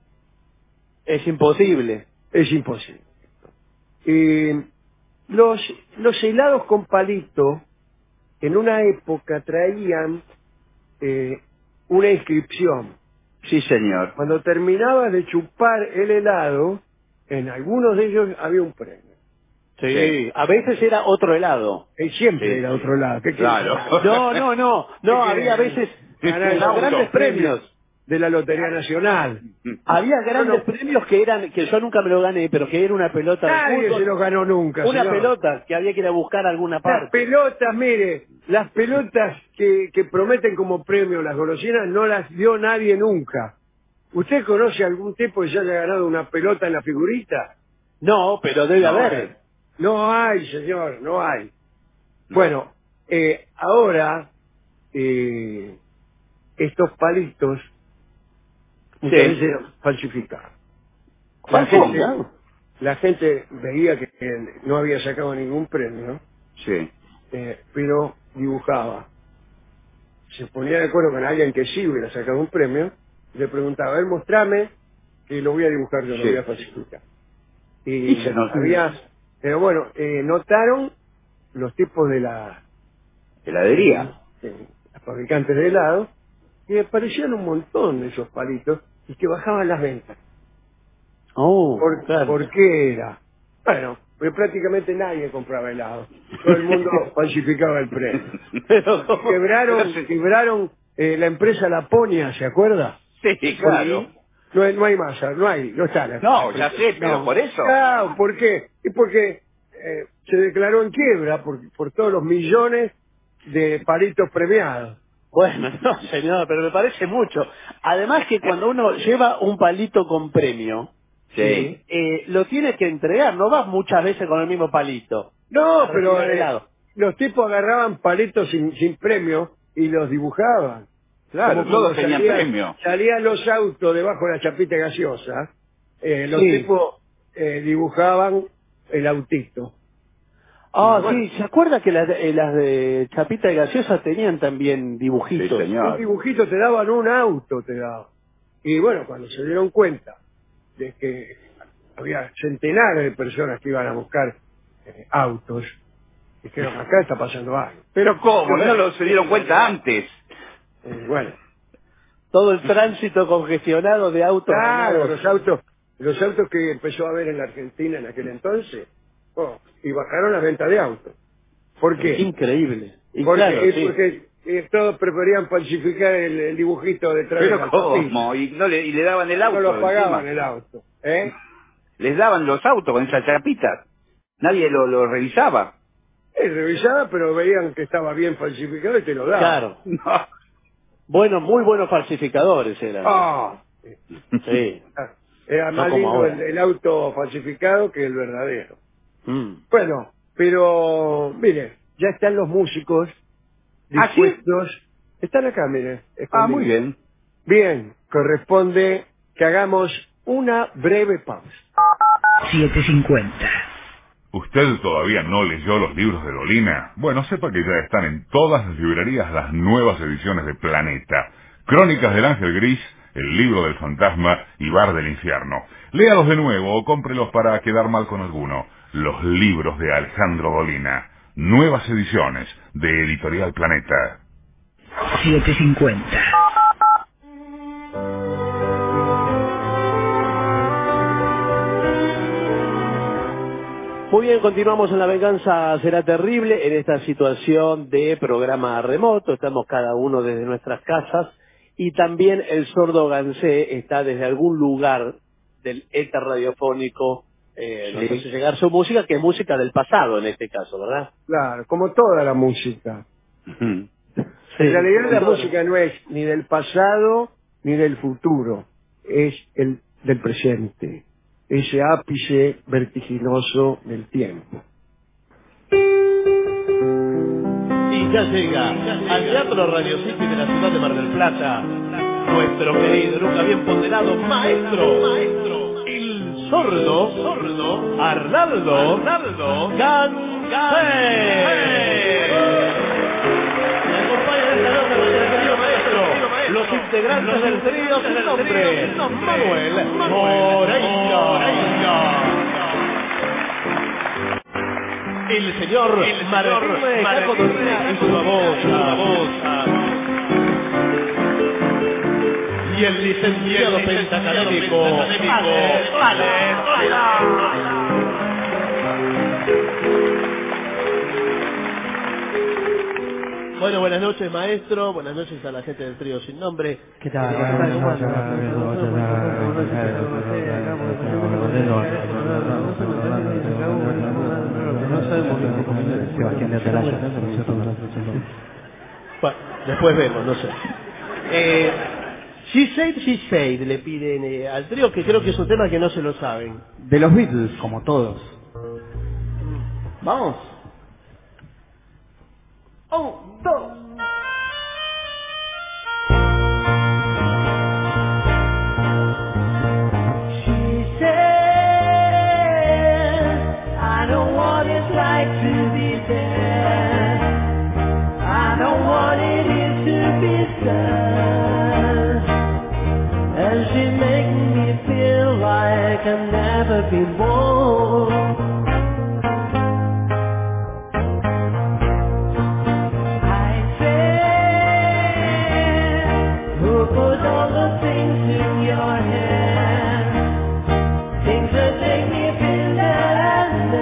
Es imposible. es imposible. Y los, los helados con palito en una época traían eh, una inscripción. Sí, señor. Cuando terminabas de chupar el helado, en algunos de ellos había un premio. Sí, Sí. a veces era otro helado. Y siempre Sí, era sí. otro lado. ¿Qué Claro. quiere? No, no, no, no, ¿Qué había a quiere? veces Ganar los los grandes premios. de la Lotería Nacional. Había grandes no. premios que eran, que yo nunca me lo gané, pero que era una pelota de Nadie fútbol. se los ganó nunca. Una señor. pelota que había que ir a buscar a alguna Las parte. pelotas, mire, las pelotas que, que prometen como premio las golosinas no las dio nadie nunca. ¿Usted conoce algún tipo que se haya ganado una pelota en la figurita? No, pero debe No, haber. eh. No hay, señor, no hay. Bueno, eh, ahora eh, estos palitos muchas Sí. veces eran falsificados. La ¿Falsificado? gente, la gente veía que que no había sacado ningún premio, Sí. eh, pero dibujaba. Se ponía de acuerdo con alguien que sí hubiera sacado un premio, y le preguntaba, a ver, mostrame, que lo voy a dibujar yo, lo Sí. voy a falsificar. Y, Y se nos- había, pero bueno, eh, notaron los tipos de la, Heladería. eh, las fabricantes de helado, que aparecían un montón de esos palitos y que bajaban las ventas. Oh, ¿Por, claro. ¿por qué era? Bueno, porque prácticamente nadie compraba helado. Todo el mundo falsificaba el precio. Pero, ¿cómo? Quebraron, Pero se- quebraron eh, la empresa Laponia, ¿se acuerda? Sí, claro. No hay, no hay más, no hay, no está. la- No, ya sé, pero No. por eso. Claro, ¿por qué? Y porque eh, se declaró en quiebra por, por todos los millones de palitos premiados. Bueno, no, señor, pero me parece mucho. Además que cuando uno lleva un palito con premio, Sí. eh, lo tiene que entregar, no vas muchas veces con el mismo palito. No, A pero recibir eh, helado. los tipos agarraban palitos sin, sin premio y los dibujaban. Claro, Como todos cuando tenían salían- premio. Salían los autos debajo de la chapita gaseosa, eh, los Sí. tipos eh, dibujaban el autito. Ah, Y bueno, sí, ¿se acuerda que las, de- eh, las de Chapita de Gaseosa tenían también dibujitos? Sí, señor. un dibujito te daban un auto, te daban. Y bueno, cuando se dieron cuenta de que había centenares de personas que iban a buscar eh, autos, dijeron, acá está pasando algo. Pero ¿cómo? No lo se dieron cuenta antes. Eh, bueno, Todo el tránsito congestionado de autos claro, armados. los autos, los autos que empezó a haber en la Argentina en aquel entonces, oh, y bajaron la venta de autos. ¿Por qué? Increíble. Y Porque, claro, eh, sí. porque eh, todos preferían falsificar el, el dibujito detrás de Pero la chapita. ¿cómo? Y, no le, y le daban el auto. No lo pagaban encima. el auto. ¿eh? Les daban los autos con esas chapitas. Nadie lo, lo revisaba. Eh, revisaba, pero veían que estaba bien falsificado y te lo daban. Claro. No. Bueno, muy buenos falsificadores eran. Ah, Sí. era No más como lindo ahora. el, el auto falsificado que el verdadero. Mm. Bueno, pero mire, ya están los músicos ¿Ah, sí? dispuestos. Están acá, mire. Ah, escondidos. muy bien. Bien, corresponde que hagamos una breve pausa. siete cincuenta. ¿Usted todavía no leyó los libros de Dolina? Bueno, sepa que ya están en todas las librerías las nuevas ediciones de Planeta. Crónicas del Ángel Gris, El libro del fantasma y Bar del infierno. Léalos de nuevo o cómprelos para quedar mal con alguno. Los libros de Alejandro Dolina. Nuevas ediciones de Editorial Planeta. siete cincuenta. Muy bien, continuamos en La Venganza Será Terrible, en esta situación de programa remoto. Estamos cada uno desde nuestras casas y también el sordo Gansé está desde algún lugar del éter radiofónico eh, nos Sí. hace llegar su música, que es música del pasado en este caso, ¿verdad? Claro, como toda la música. Sí, En realidad la todo. música no es ni del pasado ni del futuro, es el del presente, ese ápice vertiginoso del tiempo. Y ya llega al Teatro Radio City de la ciudad de Mar del Plata nuestro querido, nunca bien ponderado maestro, maestro, el sordo, sordo, Arnaldo, Arnaldo Gansé. Me acompaña en esta noche nuestro querido maestro, los integrantes del trío sin nombre, Manuel Moreira. El señor Martín Caco Dolina y su babosa. Y el licenciado pentacadémico Ale, Ale, Bueno, buenas noches, maestro. Buenas noches a la gente del trío sin nombre. ¿Qué tal? Buenas noches. Sebastián de Atalaya. Bueno, después vemos, no sé. Eh, G-Shade, G-Shade le piden eh, al trío, que creo que es un tema que no se lo saben. De los Beatles, como todos. Vamos. Un, dos. She said, I know what it's like to be dead. I know what it is to be sad. And she makes me feel like I've never been born. I said, who put all the things in your head? Things that make me feel that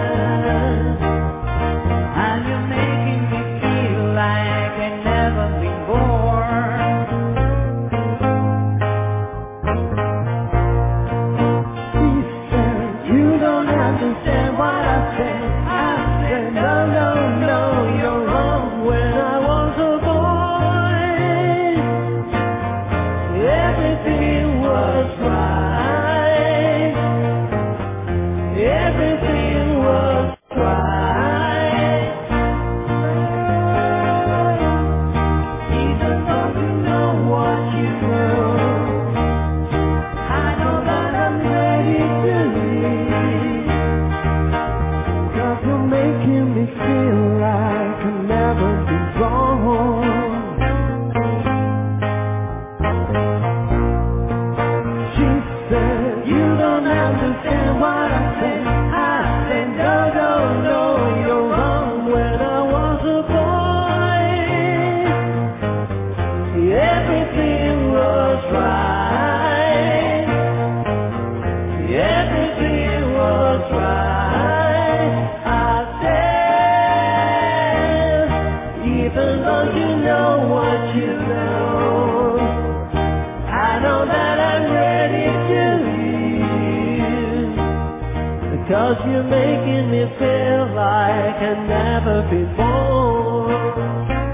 and you're making me feel like I've never been born. He said, you Even though you know what you know, I know that I'm ready to leave, because you're making me feel like I've never been born.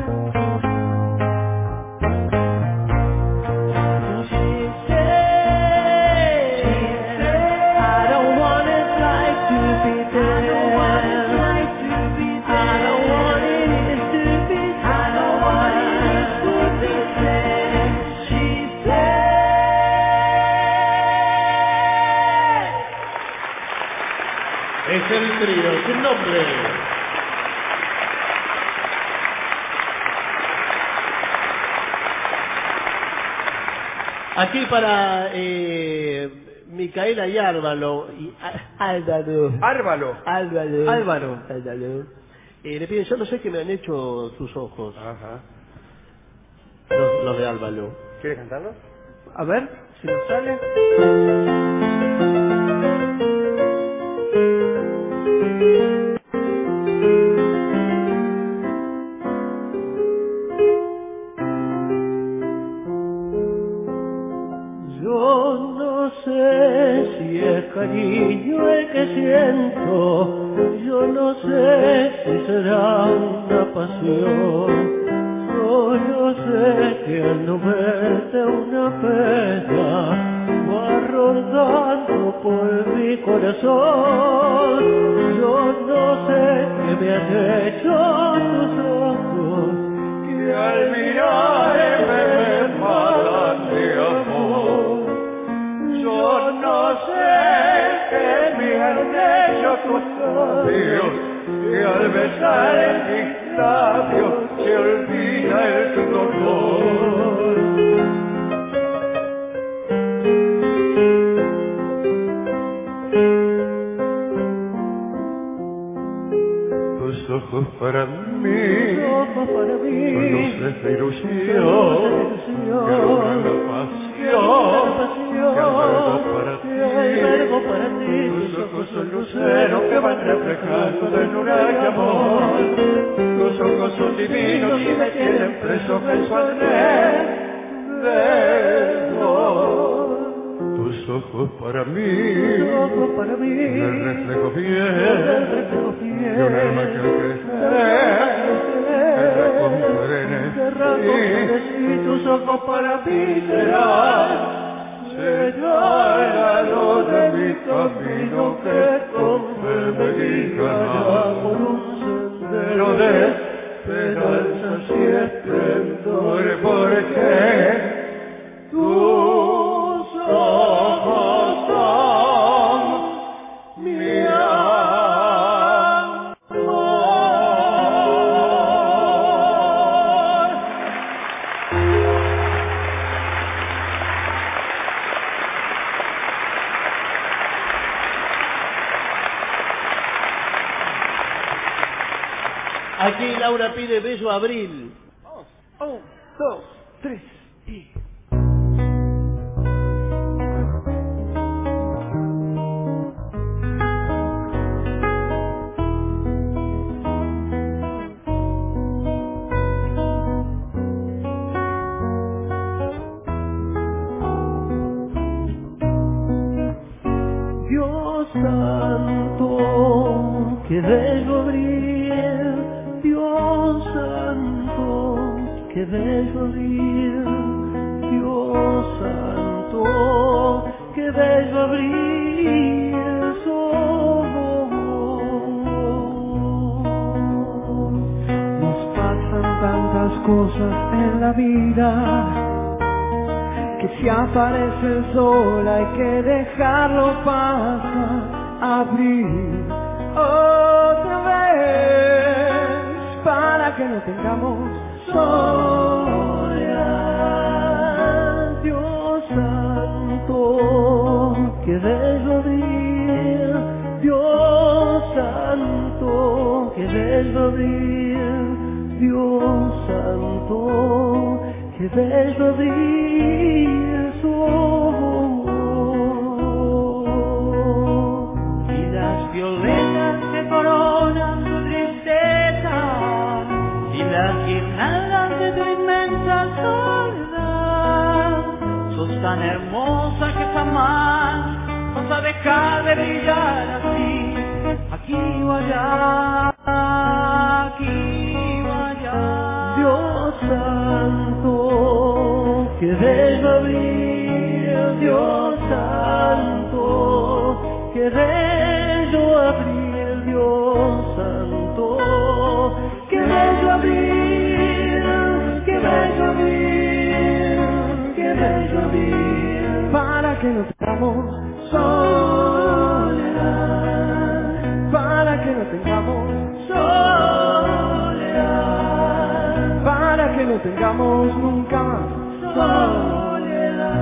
Es el trío sin nombre. Aquí para eh, Micaela y Álvaro. Y, á, Álvaro. Árvalo. Álvaro. Álvaro. Álvaro. Eh, le piden, yo no sé qué me han hecho tus ojos. Ajá. Los, los de Álvaro. ¿Quieres cantarlo? A ver, si nos sale. Yo no sé si es cariño el que siento, yo no sé si será una pasión. Solo sé que al no verte una pena va rondando por mi corazón. Yo no sé qué me han hecho tus ojos, que al mirarme me matan de amor. Yo no sé qué me han hecho tus labios, que al besar en mis labios se olvida el dolor. Tus ojos para mí, ojos para mí, son luces de ilusión, que alumbran la pasión, que albergo para ti, albergo para ti. Tus ojos son luceros que van reflejando ternura y amor. Tus ojos son divinos y me tienen preso, preso al rededor. Tus ojos para mí, ojos para mí, el reflejo fiel de un alma que al crecer te recomprende. Y tus ojos para mí serán señalado de mi camino, que con fe me guiará por un sendero de esperanzas y esplendor, porque tus ojos son mi amor. Aquí Laura pide Bello Abril. Un, dos, tres y... Dios santo, que bello abril, Dios santo, que bello abril, Dios santo, que bello abril somos. Nos pasan tantas cosas en la vida, que si aparece el sol hay que dejarlo pasar, abrir otra vez para que no tengamos soledad. Dios santo, que bello abril, Dios santo, que bello abril, Dios santo, que bello abril somos. Y las violetas que coronan su tristeza, y las guirnaldas de tu inmensa soledad. Sos tan hermosa que jamás vas a dejar de brillar así, aquí o allá, aquí o allá. Dios santo, que bello abril, Dios santo, que bello abril, Dios santo, que bello abril, que bello abril, que bello abril, para que no tengamos soledad, para que no tengamos soledad, para que no tengamos nunca más soledad.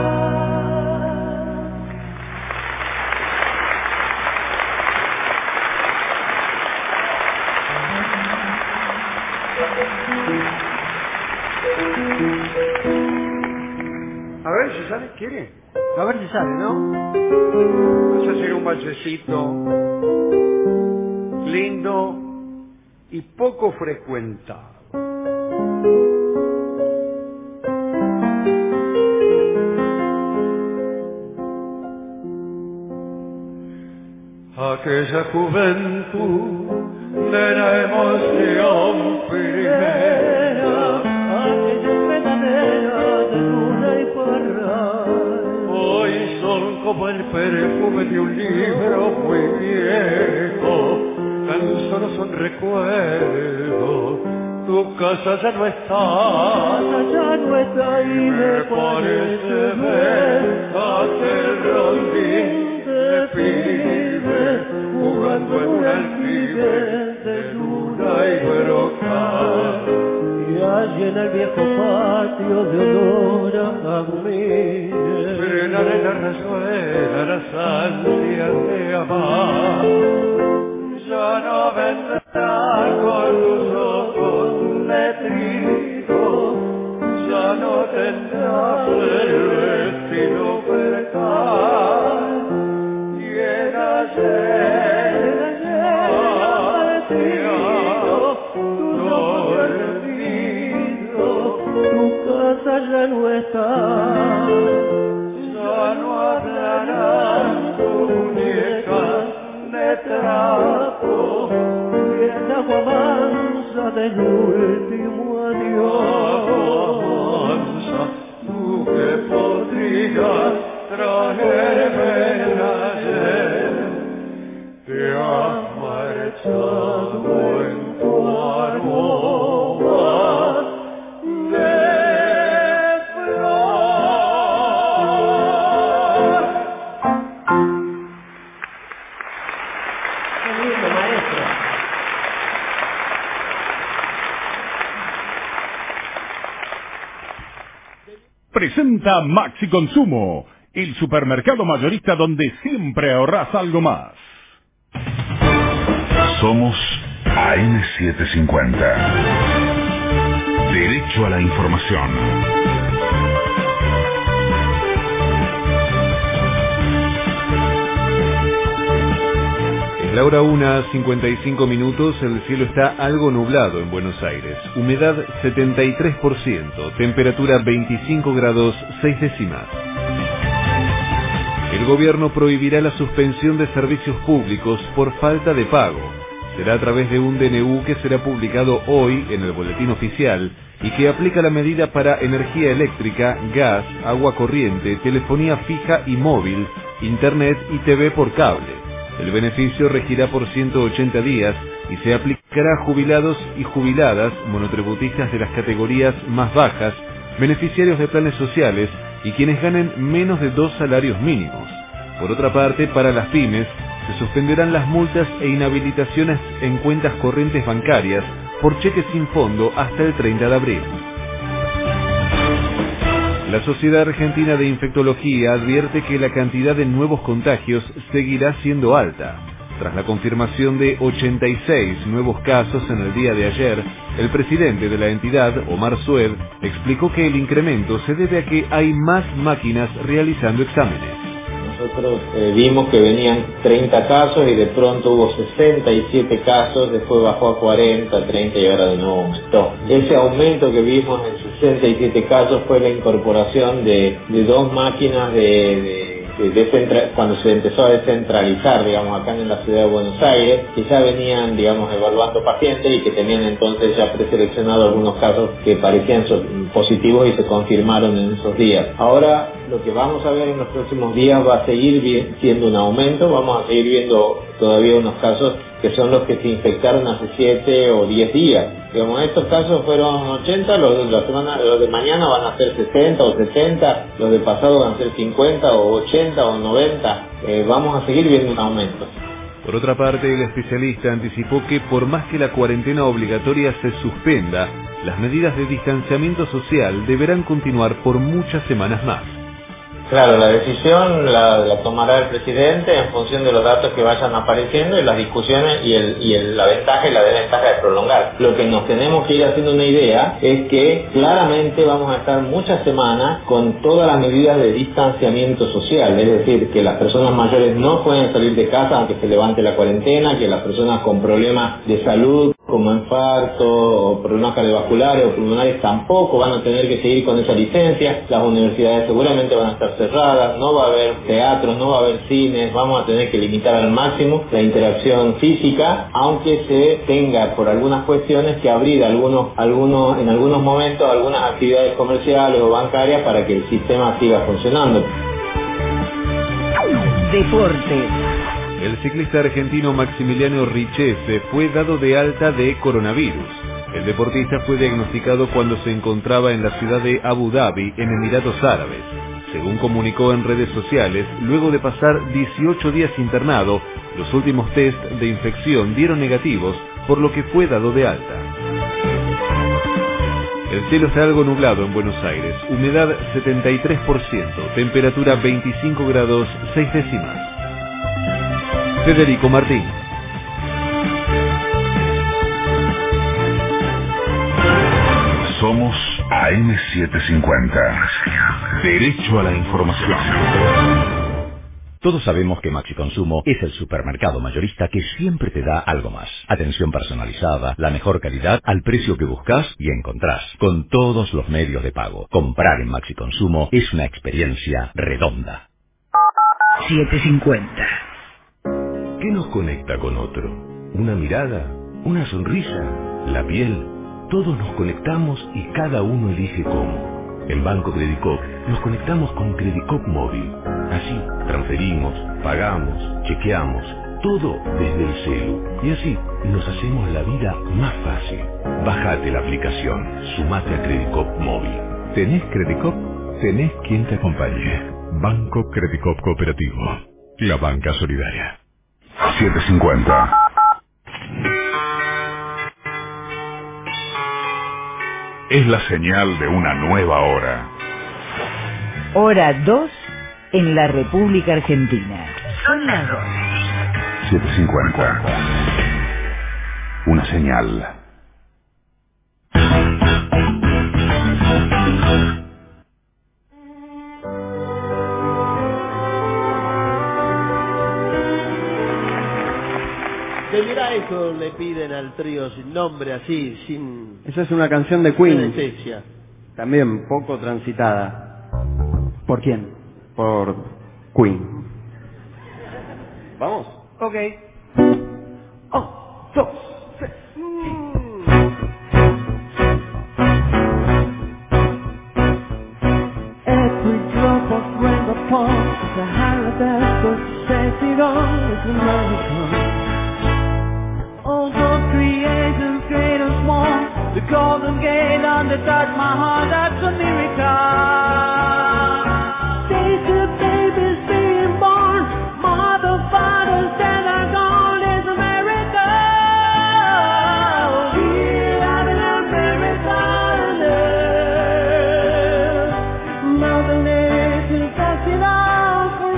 A ver si sale, ¿quiere? A ver si sale, ¿no? Vamos a hacer un balsecito lindo y poco frecuentado. Aquella juventud de la emoción primera, aquella verdadera de luna y parral, hoy son como el perfume de un libro muy viejo, tan solo son recuerdos. Tu casa ya no está, ya no está y me parece ver aquel rondín de pibes jugando en un aljibe de luna y brocal. Y allí en el viejo patio de olor a jazmines frenan en la rayuela las ansias de amar. Ya no vendrán con tus ojos de trigo, ya no tendrás el vestido percal. Y en ayer, dormido, tu casa ya no está, ya no hablarán tus muñecas de trapo, y el agua mansa del último adiós. Avanza, tú que podrías traerme el ayer, te has marchado en tu aroma de flor. Qué lindo, maestro. Presenta Maxi Consumo, el supermercado mayorista donde siempre ahorras algo más. Somos A M setecientos cincuenta. Derecho a la información. Es la hora una, cincuenta y cinco minutos, el cielo está algo nublado en Buenos Aires. Humedad setenta y tres por ciento, temperatura veinticinco grados seis décimas. El gobierno prohibirá la suspensión de servicios públicos por falta de pago. Será a través de un D N U que será publicado hoy en el boletín oficial y que aplica la medida para energía eléctrica, gas, agua corriente, telefonía fija y móvil, internet y T V por cable. El beneficio regirá por ciento ochenta días y se aplicará a jubilados y jubiladas, monotributistas de las categorías más bajas, beneficiarios de planes sociales y quienes ganen menos de dos salarios mínimos. Por otra parte, para las pymes, se suspenderán las multas e inhabilitaciones en cuentas corrientes bancarias por cheques sin fondo hasta el treinta de abril. La Sociedad Argentina de Infectología advierte que la cantidad de nuevos contagios seguirá siendo alta. Tras la confirmación de ochenta y seis nuevos casos en el día de ayer, el presidente de la entidad, Omar Sued, explicó que el incremento se debe a que hay más máquinas realizando exámenes. nosotros eh, vimos que venían treinta casos y de pronto hubo sesenta y siete casos, después bajó a cuarenta, treinta y ahora de nuevo aumentó. Ese aumento que vimos en sesenta y siete casos fue la incorporación de, de dos máquinas de, de cuando se empezó a descentralizar, digamos, acá en la ciudad de Buenos Aires, que ya venían, digamos, evaluando pacientes y que tenían entonces ya preseleccionado algunos casos que parecían positivos y se confirmaron en esos días. Ahora, lo que vamos a ver en los próximos días va a seguir siendo un aumento, vamos a seguir viendo todavía unos casos que son los que se infectaron hace siete o diez días. Digamos, estos casos fueron ochenta, los de, la semana, los de mañana van a ser sesenta o setenta, los de pasado van a ser cincuenta o ochenta o noventa. Eh, vamos a seguir viendo un aumento. Por otra parte, el especialista anticipó que por más que la cuarentena obligatoria se suspenda, las medidas de distanciamiento social deberán continuar por muchas semanas más. Claro, la decisión la, la tomará el presidente en función de los datos que vayan apareciendo y las discusiones y, el, y el, la ventaja y la desventaja de prolongar. Lo que nos tenemos que ir haciendo una idea es que claramente vamos a estar muchas semanas con todas las medidas de distanciamiento social, es decir, que las personas mayores no pueden salir de casa aunque se levante la cuarentena, que las personas con problemas de salud como infarto o problemas cardiovasculares o pulmonares tampoco van a tener que seguir con esa licencia, las universidades seguramente van a estar cerradas, no va a haber teatros, no va a haber cines, vamos a tener que limitar al máximo la interacción física, aunque se tenga por algunas cuestiones que abrir algunos, algunos, en algunos momentos algunas actividades comerciales o bancarias para que el sistema siga funcionando. Deporte. El ciclista argentino Maximiliano Richese fue dado de alta de coronavirus. El deportista fue diagnosticado cuando se encontraba en la ciudad de Abu Dhabi, en Emiratos Árabes. Según comunicó en redes sociales, luego de pasar dieciocho días internado, los últimos test de infección dieron negativos, por lo que fue dado de alta. El cielo está algo nublado en Buenos Aires, humedad setenta y tres por ciento, temperatura veinticinco grados seis décimas. Federico Martín. Somos A M setecientos cincuenta. Derecho a la información. Todos sabemos que Maxi Consumo es el supermercado mayorista que siempre te da algo más. Atención personalizada, la mejor calidad, al precio que buscas y encontrás. Con todos los medios de pago. Comprar en Maxi Consumo es una experiencia redonda. setecientos cincuenta. ¿Qué nos conecta con otro? ¿Una mirada? ¿Una sonrisa? ¿La piel? Todos nos conectamos y cada uno elige cómo. En Banco Credicop nos conectamos con Credicop Móvil. Así, transferimos, pagamos, chequeamos, todo desde el celu. Y así nos hacemos la vida más fácil. Bájate la aplicación, sumate a Credicop Móvil. ¿Tenés Credicop? Tenés quien te acompañe. Banco Credicop Cooperativo. La banca solidaria. setecientos cincuenta. Es la señal de una nueva hora. Hora dos en la República Argentina. Son las dos. setecientos cincuenta. Una señal. Que mira eso le piden al trío sin nombre, así, sin... Esa es una canción de Queen. Anestesia. También poco transitada. ¿Por quién? Por Queen. ¿Vamos? Ok. Oh, dos, tres. Every drop of rain upon the Sahara was set on its American. All those creations, great and small, the Golden Gate on the Taj Mahal, that's a miracle. Days of babies being born, mother, fathers that are gone, is a miracle. We have an America. Mother Nature passed it on for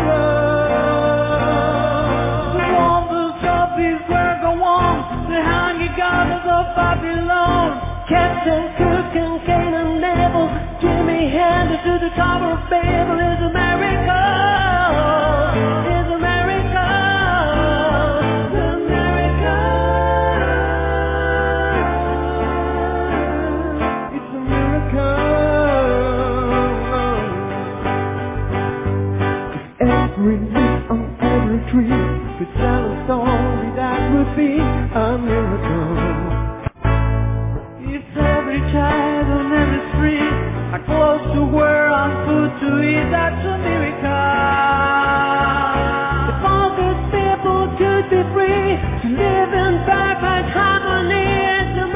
us. All the zombies were go on, the hungry goddess of Babylon. Captain Cook and Cain and Neville, Jimmy handed to the Tower of Babel is America. to eat, that's a miracle. If all these people could be free to live in perfect harmony, it's a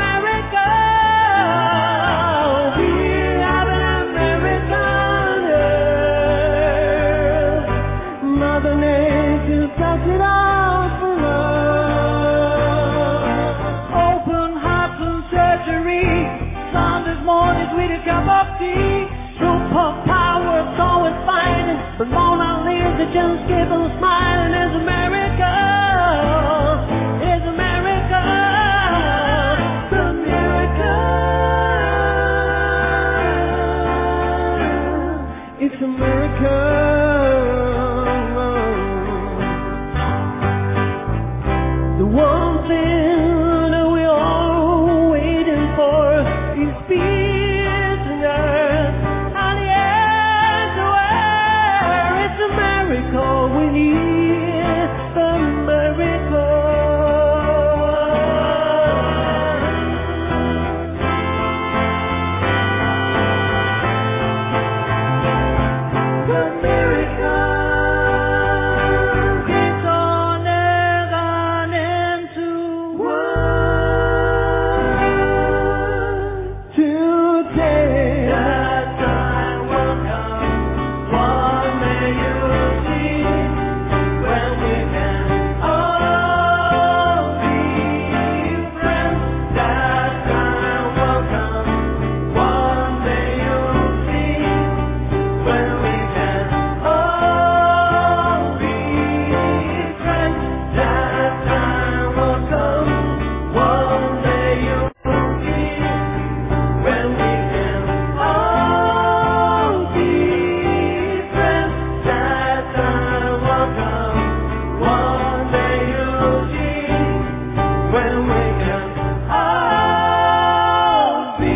miracle. We have an American earth. Mother Nature bless it all for us. Open hearts and surgery. Sunday mornings with a cup of tea. Superpower's always fighting, but Mona Lisa just keep on smiling. It's America, it's America, it's America, it's America. The one thing that we all waiting for is peace and earth. And the answer where it's America we need, America. America keeps on earth and into one today. That time will come, one day you'll see, when we can all be friends. That time will come, one day you'll see, when we can all be friends. That time will come, one day you'll see, when we can all be friends. That time will come, one day you'll see, when we can all be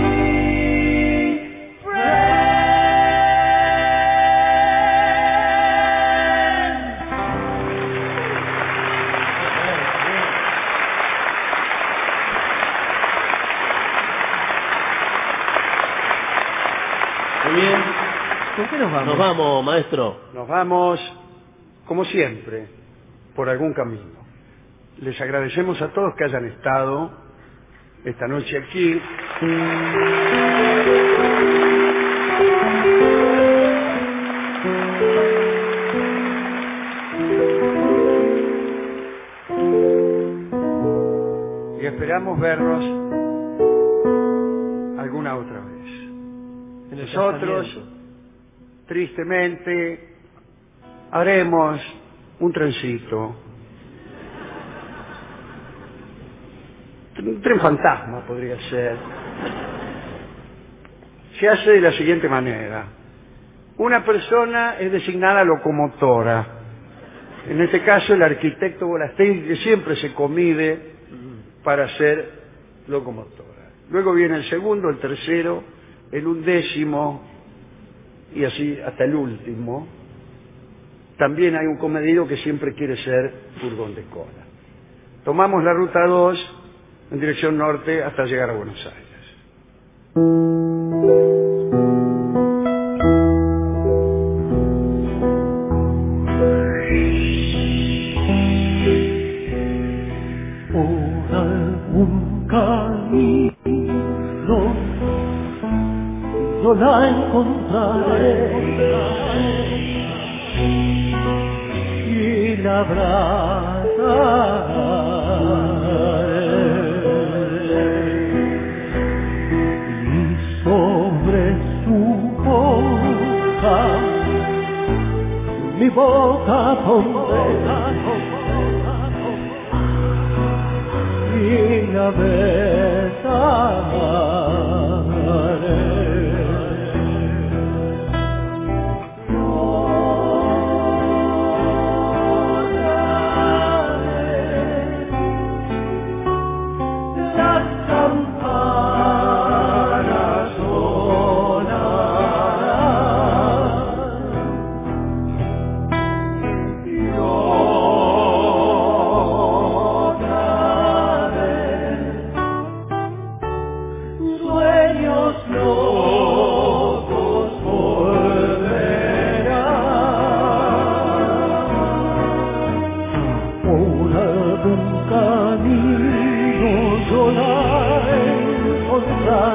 Muy bien. ¿Con qué nos vamos? Nos vamos, maestro. Nos vamos, como siempre, por algún camino. Les agradecemos a todos que hayan estado esta noche aquí. Y esperamos vernos alguna otra vez. En el Nosotros, casamiento. tristemente, haremos un trencito. Un tren fantasma podría ser. Se hace de la siguiente manera. Una persona es designada locomotora. En este caso el arquitecto Bolastegui, que siempre se comide para ser locomotora. Luego viene el segundo, el tercero, el undécimo y así hasta el último. También hay un comedido que siempre quiere ser furgón de cola. Tomamos la ruta dos en dirección norte hasta llegar a Buenos Aires. Por algún camino yo la encontraré y la abrazaré, y sobre su boca mi boca pondré y la besaré. Las campanas sonarán y otra vez sueños locos volverán.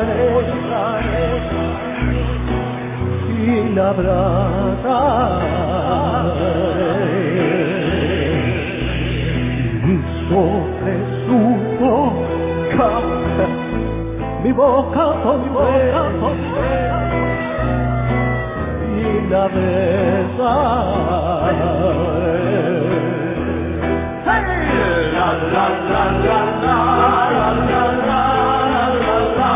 entraré, y la abrazaré, y sobre su boca mi boca pondré, y la besaré. La la la la la la la la la la la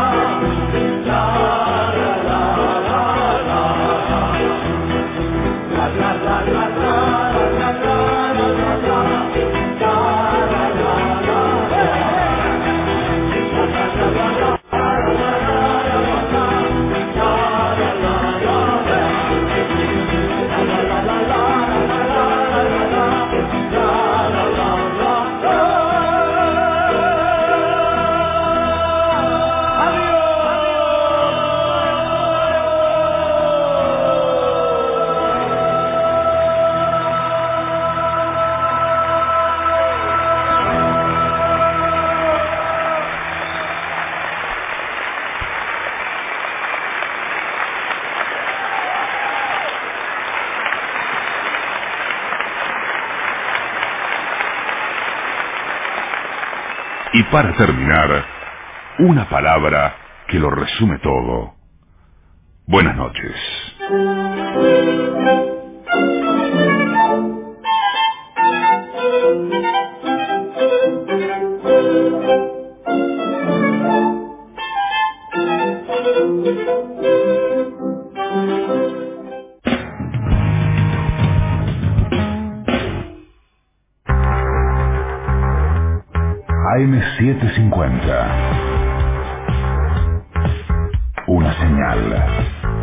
Y para terminar, una palabra que lo resume todo. Buenas noches. A M setecientos cincuenta. Una señal.